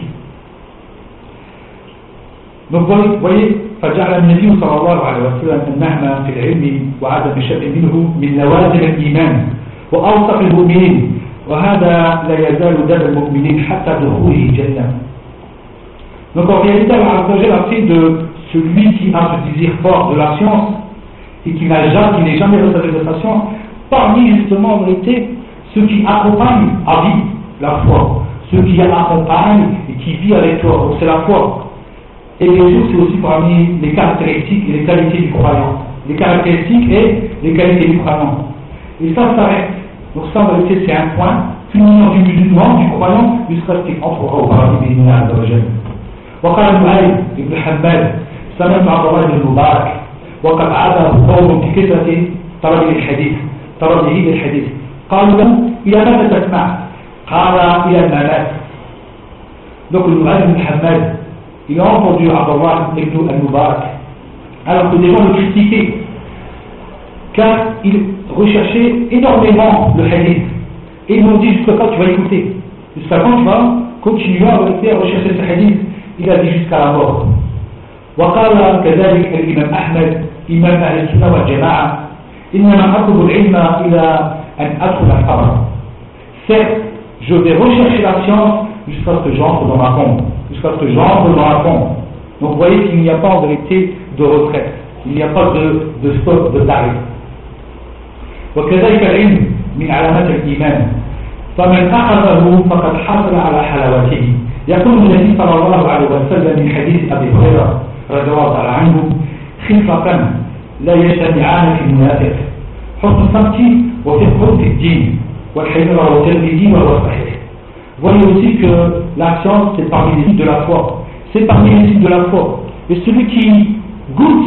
Donc vous voyez, فجعل النبي صلى الله عليه وسلم النهم في العلم وعدم شيء منه من لوازم الإيمان وأوصف المؤمنين وهذا لا يزال داب المؤمنين حتى دخوله الجنة. Donc en réalité, Allah a fait de celui qui a ce désir fort de la science et qui n'a jamais, qui n'est jamais reçu de sa science, parmi justement en vérité ceux qui accompagnent à vie la foi, ceux qui accompagnent et qui vivent avec toi, donc c'est la foi. Et bien sûr, c'est aussi parmi les caractéristiques et les qualités du croyant. Les caractéristiques et les qualités du croyant. Et ça s'arrête. Donc ça, en vérité, c'est un point culminant du musulman, du croyant, jusqu'à ce qu'il entrera au paradis bénémoine de la Jannah. وقال نعيم بن حماد سمعت عبد الله بن المبارك وقد عاد قوم بكثرة طلب الحديث طلبه للحديث قالوا له إلى ماذا تسمع؟ قال إلى الممات. Donc le Na'im ibn Hammad, il a entendu Abdullah ibn al-Mubarak, alors que des gens le critiquaient, car il recherchait énormément le hadith. Et ils m'ont dit jusqu'à quand tu vas écouter? Jusqu'à quand tu vas continuer à rechercher ce hadith? Il a dit jusqu'à la mort. وقال كذلك الإمام أحمد إمام أهل السنة والجماعة إنما أطلب العلم إلى أن أدخل القبر. Certes, je vais rechercher la science jusqu'à ce que j'entre dans ma tombe, jusqu'à ce que j'entre dans la tombe. Donc vous voyez qu'il n'y a pas en vérité de retraite, il n'y a pas de, de stop, de tarif. وكذلك العلم من علامات الإيمان فمن أخذه فقد حصل على حلاوته. يقول النبي صلى الله عليه وسلم من حديث أبي هريرة رضي الله تعالى عنه خفة لا يجتمعان في المنافق حسن الصمت وفقه في الدين والحديث رواه الترمذي وهو صحيح. Voyez aussi que la science c'est parmi les signes de la foi, c'est parmi les signes de la foi. Et celui qui goûte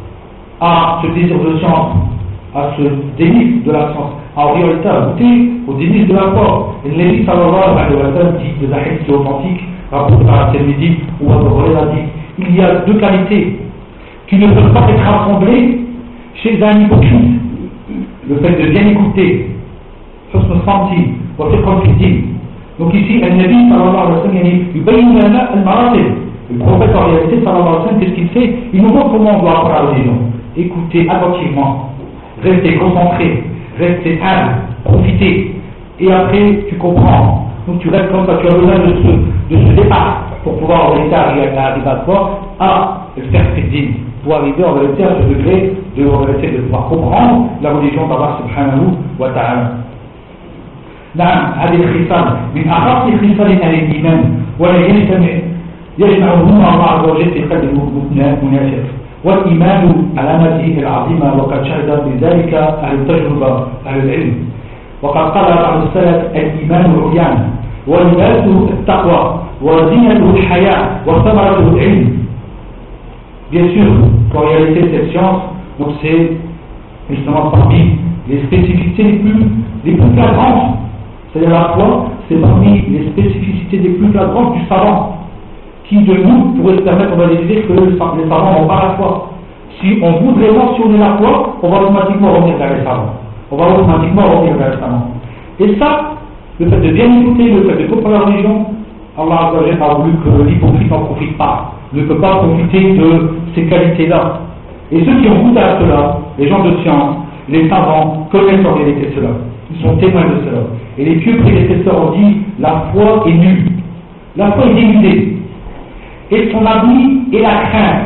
à ce désir de science, à ce délice de la science, en réalité à goûter au délice de la foi. Et le Nabi sallallahu alayhi wa sallam dit des hadiths authentiques, rapportés par At-Tirmidhi ou Abu Hurairah dit il y a deux qualités qui ne peuvent pas être rassemblées chez un hypocrite. Le fait de bien écouter, husn al-samti wa fiqh fi-d-din. Donc ici, le Nabi sallallahu alayhi wa sallam yubayyin lana al-maratib. Le prophète en réalité sallallahu alayhi wa sallam, qu'est-ce qu'il fait? Il nous montre comment on doit apprendre la religion. Écouter attentivement, rester concentré, rester humble, profiter. Et après, tu comprends. Donc tu restes comme ça, tu as besoin de ce, de ce départ pour pouvoir en réalité arriver à toi à faire tes dîmes, pour arriver en réalité à ce degré de, en réalité, de pouvoir comprendre la religion d'Allah subhanahu wa ta'ala. نعم هذه الخصال من أخص خصال أهل الإيمان ولا يجتمع يجمعهما الله عز وجل في قلب المنافق والإيمان علامته العظيمة وقد شهد بذلك أهل التجربة أهل العلم وقد قال بعض السلف الإيمان عريان ولباسه التقوى وزينته الحياة وثمرته العلم. Bien sûr qu'en réalité cette science, donc c'est justement parmi les spécificités les plus, les plus flagrantes. C'est-à-dire la foi, c'est parmi les spécificités les plus flagrantes du savant. Qui de nous pourrait se permettre, on va dire que les savants n'ont pas la foi. Si on voudrait mentionner la foi, on va automatiquement revenir vers les savants. On va automatiquement revenir vers les savants. Et ça, le fait de bien écouter, le fait de comprendre la religion, Allah a voulu que l'hypocrite n'en profite pas, ne peut pas profiter de ces qualités-là. Et ceux qui ont goûté à cela, les gens de science, les savants, connaissent en réalité cela. Ils sont témoins de cela. Et les pieux prédécesseurs ont dit, la foi est nulle. La foi est dénudée. Et son habit est la crainte.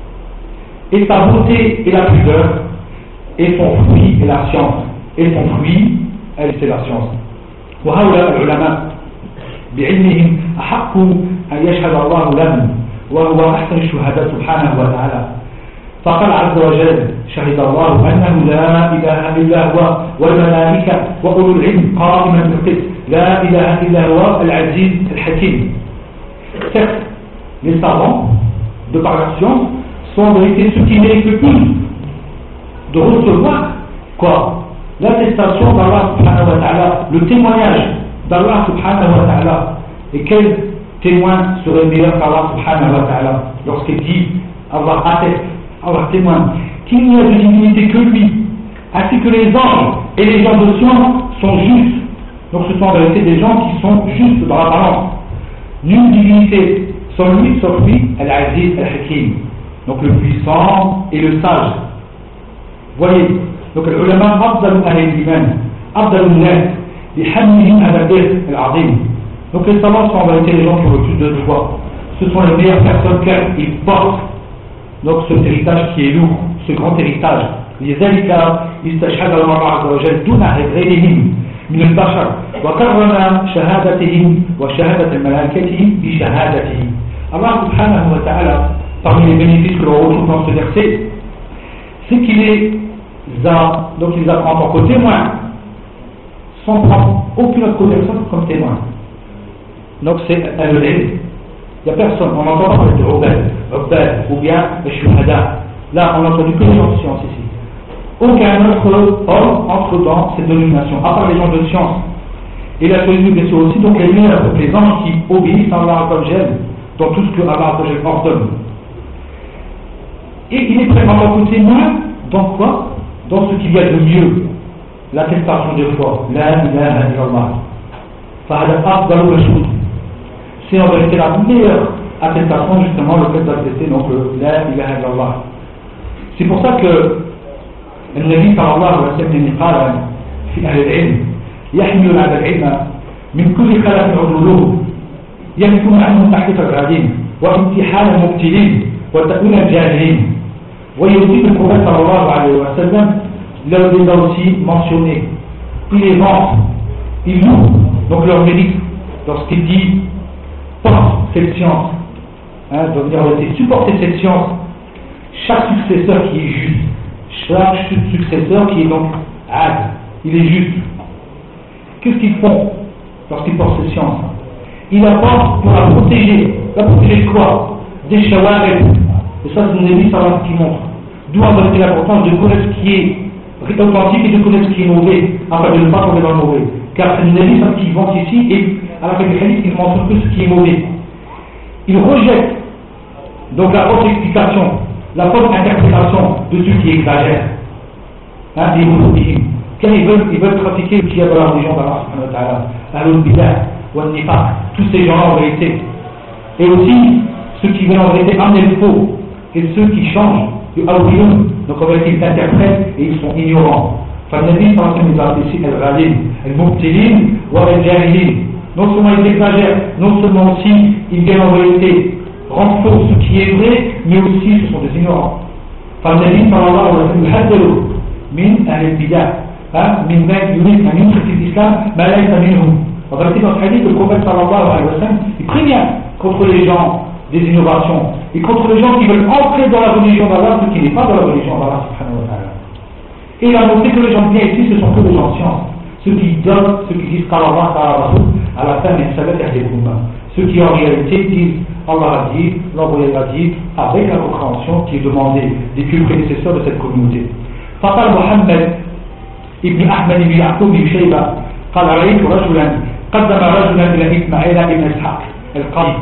Et sa beauté est la pudeur. Et son fruit est la science. Et son fruit, elle, c'est la science. وهؤلاء العلماء بعلمهم أحق أن يشهد الله لهم وهو أحسن الشهداء سبحانه وتعالى. فقال عز وجل شهد الله أنه لا إله إلا هو والملائكة وأولو العلم قائما بالقسط لا إله إلا هو العزيز الحكيم. Certes, les savants, de par leur science, sont en vérité ceux qui méritent le plus de recevoir quoi? L'attestation d'Allah subhanahu wa ta'ala, le témoignage d'Allah subhanahu wa ta'ala. Et quel témoin serait meilleur qu'Allah subhanahu wa ta'ala lorsqu'il dit, Allah atteste, Allah témoigne, qu'il n'y a de divinité que lui, ainsi que les anges et les gens de science sont justes. Donc ce sont en vérité des gens qui sont justes dans la balance. Nulle divinité sans lui, sauf lui, Al-Aziz Al-Hakim, donc le puissant et le sage. Voyez, donc les ulama afdalu ahli al-iman, afdalu an-nas, bihamdihim ala al-birr al-azim. Donc les savants sont en vérité les gens qui ont le plus de foi. Ce sont les meilleures personnes car ils portent donc ce héritage qui est lourd, ce grand héritage. لذلك استشهد الله عز وجل دون غيرهم من البشر وكرم شهادتهم وشهادة الملائكة بشهادتهم. Allah subhanahu wa ta'ala, parmi les bénéfices que l'on retrouve dans ce verset, c'est qu'il les a, donc il les a pris en tant que témoins, sans prendre aucune autre personne comme témoin. Donc c'est al-ilm. Il n'y a personne, on entend parler de Ubad, Ubad ou bien le Shuhada. Là, on n'a entendu que les gens de science ici. Aucun autre homme entre dans cette dénomination, à part les gens de science. Et la chose bien sûr aussi, donc les meilleurs, les gens qui obéissent à Allah dans tout ce que Allah ordonne. Et il est prêt à en témoin dans quoi? Dans ce qu'il y a de mieux, l'attestation de foi, la ilaha illallah. Fahada afdalu rashud. C'est en vérité la meilleure attestation, justement, le fait d'attester donc la ilaha illallah. C'est pour ça que le Nabi sallallahu alayhi wa sallam قال في أهل العلم يحمل هذا العلم من كل خلف عدوله يمكن عنه تحقيق الغادين وامتحان المبتلين وتأويل الجاهلين. ويوصي le prophète sallallahu alayhi wa sallam, il a aussi mentionné, il les vante, il loue donc leur mérite lorsqu'il dit porte cette science, hein, doit venir supporter cette science, chaque successeur qui est juste, chaque successeur qui est donc ad, il est juste. Qu'est-ce qu'ils font lorsqu'ils portent cette science? Ils la portent pour la protéger. La protéger de quoi? Des shawa'ib. Et ça, c'est une église qui montre. D'où en vérité l'importance de connaître ce qui est authentique et de connaître ce qui est mauvais, afin de ne pas tomber dans le mauvais. Car c'est une église qui vante ici et à la fin du hadith, il montre que ce qui est mauvais. Ils rejettent donc la fausse explication, la fausse interprétation de ceux qui exagèrent. Hein, des moufoutis. Car ils veulent, ils veulent trafiquer ce qu'il y a dans la religion d'Allah subhanahu wa ta'ala, al-bidah, wal-nifaq, tous ces gens en vérité. Et aussi ceux qui veulent en vérité amener le faux, et ceux qui changent du awliyun, donc en vérité ils interprètent et ils sont ignorants. فالنبي صلى الله عليه وسلم a ici al-ghalin, al-mubtilin wa al-jahilin. Non seulement ils exagèrent, non seulement aussi ils viennent en vérité rendre faux ce qui est vrai, mais aussi ce sont des ignorants. فالنبي صلى الله عليه وسلم يحذر من أهل البدع من من يريد أن يدخل في الإسلام ما ليس منهم. En vérité, dans ce hadith, le prophète sallallahu alayhi wa sallam, il prévient contre les gens des innovations et contre les gens qui veulent entrer dans la religion d'Allah, ce qui n'est pas dans la religion d'Allah subhanahu wa ta'ala. Et il a montré que les gens bien ici, ce sont que des gens de science. Ceux qui donnent, ceux qui disent qu'Allah à la fin des salat et des koumba. Ceux qui en réalité disent Allah a dit, l'envoyé a dit, avec la compréhension qui est demandée des plus prédécesseurs de cette communauté. فقال محمد ابن أحمد بن يعقوب بن شيبة قال رأيت رجلا قدم رجلا إلى إسماعيل بن إسحاق القاضي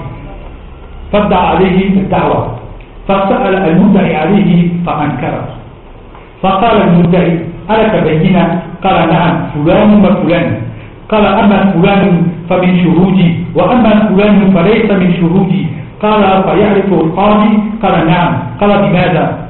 فابدأ عليه الدعوة فسأل المدعي عليه فأنكره فقال المدعي ألك بينة؟ قال نعم فلان وفلان. قال أما فلان فمن شهودي وأما فلان فليس من شهودي. قال فيعرف القاضي؟ قال نعم. قال بماذا؟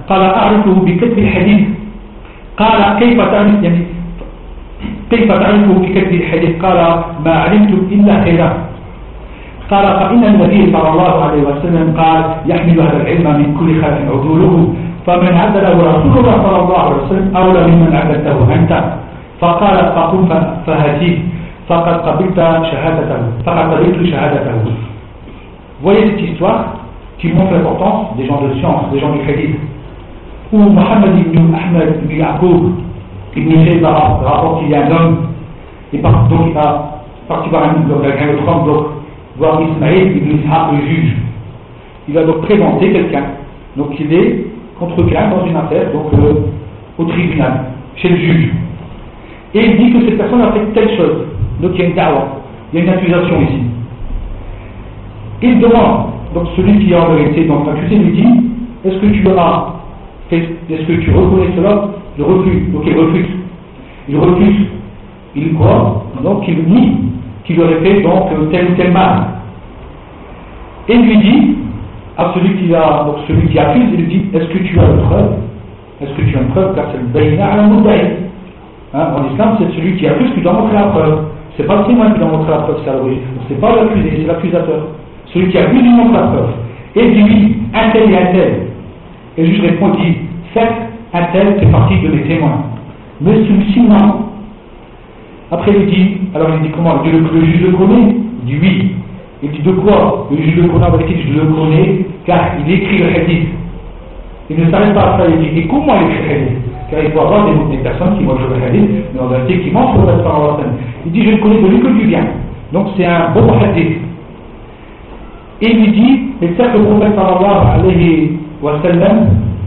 قال أعرفه بكتب الحديث قال كيف تعرف يعني كيف تعرفه بكتب الحديث قال ما علمتم إلا خيرا قال فإن النبي صلى الله عليه وسلم قال يحمل هذا العلم من كل خلف عدوله فمن عدله رسول الله صلى الله عليه وسلم أولى ممن عدلته أنت فقال فقم فهاتيه فقد قبلت شهادته فقد قبلت شهادته. Voyez cette histoire qui montre l'importance des gens de science, des gens du hadith. Où Mohammed ibn Ahmed ibn Yaqub ibn Shayba rapporte qu'il y a un homme, et par, donc il a parti voir un autre homme, donc voir Ismaïl ibn Ishaq le juge. Il a donc présenté quelqu'un, donc il est contre quelqu'un dans une affaire, donc euh, au tribunal, chez le juge. Et il dit que cette personne a fait telle chose, donc il y a une da'wa, il y a une accusation ici. Il demande, donc celui qui est en vérité, donc l'accusé lui dit, est-ce que tu as fait, est-ce que tu reconnais cela? Il refuse, donc il refuse. Il refuse. Il croit, donc il nie qu'il aurait fait donc tel ou tel mal. Et il lui dit, à celui qui a, donc celui qui accuse, il lui dit, est-ce que tu as une preuve? Est-ce que tu as une preuve? Car c'est le bayna ala mudda'i. En islam, c'est celui qui accuse qui doit montrer la preuve. C'est pas le témoin qui doit montrer la preuve, c'est à l'origine. C'est pas l'accusé, c'est l'accusateur. Celui qui accuse, il montre la preuve. Et il dit, un tel et un tel. Et le juge répond, il dit, certes, un tel fait partie de mes témoins. Mais celui-ci, non. Après, il dit, alors il dit comment? Il dit, le, le juge le connaît? Il dit oui. Il dit de quoi? Le juge le connaît, en vérité, je le connais, car il écrit le hadith. Il ne s'arrête pas à ça, il dit, et comment il écrit le hadith? Car il faut avoir des, des personnes qui mangent le hadith, mais en vérité, qui mangent le hadith. Il dit, je ne connais de lui que du bien. Donc c'est un bon hadith. Et il lui dit, et certes le prophète sallallahu alayhi wa sallam,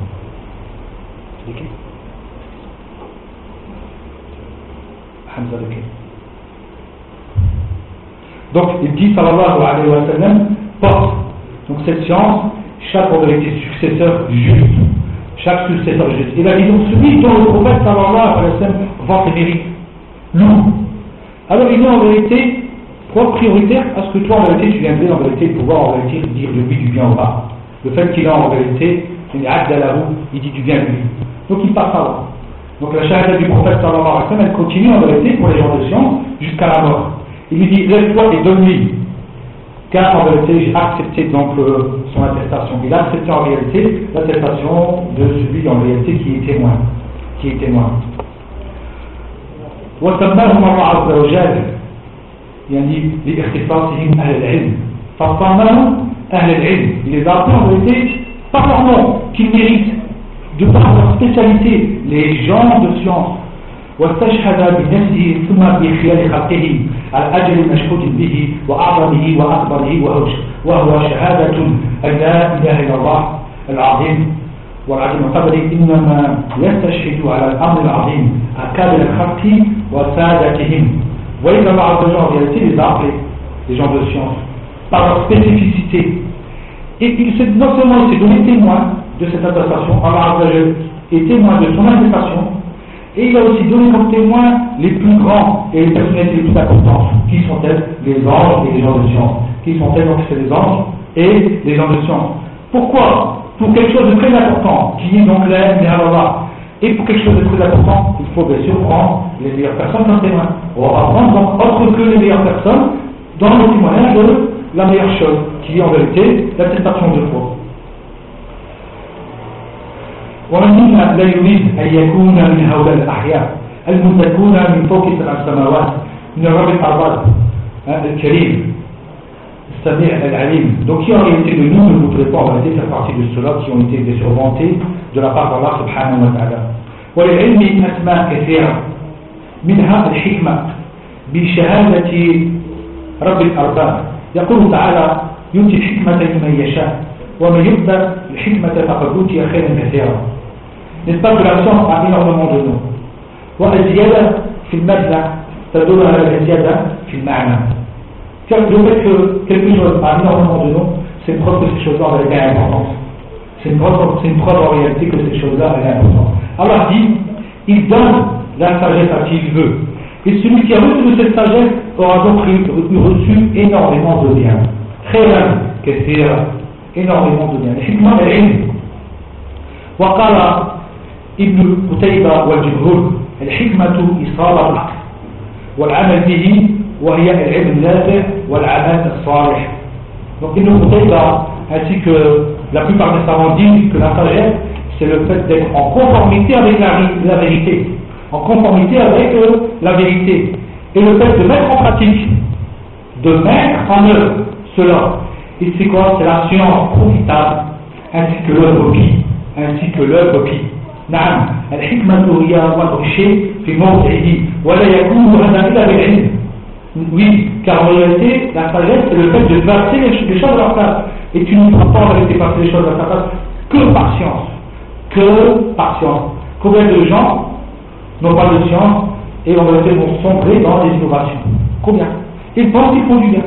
donc il dit sallallahu alayhi wa sallam, porte donc cette science, chaque en vérité successeur juste, chaque successeur juste. Il a dit donc celui dont le prophète sallallahu alayhi wa sallam vante les mérites, loue. Alors il est en vérité prioritaire à ce que toi en vérité tu viendrais en vérité pouvoir en vérité dire de lui du bien au bas. Le fait qu'il a en vérité une acte à la roue, il dit du bien de lui. Donc il passe à là. Donc la shahada du prophète sallallahu alayhi wa sallam, elle continue en vérité pour les gens de science jusqu'à la mort. Il lui dit lève-toi et donne-lui. Car en vérité j'ai accepté donc euh, son attestation. Il a accepté en réalité l'attestation de celui en réalité qui est témoin. Qui est témoin. وسماهم الله عز وجل يعني لاختصاصهم أهل العلم فصمموا أهل العلم. Il les a appelés en vérité par leur nom qu'ils méritent de par leur spécialité les gens de science. واستشهد بنفسه ثم بخيال خلقه على أجل مشهود به وأعظمه وأكبره وهو شهادة أن لا إله إلا الله العظيم والعظيم القدر إنما يستشهد على الأمر العظيم أكابر الخلق وسادتهم. وإذا بعض الجgens en réalité les a appelés les gens de science par leur spécificité. Et il s'est, non seulement il s'est donné témoin de cette attestation, Allah est témoin de son attestation, et il a aussi donné comme témoin les plus grands et les personnalités les plus importantes. Qui sont-elles? Les anges et les gens de science. Qui sont-elles? Donc c'est les anges et les gens de science. Pourquoi? Pour quelque chose de très important, qui est donc l'aide et Allah. Et pour quelque chose de très important, il faut bien sûr prendre les meilleures personnes comme témoins. On va prendre donc autre que les meilleures personnes dans le témoignage de la meilleure chose, qui est en vérité l'attestation de foi. ومن منا لا يريد أن يكون من هؤلاء الأحياء المزكون من فوق سبع سماوات من الرب الأرباب الكريم السميع العليم. Donc qui en réalité de nous ne voudrait pas en réalité faire partie de ceux-là qui ont été surmontés de la part d'Allah subhanahu wa ta'ala. وللعلم أسماء كثيرة منها الحكمة بشهادة رب الأرباب. يقول تعالى يؤتي الحكمة لمن يشاء ومن يؤتى الحكمة فقد أوتي خيرا كثيرا. N'est-ce pas que la science a énormément de noms. والزيادة في المبدأ تدل على الزيادة في المعنى. Car le fait que quelque chose a énormément de noms, c'est une preuve que ces choses-là ont une importance. C'est une preuve, c'est une preuve en réalité que ces choses-là ont une importance. Allah dit, il donne la sagesse à qui il veut. Et celui qui a reçu cette sagesse aura donc reçu énormément de biens. Khayran kathira, énormément de biens. الحكمة العلم وقال ابن قتيبة والجمهور الحكمة إصابة العقل والعمل به وهي العلم النافع والعمل الصالح. Donc Ibn Qutayba ainsi que la plupart des savants disent que la sagesse c'est le fait d'être en conformité avec la, la vérité, en conformité avec euh, la vérité, et le fait de mettre en pratique, de mettre en œuvre cela. Et c'est quoi? C'est la science profitable ainsi que l'œuvre pie, ainsi que l'œuvre pie. نعم الحكمة هي وضع الشيء في موضعه ولا يكون هذا إلا بالعلم. Oui, car en réalité, la sagesse, c'est le fait de placer les choses à leur place. Et tu ne pourras pas en réalité placer les choses à leur place que par science. Que par science. Combien de gens n'ont pas de science et en réalité vont sombrer dans les innovations? Combien? Ils pensent qu'ils font du bien.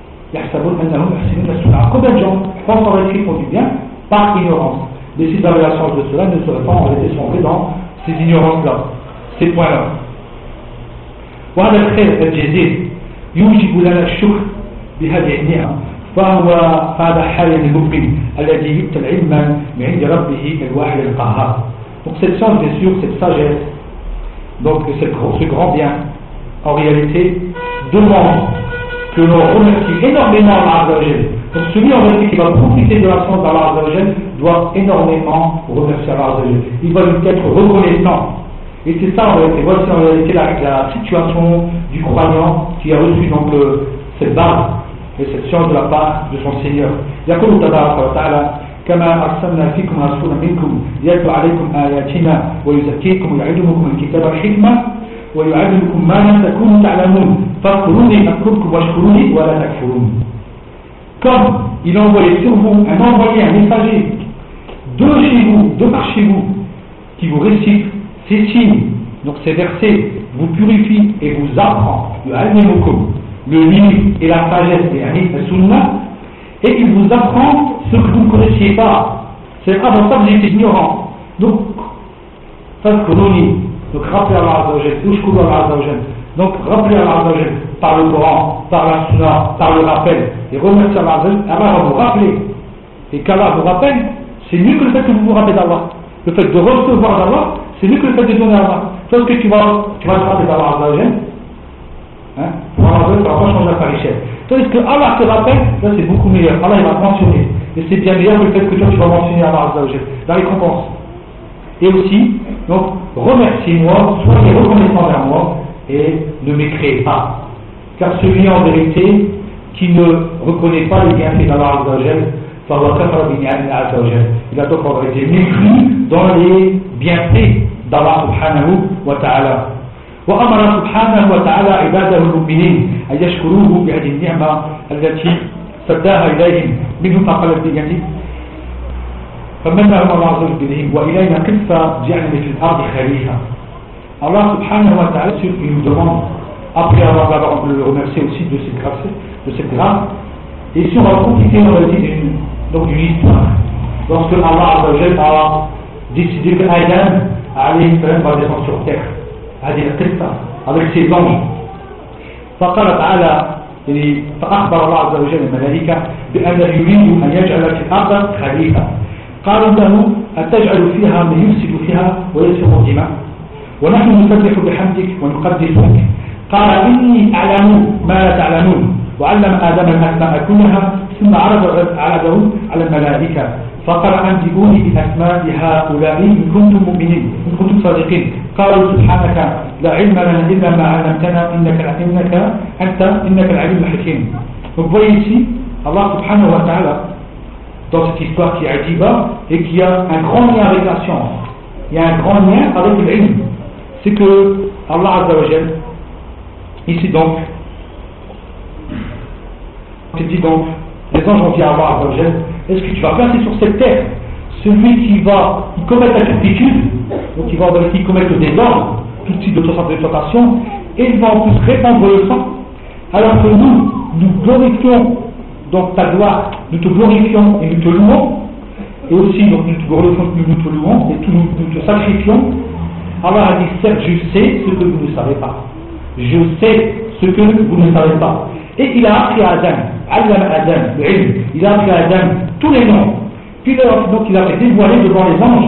Combien de gens pensent en réalité qu'ils font du bien par ignorance? Mais si dans la science de cela, ne seraient pas en réalité sombrés dans ces ignorances-là, ces points-là. وهذا الخير الجزيل يوجب لنا الشكر بهذه النعمة فهو هذا حال المؤمن الذي يؤتى العلم من عند ربه الواحد القهار. Donc cette science, bien sûr, cette sagesse, donc cette, ce grand bien, en réalité, demande que l'on remercie énormément Allah Azza wa Jal. Donc celui en réalité qui va profiter de la science d'Allah Azza wa Jal doit énormément remercier Allah Azza wa Jal. Il va lui être reconnaissant. Et c'est ça en réalité, voici en réalité la, la situation du croyant qui a reçu donc euh, cette base et cette science de la part de son Seigneur. يقول تبارك وتعالى كما أرسلنا فيكم رسولا منكم يتلو عليكم آياتنا ويزكيكم ويعلمكم الكتاب والحكمة ويعلمكم ما لم تكونوا تعلمون فاذكروني أذكركم واشكروني ولا تكفرون. Comme il a envoyé sur vous un envoyé, un messager de chez vous, de par chez vous, qui vous récite ces signes, donc ces versets, vous purifie et vous apprend le Al-Mukum, le livre et la sagesse et la Sunna, et il vous apprend ce que vous ne connaissiez pas. C'est avant ça vous étiez ignorant. Donc, donc rappelez Allah Azza wa Jal, ushkuru Allah Azza wa Jal. Donc rappelez Allah Azza wa Jal par le Coran, par la Sunna, par le rappel, et remerciez Allah Azza wa Jal. Allah va vous rappeler. Et qu'Allah vous rappelle, c'est mieux que le fait que vous vous rappelez d'Allah. Le fait de recevoir d'Allah, c'est mieux que le fait de donner à Allah. Parce que tu vas, tu vas te rappeler d'Allah Azza wa Jal, hein, pour Allah Azza wa Jal, ça va pas changer ta richesse. Tandis que Allah te rappelle, là c'est beaucoup meilleur. Allah il va mentionner. Et c'est bien meilleur que le fait que toi tu vas mentionner Allah Azza wa Jal, la récompense. Et aussi, donc, remerciez-moi, soyez reconnaissants vers moi et ne m'écriez pas. Car celui en vérité qui ne reconnaît pas les bienfaits d'Allah Azza wa Jal, il a donc en vérité mépris dans les bienfaits d'Allah subhanahu wa ta'ala. وأمر سبحانه وتعالى عباده المؤمنين أن يشكروه بهذه النعمة التي سداها إليهم منهم ما قال الدجاجي فمنهم الله عز وجل بهم وإلينا قصة جعلنا في الأرض خليفة. Allah subhanahu wa ta'ala il nous demande, après avoir d'abord le remercier aussi de cette grâce, de cette grâce, et si on va profiter on va dire d'une donc d'une histoire, lorsque Allah azza wa jalla a décidé que Adam alayhi salam va descendre sur terre. هذه القصة avec ses anges. فقال تعالى يعني فأخبر الله عز وجل الملائكة بأنه يريد أن يجعل في الأرض خليفة. قالوا له أتجعل فيها من يفسد فيها ويسفك الدماء ونحن نسبح بحمدك ونقدس لك. قال إني أعلم ما لا تعلمون وعلم آدم الأسماء كلها ثم عرض عرضه على الملائكة فقال أنبئوني بأسماء هؤلاء إن كنتم مؤمنين إن كنتم صادقين. قالوا سبحانك لا علم لنا إلا ما علمتنا إنك إنك أنت إنك العليم الحكيم. Donc vous voyez ici Allah subhanahu wa ta'ala dans cette histoire qui est ajiba et qui a un grand lien avec la science. Il y a un grand lien avec l'ilm. C'est que Allah azza wa jal ici donc il dit donc les anges ont dit à Allah azza wa jal est-ce que tu vas placer sur cette terre celui qui va qui commettre la turpitude, donc il va qui commettre le désordre, tout type de tentation, et il va en plus répandre le sang, alors que nous, nous glorifions donc ta gloire, nous te glorifions et nous te louons, et aussi donc nous te glorifions et nous te louons, et nous, nous te sacrifions. Allah a dit certes je sais ce que vous ne savez pas, je sais ce que vous ne savez pas, et il a appris à Adam, Allam Adam, il a appris à Adam tous les noms. Puis donc il a fait dévoiler devant les anges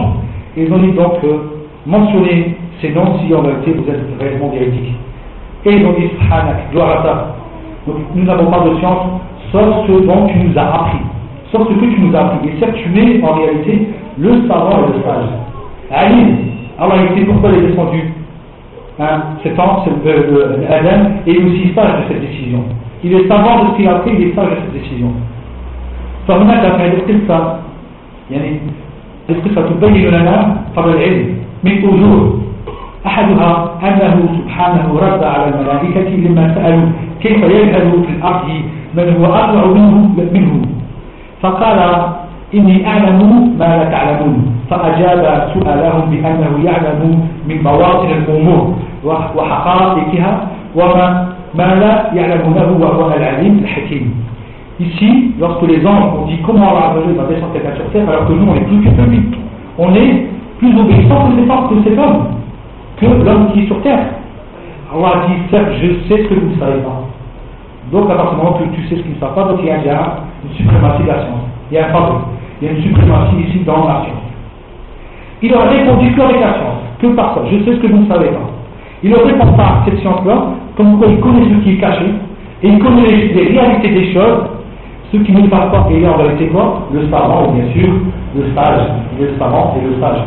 Ils ont dit donc euh, mentionnez ces noms si en vérité vous êtes réellement véridiques. Et ils ont dit Subhanak, gloire à ta. Donc nous n'avons pas de science sauf ce dont tu nous as appris. Sauf ce que tu nous as appris. Et certes, tu es en réalité le savant et le sage. Ali, Allah il sait pourquoi il est descendu. Hein, c'est temps, c'est euh, Adam, et il est aussi sage de cette décision. Il est savant de ce qu'il a fait, il est sage de cette décision. فهناك في هذه القصة يعني القصة تبين لنا فضل العلم من وجوه. أحدها أنه سبحانه رد على الملائكة لما سألوا كيف يجهل في الأرض من هو أطلع منه منه فقال إني أعلم ما لا تعلمون فأجاب سؤالهم بأنه يعلم من مواطن الأمور وحقائقها وما ما لا يعلمونه وهو العليم الحكيم. Ici, lorsque les anges ont dit comment Allah va descendre quelqu'un sur terre, alors que nous on est plus que lui, on est plus obéissant que cet homme, que l'homme qui est sur terre. Allah dit certes, je sais ce que vous ne savez pas. Donc à partir du moment que tu sais ce qu'ils ne savent pas, donc il y a une suprématie de la science. Il y a un fable. Il y a une suprématie ici dans la science. Il aurait répondu que avec la science, que par ça, je sais ce que vous ne savez pas. Il ne répond pas à cette science-là, comme quoi il connaît ce qui est caché, et il connaît les, les réalités des choses, ce qui ne savent pas, et il y a en réalité quoi? Le savant, et bien sûr, le sage, le savant et le sage.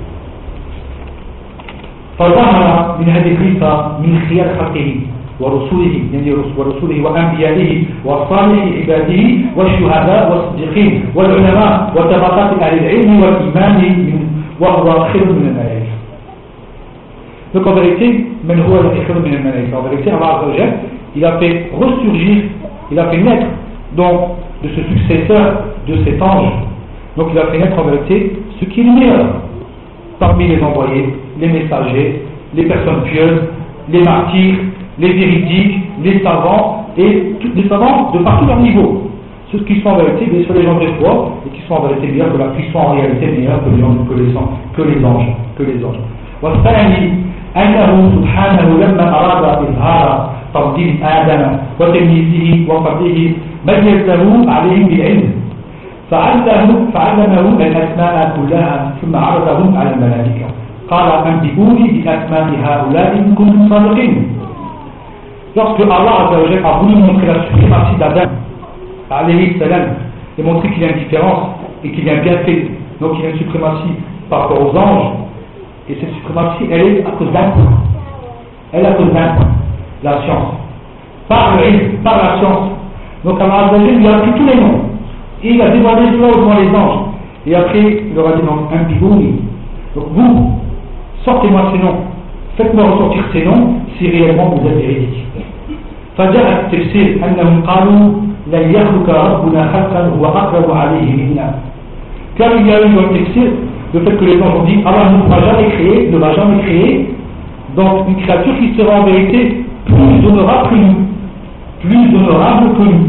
فظهر من هذه القصة من خيار خلقه ورسوله يعني ورسوله وأنبيائه وصالح عباده والشهداء والصديقين والعلماء وطبقات أهل العلم والإيمان وهو خير من الملائكة. Donc en vérité, من هو خير من الملائكة. En vérité, Allah Azza wa Jalla, il a fait ressurgir, il a fait naître donc de ce successeur de cet ange. Donc il a fait naître en vérité ce qui est le meilleur parmi les envoyés, les messagers, les personnes pieuses, les martyrs, les véridiques, les savants, et tous les savants de partout leur niveau. Ceux qui sont en vérité, bien sûr les gens de foi, et qui sont en vérité meilleurs que la qui sont en réalité meilleurs que les gens que les, que les anges, que les anges. والثاني أنه سبحانه لما أراد إظهار تفضيل آدم وتمييزه وفضله ميزه عليهم بالعلم فعلمه فعلمه الأسماء كلها ثم عرضهم على الملائكة قال أنبئوني بأسماء هؤلاء إن كنتم صادقين. Lorsque Allah a voulu montrer la suprématie d'Adam alayhi salam et montrer qu'il y a une différence et qu'il y a un bienfait, donc il y a une suprématie par rapport aux anges, et cette suprématie elle est à cause d'un point, elle est à cause d'un point, la science, par le ilm, par la science. Donc Allah lui a pris tous les noms et il a demandé cela devant les anges, et après il leur a dit donc un bigouni, donc vous sortez-moi ces noms, faites-moi ressortir ces noms si réellement vous êtes véridiques. فجاء التفسير أنهم قالوا لن يخلق ربنا خلقا هو أقرب عليه منا. Car il y a eu dans le tafsir le fait que les gens ont dit Allah ne va jamais créer, ne va jamais créer donc une créature qui sera en vérité plus honorable que nous, plus honorable que nous.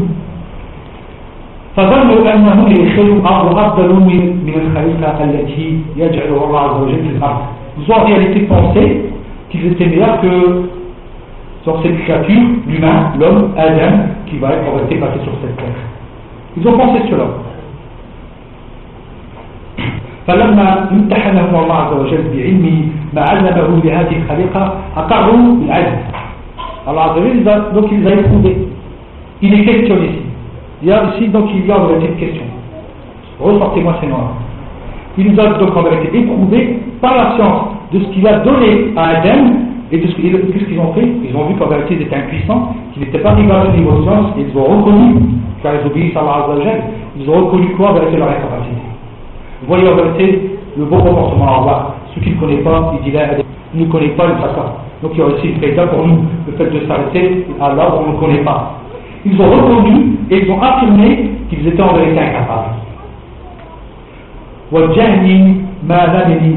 فظنوا أنه يخلق أفضل من من الخليقة التي يجعلها الله عز وجل في الأرض. Ils ont en réalité pensé qu'ils étaient meilleurs que sur cette créature, l'humain, l'homme, Adam, qui va être en réalité passé sur cette terre. Ils ont pensé cela. فلما امتحنهم الله عز وجل بعلمه ما علمه بهذه الخليقة أقروا بالعجز. Allah عز وجل donc ils a éprouvé. Il est question ici. Il y a ici donc il y a en réalité une question. Ressortez-moi ces noirs. Il nous a donc en vérité éprouvé par la science de ce qu'il a donné à Adam et de ce qu'ils ont fait. Ils ont vu qu'en vérité ils étaient impuissants, qu'ils n'étaient pas arrivés à ce niveau de science, et ils ont reconnu, car ils obéissent à Allah Azza wa Jalla, ils ont reconnu quoi en vérité leur incapacité. Vous voyez en vérité le bon comportement à Allah. Ceux qui ne connaissent pas, il dit là, il ne connaît pas le façon. Donc il y a aussi une faïda pour nous, le fait de s'arrêter à Allah où on ne connaît pas. Ils ont reconnu et ils ont affirmé qu'ils étaient en vérité incapables. والجهل ما لم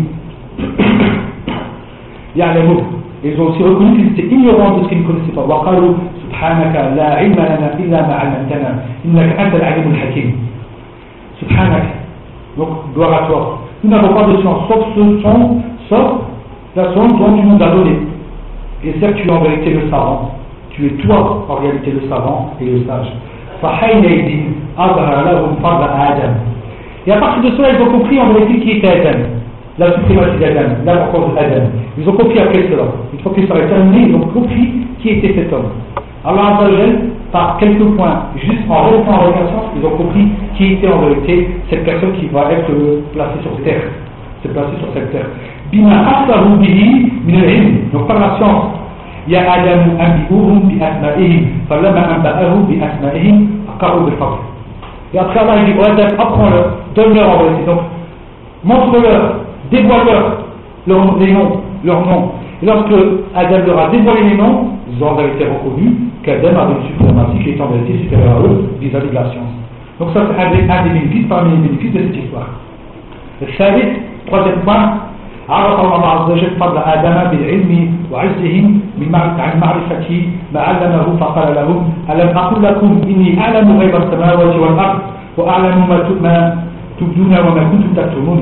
يعلموه. Ils ont aussi reconnu qu'ils étaient ignorants de ce qu'ils ne connaissaient pas. وقالوا سبحانك لا علم لنا إلا ما علمتنا إنك أنت العليم الحكيم. سبحانك. Donc gloire à toi. Nous n'avons pas de science sauf ce son, sauf la science dont tu nous as donné. Et certes tu es en vérité le savant. Tu es toi en réalité le savant et le sage. فحينئذ أظهر لهم فضل آدم. Et à partir de cela, ils ont compris en vérité qui était Adam. la suprématie d'Adam, l'importance d'Adam. Ils ont compris après cela. Une fois que ça est terminé, ils ont compris qui était cet homme. Allah Azza wa Jal, par quelques points, juste en restant en regardant, ils ont compris qui était en vérité cette personne qui va être placée sur terre. Se placer sur cette terre. Bima asahu bihi min al-ilm. Donc par la science, il y a Adam anbi'uhum bi asma'ihim. Falamma anba'ahum bi asma'ihim aqaru bil fadl. Et après Allah il dit, oh Adam, apprends-leur, donne-leur en vérité. Donc montre-leur, dévoile-leur leur, les noms, leurs noms. Et lorsque Adam leur a dévoilé les noms, ils ont en vérité reconnu qu'Adam avait une suprématie qui est en vérité supérieure à eux vis-à-vis de la science. Donc ça c'est un des, un des bénéfices parmi les bénéfices de cette histoire. Le Thalith, troisième point, عرف الله عز وجل فضل آدم بالعلم وعزهم عن معرفة ما علمه فقال لهم ألم أقل لكم إني أعلم غيب السماوات والأرض وأعلم ما تبدون وما كنتم تكتمون.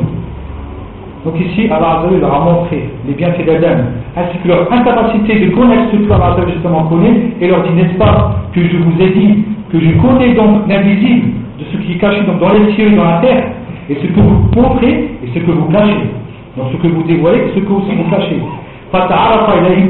Donc ici, Allah Azza wa Jalla leur a montré les bienfaits d'Adam, ainsi que leur incapacité de connaître ce que Allah Azza wa Jalla justement connaît, et leur dit, n'est-ce pas, que je vous ai dit, que je connais donc l'invisible de ce qui est caché donc dans les cieux et dans la terre, et ce que vous montrez et ce que vous cachez. Donc ce que vous dévoilez et ce que aussi vous cachez. Allah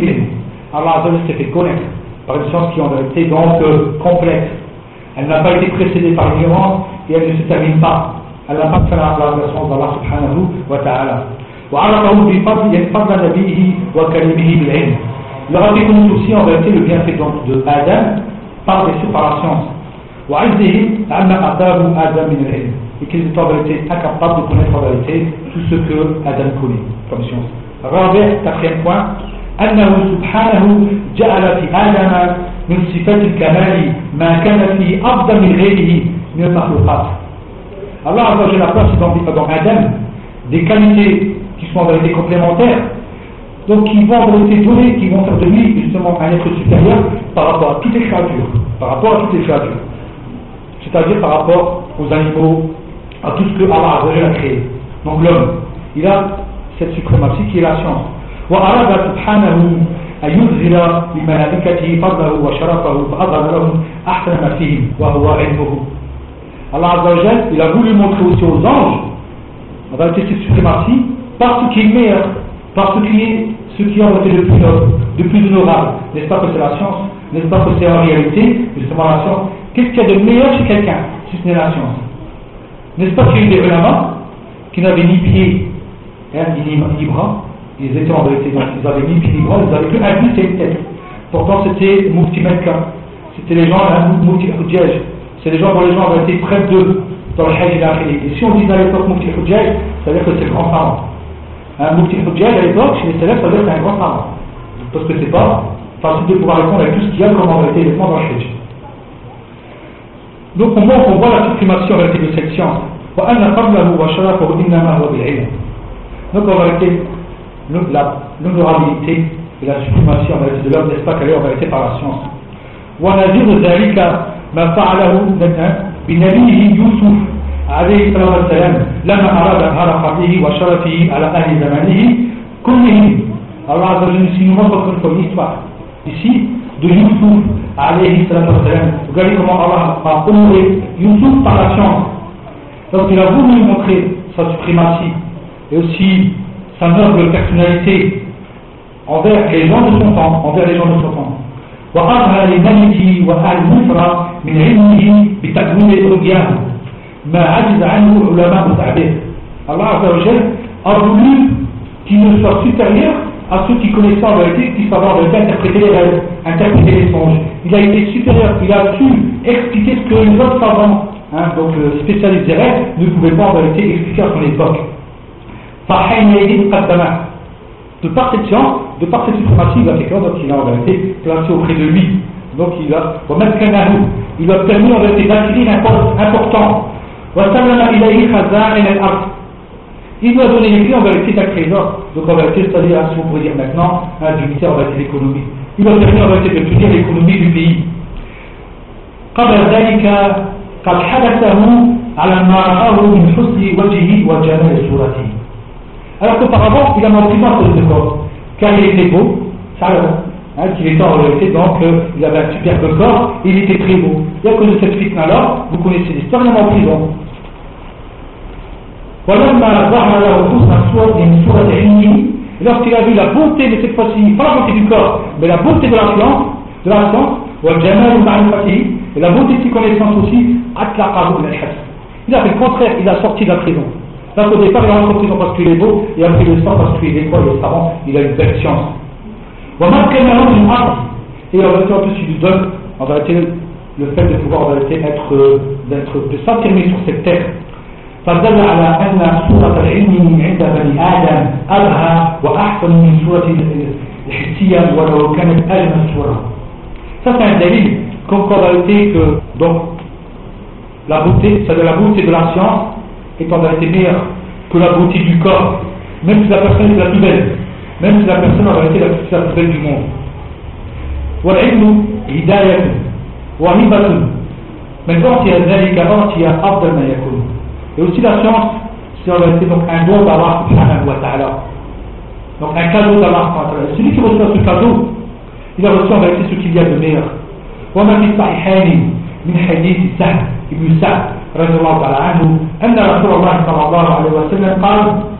Azza wa Jalla s'est fait connaître par une science qui en vérité donc euh, complète. Elle n'a pas été précédée par l'ignorance et elle ne se termine pas. Elle n'a pas fait la science d'Allah subhanahu wa ta'ala. وعرفه بفضل فضل نبيه وكلمه بالعلم. Il leur a fait connaître aussi en vérité le bienfait donc de Adam par les par la science. وعزه عما أتاه آدم من العلم. Et qu'ils étaient en vérité incapables de connaître en vérité tout ce que Adam connaît comme science. Rabais, quatrième point, أنه سبحانه جعل في آدم من صفات الكمال ما كان فيه أفضل من غيره من المخلوقات. Allah Azza wa Jalla a placé dans Adam des qualités qui sont en vérité complémentaires, donc qui vont en vérité donner, qui vont faire de lui justement un être supérieur par rapport à toutes les créatures, par rapport à toutes les créatures, c'est-à-dire par rapport aux animaux, à tout ce que Allah Azza wa Jalla a créé. Donc l'homme, il a cette suprématie qui est la science. وأراد سبحانه أن يظهر لملائكته فضله وشرفه فأظهر لهم أحسن ما فيهم وهو علمه. Allah Azza wa Jalla, il a voulu montrer aussi aux anges en vérité cette suprématie par ce qui est meilleur, par ce qui est ce qui a été le plus noble, le plus honorable. N'est-ce pas que c'est la science? N'est-ce pas que c'est en réalité justement la science? Qu'est-ce qu'il y a de meilleur chez quelqu'un si ce n'est la science? N'est-ce pas qu'il y a eu des ulama qui n'avaient ni pieds hein, ni, ni bras? Ils étaient en vérité, donc ils avaient ni pieds ni bras, ils n'avaient que un but et une tête. Pourtant c'était Mufti Mekka, c'était les gens, hein, Mufti Hujjaj, c'est les gens dont les gens avaient été près d'eux dans le Hajj et l'Akhiri. Et si on disait à l'époque Mufti Hujjaj, ça veut dire que c'est le grand savant. Un Mufti Hujjaj à l'époque, chez les Salafs, ça veut dire que c'est un grand savant. Parce que c'est pas facile de pouvoir répondre à tout ce qu'il y a comme en vérité élément dans le Hajj. Donc on voit, on voit la suprématie en vérité de cette science. Donc en vérité, l'honorabilité et la suprématie en vérité de l'homme, n'est-ce pas qu'elle est en vérité par la science. ونذير ذلك ما فعله بنبيه يوسف عليه الصلاة والسلام لما أراد إظهار فضله وشرفه على أهل زمانه كلهم. Allah Azza wa Jalla nous montre comme histoire ici de Youssouf alayhi salatu wa salam. Regardez comment Allah a honoré Youssouf par la science. Donc il a voulu nous montrer sa suprématie et aussi sa noble personnalité envers les gens de son temps, envers les gens de son temps. وأظهر لملكه وأهل مصر من علمه بتكوين الرؤيا ما عجز عنه علماء التعبير. Allah Azza wa Jalla a voulu qu'il ne soit supérieur à ceux qui connaissaient en vérité, qui savaient en vérité interpréter les rêves, interpréter les songes. Il a été supérieur, il a su expliquer ce que les autres savants, hein, donc le spécialiste des rêves, ne pouvaient pas en vérité expliquer à son époque. De par cette science, de par cette suprématie, il a fait donc il a en vérité placé auprès de lui. Donc il a, il a permis en vérité d'acquérir un poste important. Il lui a donné les clés en vérité d'un trésor. Donc en vérité, c'est-à-dire, si on pourrait dire maintenant, un dignitaire en vérité l'économie. Il lui a permis en vérité de tenir l'économie du pays. قبل ذلك قد حدثه على ما رآه من حسن وجهه وجمال صورته. Alors qu'auparavant, il a montré dans ce corps, car il était beau, ça hein, qu'il était en réalité, donc euh, il avait un superbe corps, et il était très beau. Et à cause de cette fitna-là, vous connaissez l'histoire, il est en prison. ولما ظهر له حسن صورة من صورة علمه, lorsqu'il a vu la bonté, mais cette fois-ci, pas la bonté du corps, mais la bonté de la science, de la science, والجمال معرفته, et la bonté de ses connaissances aussi, أطلقه من الحبس. Il a fait le contraire, il a sorti de la prison. Là, au départ, il a rentré en prison parce qu'il est beau, et après le sang parce qu'il est quoi, il est savant, il a une belle science. ومكنه من الأرض, et en vérité, en plus, il lui donne, en vérité, le fait de pouvoir en vérité être, d'être, de s'affirmer sur cette terre. فدل على أن صورة العلم عند بني آدم أبهى وأحسن من صورة الحسية ولو كانت أجمل صورة. Ça c'est un délit, comme en vérité que donc la beauté, c'est de la beauté de la science est en vérité meilleure que la beauté du corps, même si la personne est la plus belle, même si la personne en vérité est la plus belle du monde. والعلم هداية وهبة من أعطي ذلك أعطي أفضل ما يكون. Et aussi la science, c'est en vérité donc un don d'Allah subhanahu wa ta'ala. Donc un cadeau d'Allah subhanahu wa ta'ala. Celui qui reçoit ce cadeau, il a reçu en vérité ce qu'il y a de meilleur. وما في الصحيحين من حديث سهل بن سعد رضي الله تعالى عنه أن رسول الله صلى الله عليه وسلم قال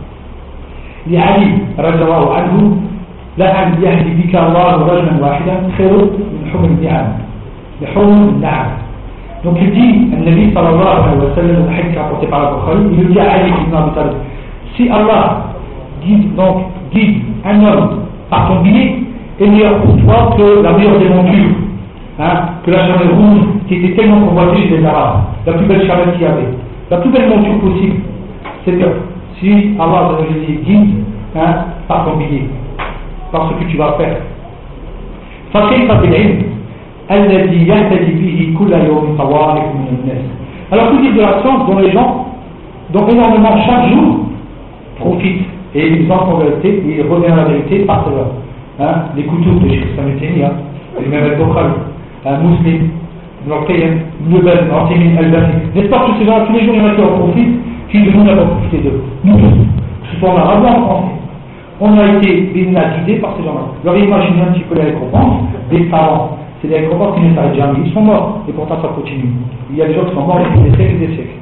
لعلي رضي الله عنه لأن يهدي بك الله رجلا واحدا خير من حمر النعم لحمر النعم. Donc il dit, le Nabi sallallahu alayhi wa sallam, le hadith rapporté par Al-Bukhari, il dit à Ali ibn Abi Talib, si Allah guide, donc, guide un homme par ton billet, est meilleur pour toi que la meilleure des montures, hein, que la chamelle rouge qui était tellement convoitée chez les Arabes, la plus belle chamelle qu'il y avait, la plus belle monture possible. C'est que si Allah guide hein, par ton billet, par ce que tu vas faire. فكيف بالعلم الذي يهتدي به كل يوم طوائف من الناس. Alors que dire de la science dont les gens, dont énormément chaque jour profitent et ils entrent en vérité, ils reviennent à la vérité par cela. Hein, les couteaux de Cheikh Islam Taymiyya, l'imam al-Bukhari, un Muslim, Ibn al-Qayyim, Ibn Baz, Al-Uthaymeen, Al-Albani. N'est-ce pas que tous ces gens, tous les jours, il y en a qui en profitent, qui nous n'avons pas profité d'eux. Nous tous, que ce soit en arabe ou en français. On a été guidés par ces gens-là. Alors imaginez un petit peu les récompenses des savants. C'est des récompenses qui ne s'arrêtent jamais. Ils sont morts et pourtant ça continue. Il y a des gens qui sont morts depuis des siècles et des siècles.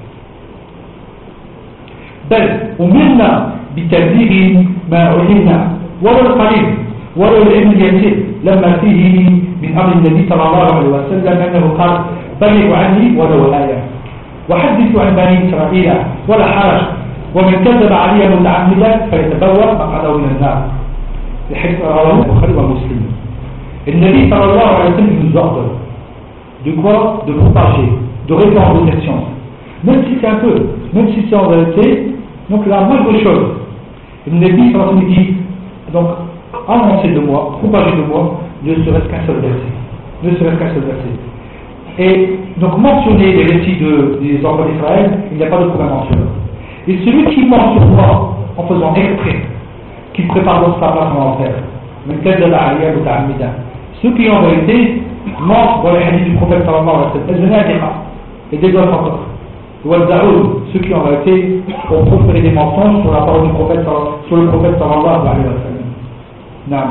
بل أمرنا بتبليغ ما علمنا ولو القليل ولو العلم اليسير لما فيه من أمر النبي صلى الله عليه وسلم أنه قال بلغوا عني ولو آية وحدثوا عن بني إسرائيل ولا حرج ومن كذب علي متعمدا فيتبوأ مقعده من النار. الحديث رواه البخاري ومسلم. النبي صلى الله عليه وسلم nous ordonne de quoi? De propager, de répandre cette science. Même si c'est un peu, même si c'est en vérité, donc la moindre chose. Le Nabi sallallahu alayhi wa sallam dit, donc, annoncer de moi, propager de moi, ne serait-ce qu'un seul verset. Ne serait-ce qu'un seul verset. Et donc mentionner les récits de, des enfants d'Israël, il n'y a pas de problème en cela. Et celui qui ment sur moi en faisant exprès, qui prépare d'autres sa place en enfer, ceux qui en vérité mentent dans les hadiths du prophète sallallahu alayhi wa sallam, et des autres encore. Ceux qui en vérité ont proféré des mensonges sur la parole du prophète, sur le prophète sallallahu alayhi wa sallam. نعم.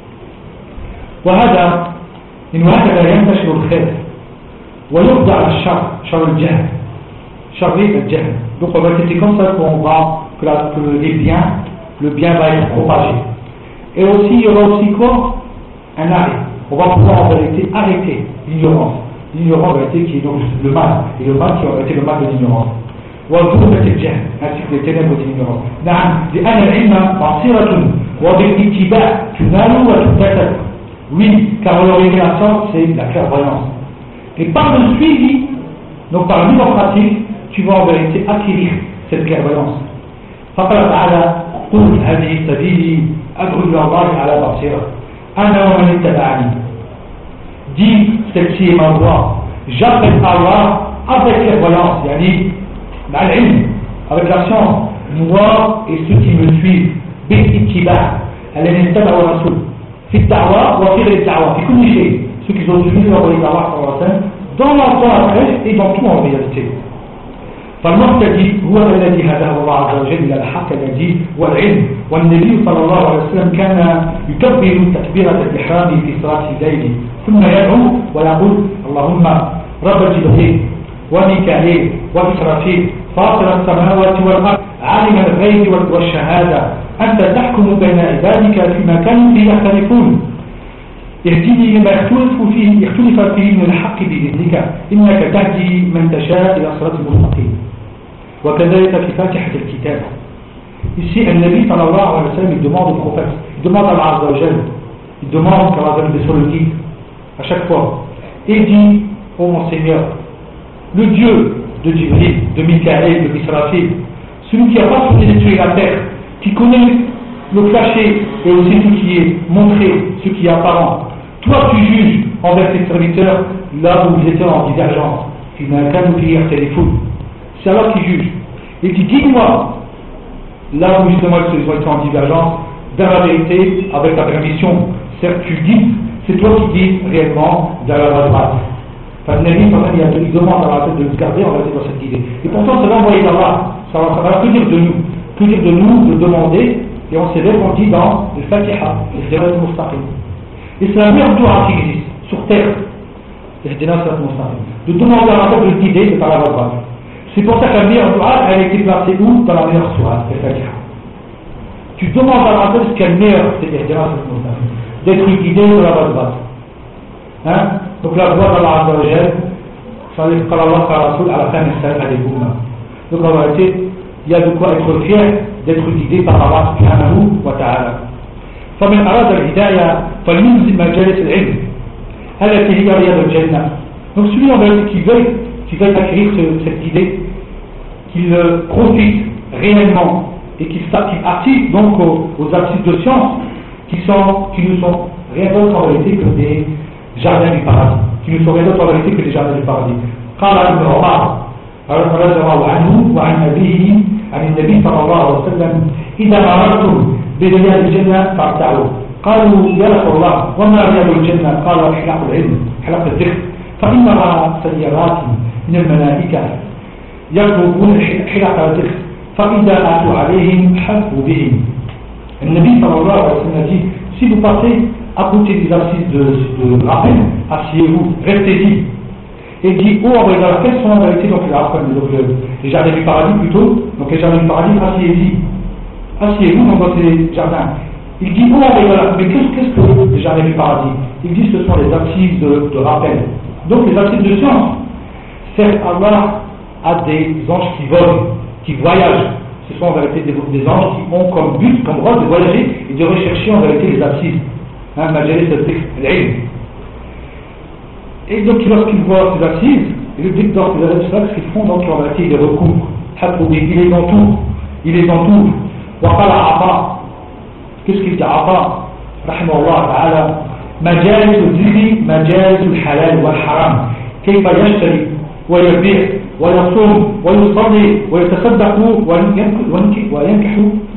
وهذا إن هكذا ينتشر الخير ويخضع الشر شر الجهل شر الجهل. Donc en vérité c'est comme ça qu'on va que, la, que les biens, le bien va être propagé. Et aussi il y aura aussi quoi? Un arrêt. On va pouvoir en vérité arrêter l'ignorance. L'ignorance en vérité qui est donc le mal, et le mal qui aurait été le mal de l'ignorance. وظلمة الجهل ainsi que les ténèbres de l'ignorance. نعم لأن العلم بصيرة وبالاتباع تنال وتكتسب. Oui, car la révélation c'est la clairvoyance. Et par le suivi, donc par la mise en pratique, tu vas en vérité acquérir cette clairvoyance. فقال تعالى قل هذه سبيلي أدعو إلى الله على بصيرة أنا ومن اتبعني. Dis celle-ci est ma voie. J'appelle Allah avec clairvoyance, yani avec la science, moi et ceux qui me suivent, بالاتباع الذين اتبعوا الرسول في الدعوة وفي غير الدعوة في كل شيء, ceux qui ont suivi l'envoyé d'Allah sallallahu alayhi wa sallam dans l'entourage et dans tout en réalité. فالمهتدي هو الذي هداه الله عز وجل إلى الحق الذي هو العلم. والنبي صلى الله عليه وسلم كان يكبر تكبيرة الإحرام في صلاة الليل ثم يدعو ويقول اللهم رب جبريل وميكائيل وإسرافيل فاطر السماوات والأرض عالم الغيب والشهادة أنت تحكم بين عبادك فيما كانوا فيه يختلفون اهدني لما يختلف فيه يختلف فيه من الحق بإذنك إنك تهدي من تشاء إلى صراط المستقيم. وكذلك في فاتحة الكتاب. Ici, le Nabi sallallahu alayhi wa sallam, il demande au prophète, il demande à Allah Azza wa Jal, il demande qu'Allah donne sur le guide à chaque fois. Et dit, ô mon Seigneur, le Dieu de Jibril, de Mikaël, de Israfil, celui qui a pas fondé les cieux et la terre, qui connaît le caché et aussi ce qui est montré, ce qui est apparent. Toi, tu juges envers tes serviteurs là où ils étaient en divergence. C'est Allah qui juge. Et qui guide-moi là où justement ils ont été en divergence, dans la vérité, avec ta permission. Certes, tu guides, c'est toi qui guides réellement dans la droite. Enfin, le Nabi, il demande à la tête de nous garder, on va être dans cette idée. Et pourtant, c'est l'envoyé d'Allah. Ça va, ça va que dire de nous. Que dire de nous, de demander, et on s'est répondu dans le Fatiha, le Sirat al-Mustaqim. Et c'est la meilleure dua qui existe sur terre, le Sirat al-Mustaqim. De demander à la tête de le guider, c'est par la droite. C'est pour ça que la meilleure dua, elle a été placée où? Dans la meilleure sourate, le Fatiha. Tu demandes à la tête ce qu'il y a le meilleur, c'est le Sirat al-Mustaqim. D'être guidé sur la droite. Hein? Donc la voix d'Allah Azza wa Jal, ça veut dire qu'Allah Rasoul à la fin de sa vie. Donc en réalité, il y a de quoi être fier d'être guidé par Allah subhanahu wa ta'ala. فمن أراد الهداية فلينزل مجالس العلم التي هي رياض الجنة. Donc celui en réalité qui veut, qui veut acquérir ce, cette idée, qu'il profite réellement et qu'il participe donc aux, aux artistes de science qui, sont, qui ne sont rien d'autre en réalité que des jardins du paradis, qui ne sont rien d'autre en réalité que des jardins du paradis. قال ابن عمر رضي الله عنه وعن أبيه عن النبي صلى الله عليه وسلم إذا مررتم برياض الجنة فارتعوا. قالوا يا رسول الله وما رياض الجنة؟ قال حلق العلم حلق الذكر فإنها سيارات من الملائكة يطلبون حلق الذكر فإذا أتوا عليهم حفوا بهم. النبي صلى الله عليه وسلم dit si vous passez à côté des assises de, de rappel, asseyez-vous, restez-y. Et dit, oh, on va regarder quels sont en réalité donc, donc, les jardins du paradis plutôt, donc les jardins du paradis, asseyez-y. Asseyez-vous donc, dans ces jardins. Il dit, oh, on va regarder, mais qu'est-ce que les jardins du paradis? Il dit, ce sont les assises de, de rappel. Donc les assises de science. Certes, Allah a des anges qui volent, qui voyagent. Ce sont en réalité des, des anges qui ont comme but, comme rôle de voyager et de rechercher en réalité les assises. Hein, Majalis al-Ilm. Et donc lorsqu'ils voient ces assises, et le but dans ces assises, ce qu'ils font, donc en réalité ils les recouvrent. Il les entoure. Il les entoure. وقال عطاء. Qu'est-ce qu'il dit Ata? رحمه الله تعالى. مجالس الذكر مجالس الحلال والحرام. كيف يشتري ويبيع ويصوم ويصلي ويتصدق وينكح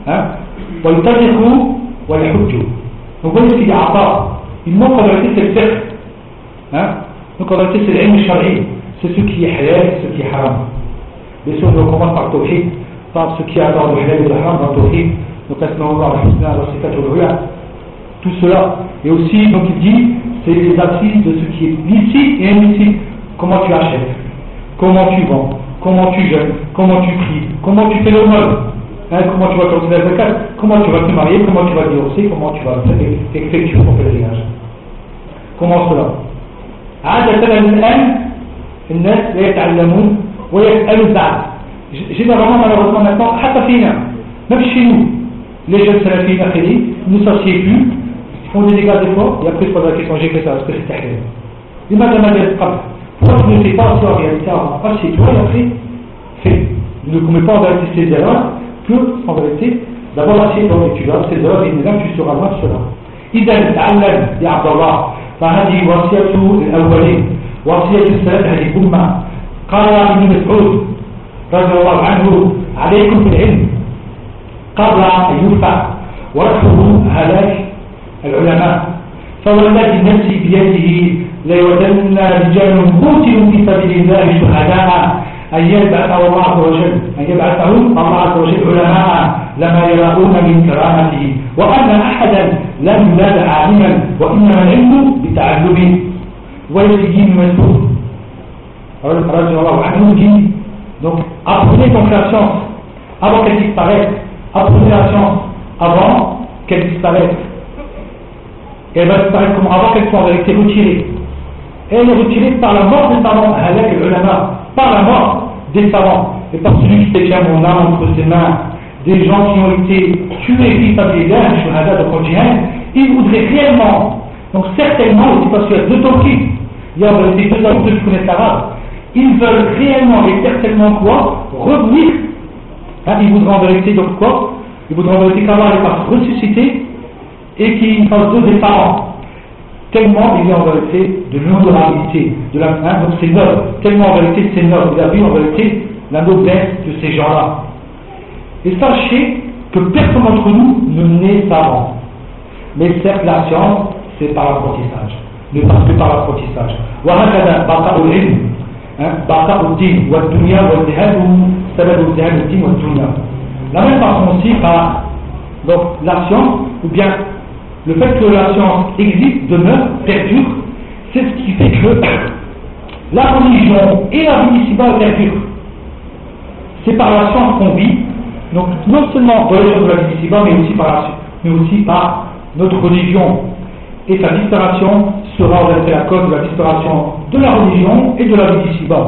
ويطلق ويحج. Donc voyez ce qu'il y a Ata. Il manque en réalité c'est le fiqh. Hein? Donc en réalité c'est l'ilm shari, c'est ce qui est halal, ce qui est haram. Bien sûr on commence par le tawhid, par ce qui est dans le halal et le haram dans le tawhid. Donc asma'ullah al-husna al-sifat al-ruya, tout cela. Et aussi donc il dit c'est les assises de ce qui est licite et illicite. Comment tu achètes, comment tu vends, comment tu jeûnes, comment tu pries, comment tu fais le mal, hein, comment tu vas sortir la zakat, comment tu vas te marier, comment tu vas divorcer, comment tu vas effectuer ton pèlerinage. Comment cela? عادة الآن الناس لا يتعلمون ويسألوا بعد. Généralement malheureusement maintenant, حتى فينا, même chez nous, les jeunes salafis akhiri ne s'assiedent plus, ils font des dégâts des fois, et après ils posent la question, j'ai fait ça, parce que c'est halal. Et madame Adel Qab, pourquoi tu ne fais pas ça en réalité avant? Assieds-toi et après, fais. Ne commets pas en réalité ces erreurs, que en réalité, d'abord assieds-toi et tu verras ces erreurs, et là tu seras loin de cela. إذا تعلم يا عبد الله فهذه وصية الأولين وصية السلف هذه الأمة. قال ابن مسعود رضي الله عنه عليكم بالعلم قبل أن يرفع ورفعه هلاك العلماء فوالذي نفسي بيده ليودن رجال قتلوا في سبيل الله شهداء أن يبعثه الله عز وجل أن يبعثه الله عز وجل علماء لما يرون من كرامته وأن أحدا لم يولد عالما وإنما العلم بتعلمه. ويجي من مسعود رضي الله عنه dit donc apprenez donc la science, avant qu'elle disparaisse. Apprenez la science avant qu'elle disparaisse. Et elle va disparaître comment? Avant qu'elle soit en vérité retirée. Et elle est retirée par la mort des savants, halak al-ulama, par la mort des savants. Et par celui qui détient mon âme entre ses mains, des gens qui ont été tués, fi sabilillah, shuhada de jihad, ils voudraient réellement, donc certainement, aussi parce qu'il y a deux tawhid, il y a en vérité deux hommes qui connaissent l'arabe, ils veulent réellement et certainement quoi? Revenir. Hein, ils voudraient en vérité donc quoi? Ils voudraient en vérité qu'Allah les fasse ressusciter et qu'il fasse d'eux des parents. Tellement il y a en vérité de l'honorabilité, de la, hein, donc c'est noble, tellement en vérité c'est noble, il a vu en vérité la noblesse de ces gens-là. Et sachez que personne d'entre nous ne naît savant. Mais certes, la science, c'est par l'apprentissage. Ne passe que par l'apprentissage. وهكذا بقاء العلم بقاء الدين والدنيا والجهاد سبب الجهاد الدين والدنيا. La même façon aussi par donc, la science, ou bien le fait que la science existe, demeure, perdure, c'est ce qui fait que la religion et la vie ici-bas perdurent. C'est par la science qu'on vit, donc non seulement dans les choses de la vie ici-bas, mais aussi par la science, mais aussi par notre religion. Et sa disparition sera en réalité la cause de la disparition de la religion et de la vie ici-bas.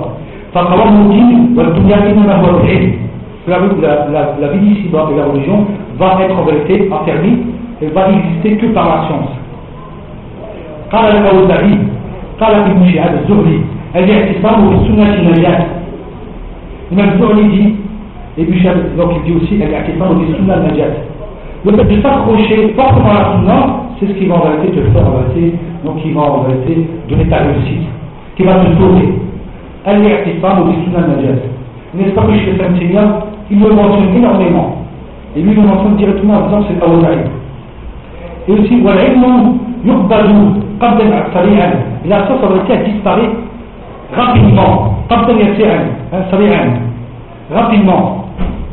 La, la, la, la vie ici-bas et la religion va être en vérité affermie et va exister que par la science. قال الأوزاعي قال ابن شهاب الزهري الاعتصام بالسنة النجاة. L'imam Zuhri dit, et Ibn Shihab donc il dit aussi الاعتصام بالسنة النجاة. Le fait de s'accrocher fortement à la sunna, c'est ce qui va en vérité te faire en vérité, donc qui va en vérité donner ta réussite, qui va te sauver. الاعتصام بالسنة النجاة. N'est-ce pas que chez le Saint-Seigneur, il le mentionne énormément. Et lui, il le mentionne directement en disant que c'est Al-Awza'i. Et aussi, وَالْعِلْمُ يُقْبَلُ قَبْلًا سَرِيعًا. Et la science en vérité a disparu rapidement. قَبْلًا يَسِعًا سَرِيعًا. Rapidement.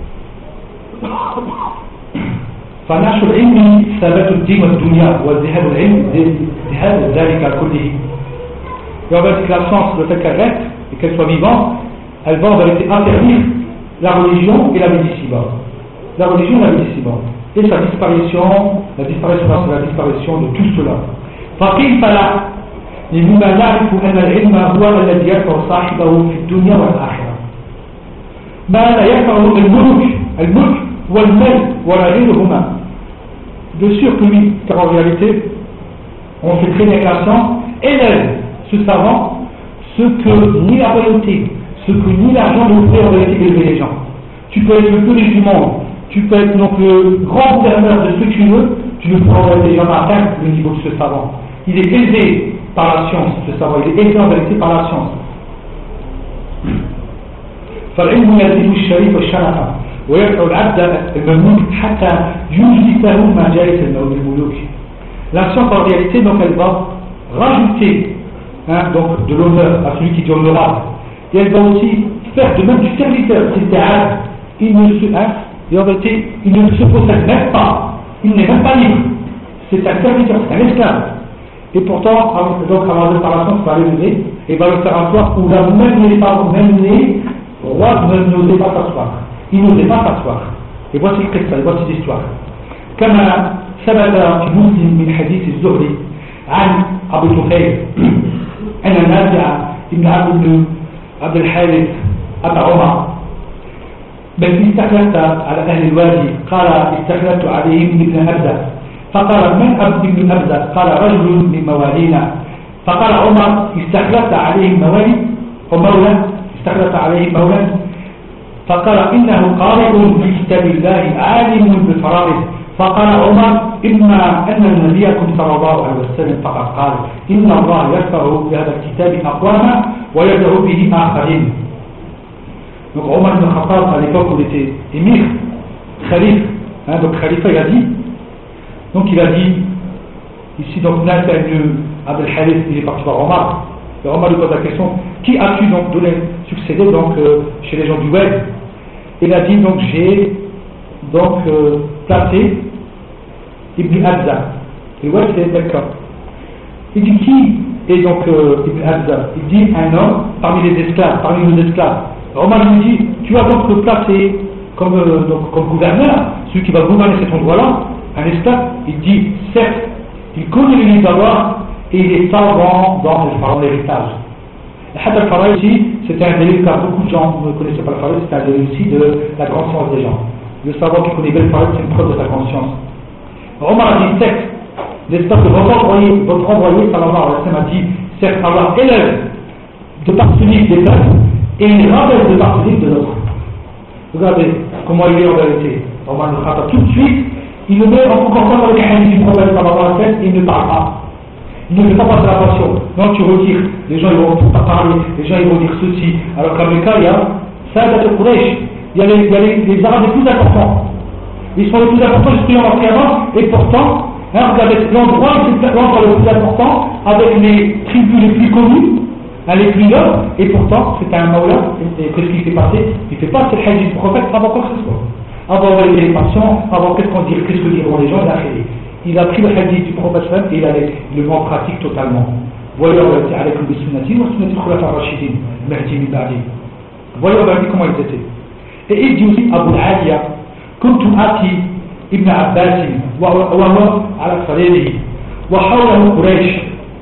فنشر العلم ثبات الدين والدنيا وذهاب العلم ذهاب ذلك كله. Et on va dire que la science, le fait qu'elle reste et qu'elle soit vivante, elle va en vérité interdire la religion et la vie d'ici-bas. La religion et la vie d'ici-bas. Et sa disparition, la disparition, c'est la disparition de tout cela. فكيف لا لمما نعرف أن العلم هو الذي يرفع صاحبه في الدنيا والآخرة. ما لا يرفعه الملك الملك والمال ولا غيرهما. De sûr que oui, car en réalité, on fait très bien que la science élève ce savant ce que ni la royauté, ce que ni l'argent ne peut en réalité élever les gens. Tu peux être le plus riche du monde, tu peux être donc le grand gouverneur de ce que tu veux, tu ne pourras en réalité jamais atteindre le niveau de ce savant. Il est élevé par la science, ce savant, il est élevé en vérité par la science. فالعلم يزيد الشريف والشرف ويرفع العبد المملوك حتى يجلسه مجالس الملوك. La science en réalité donc elle va rajouter hein, donc de l'honneur à celui qui est honorable. Et elle va aussi faire de même du serviteur, c'est-à-dire il ne se, hein, et en vérité, il ne se possède même pas, il n'est même pas libre, c'est un serviteur, c'est un esclave. Et pourtant, donc avant de par la science, va l'élever et va le faire asseoir où là même les parents, même les rois n'osaient pas s'asseoir. Ils n'osaient pas s'asseoir. Et voici le texte, voici l'histoire. كما ثبت في مسلم من حديث الزهري عن أبي طفيل أن نافع بن عبد عبد الحارث أبا عمر بل استخلفت على أهل الوادي قال استخلفت عليهم ابن أبزة فقال من أبد ابن أبزة قال رجل من موالينا فقال عمر استخلفت عليهم موالي ومولى استخلفت عليهم مولى فقال إنه قارئ في كتاب الله عالم بالفرائض فقال عمر إما أن نبيكم صلى الله عليه وسلم فقد قال إن الله يرفع بهذا الكتاب أقواما ويدعو به آخرين. Donc Omar ibn Khattab à l'époque où il était émir, khalife, hein, donc khalifa il a dit, donc il a dit, ici donc Nafi ibn Abd al-Harith il est parti voir Omar, et Omar lui pose la question, qui as-tu donc donné, succédé donc euh, chez les gens du Wed? Il a dit donc j'ai donc euh, placé Ibn Abza, et Wed c'est d'accord. Il dit qui est donc euh, Ibn Abza? Il dit un homme parmi les esclaves, parmi nos esclaves. Omar lui dit, tu as donc placé comme, euh, donc, comme gouverneur, celui qui va gouverner cet endroit-là, un esclave, il dit, certes, il connaît les livres d'Allah et il est savant dans, dans l'héritage. Le Hadith al-Faraï aussi, c'était un délire car beaucoup de gens ne connaissaient pas le Faraï, c'était un délire aussi de la grande science des gens. Le savoir qui connaît bien le Faraï, c'est une preuve de sa conscience. Omar a dit, certes, l'esclave de votre envoyé, votre envoyé, sallallahu alayhi wa sallam, a dit, certes, Allah élève de par ce livre des peuples et il rabaisse de par ce livre de l'autre. Regardez comment il est en vérité. Omar al-Khattab, tout de suite, il le met en concordance avec un hadith du prophète sallallahu alayhi wa sallam et il ne parle pas. Il ne fait pas passer la passion. Non, tu retires. Les gens ils vont pas parler. Les gens ils vont dire ceci. Alors qu'à Mecca, il y a Sadat al-Quraysh. Il y a, les, il y a les, les Arabes les plus importants. Ils sont les plus importants justement en Qiyamah. Et pourtant, hein, regardez l'endroit, c'est l'endroit le plus important avec les tribus les plus connues, hein, les plus nobles. Et pourtant, c'est un Maula. Et, et qu'est-ce qui s'est passé? Il ne fait pas ce hadith du prophète avant quoi que ce soit. Avant les passions, avant qu'est-ce qu'on dit, qu'est-ce que diront les gens, il a fait. Il a pris le hadith du prophète et il, a, il le met en pratique totalement. Voyons avec le sunnati ou le sunnati khulafa ar-rashidin, Mahdi min ba'di. Voyons comment ils étaient. Et il dit aussi Abu al-Aliya, كنت آتي ابن عباس وهو على صدره وحوله قريش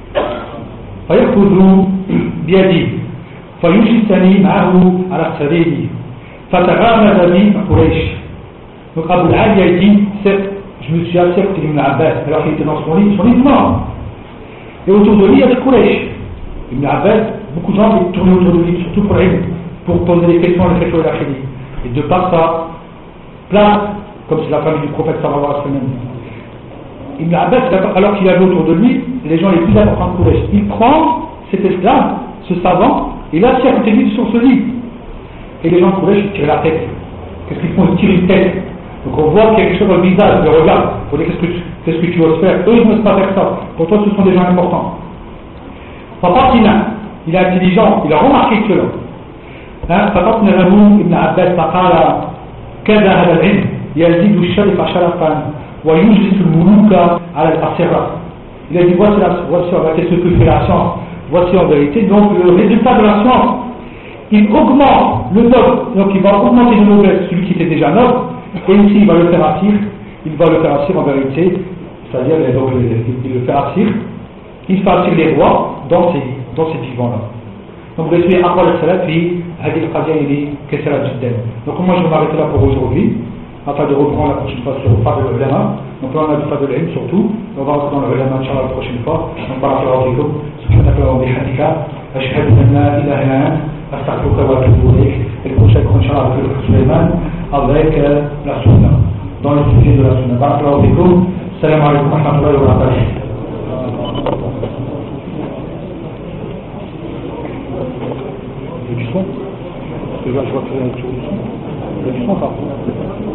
فيأخذ بيدي فيجلسني معه على صدره فتغامز بي قريش. Donc Abu al-Aliya dit, je me suis assis avec Ibn Abbas, alors qu'il était dans son lit, son lit mort. Et autour de lui, il y a des Quraysh. Ibn Abbas, beaucoup de gens qui tournaient autour de lui, surtout pour l'ilm, pour poser des questions à l'effet de la khili. Et de par sa place, comme c'est la famille du prophète sallallahu alayhi wa sallam. Ibn Abbas, alors qu'il avait autour de lui, les gens les plus importants de Quraysh, il prend cet esclave, ce savant, et il l'assied à côté de lui sur ce lit. Et les gens de Quraysh, ils tirent la tête. Qu'est-ce qu'ils font? Ils tirent une tête. Donc on voit qu'il y a quelque chose dans le visage, le regard. On dit qu'est-ce que tu, qu'est-ce que tu oses faire? Eux ils n'osent pas faire ça. Pour toi ce sont des gens importants. Papa Tina, il est intelligent, il a remarqué que là. فقطن له ابن عباس فقال كذا هذا العلم يزيد الشرف شرفا ويجلس الملوك على الأسرة. Il a dit voici, la, voici en vérité ce que fait la science. Voici en vérité donc le résultat de la science. Il augmente le noble, donc il va augmenter le noblesse, celui qui était déjà noble. Et ici, il va le faire assir, il va le faire assir en vérité, c'est-à-dire donc, il le fait assir, il fait assir les rois dans ces, dans ces vivants-là. Donc, vous laissez Aqwal al-Salat, puis Hadith al-Qadiyya, il est Kessara Jidden. Donc, moi, je vais m'arrêter là pour aujourd'hui, afin de reprendre la prochaine fois sur Fadl al-Ulama. Donc, là, on a du Fadl al-Ilm surtout, on va rentrer dans le Ulama, Inch'Allah, la prochaine fois. Donc, par rapport à vous, subhanaka wa bihamdika, ashhadu an la ilaha illa anta, astaghfiruka wa atubu ilayk. Et le prochain cours, Inch'Allah, avec le Sulaiman, avec euh, la sunna, dans le sujet de la sunna. Barakallahu fikum, salam alaykum wa rahmatullahi wa barakatuh. Il y a du son? Parce que là, je vois qu'il y a du son. Il y a du son, ça.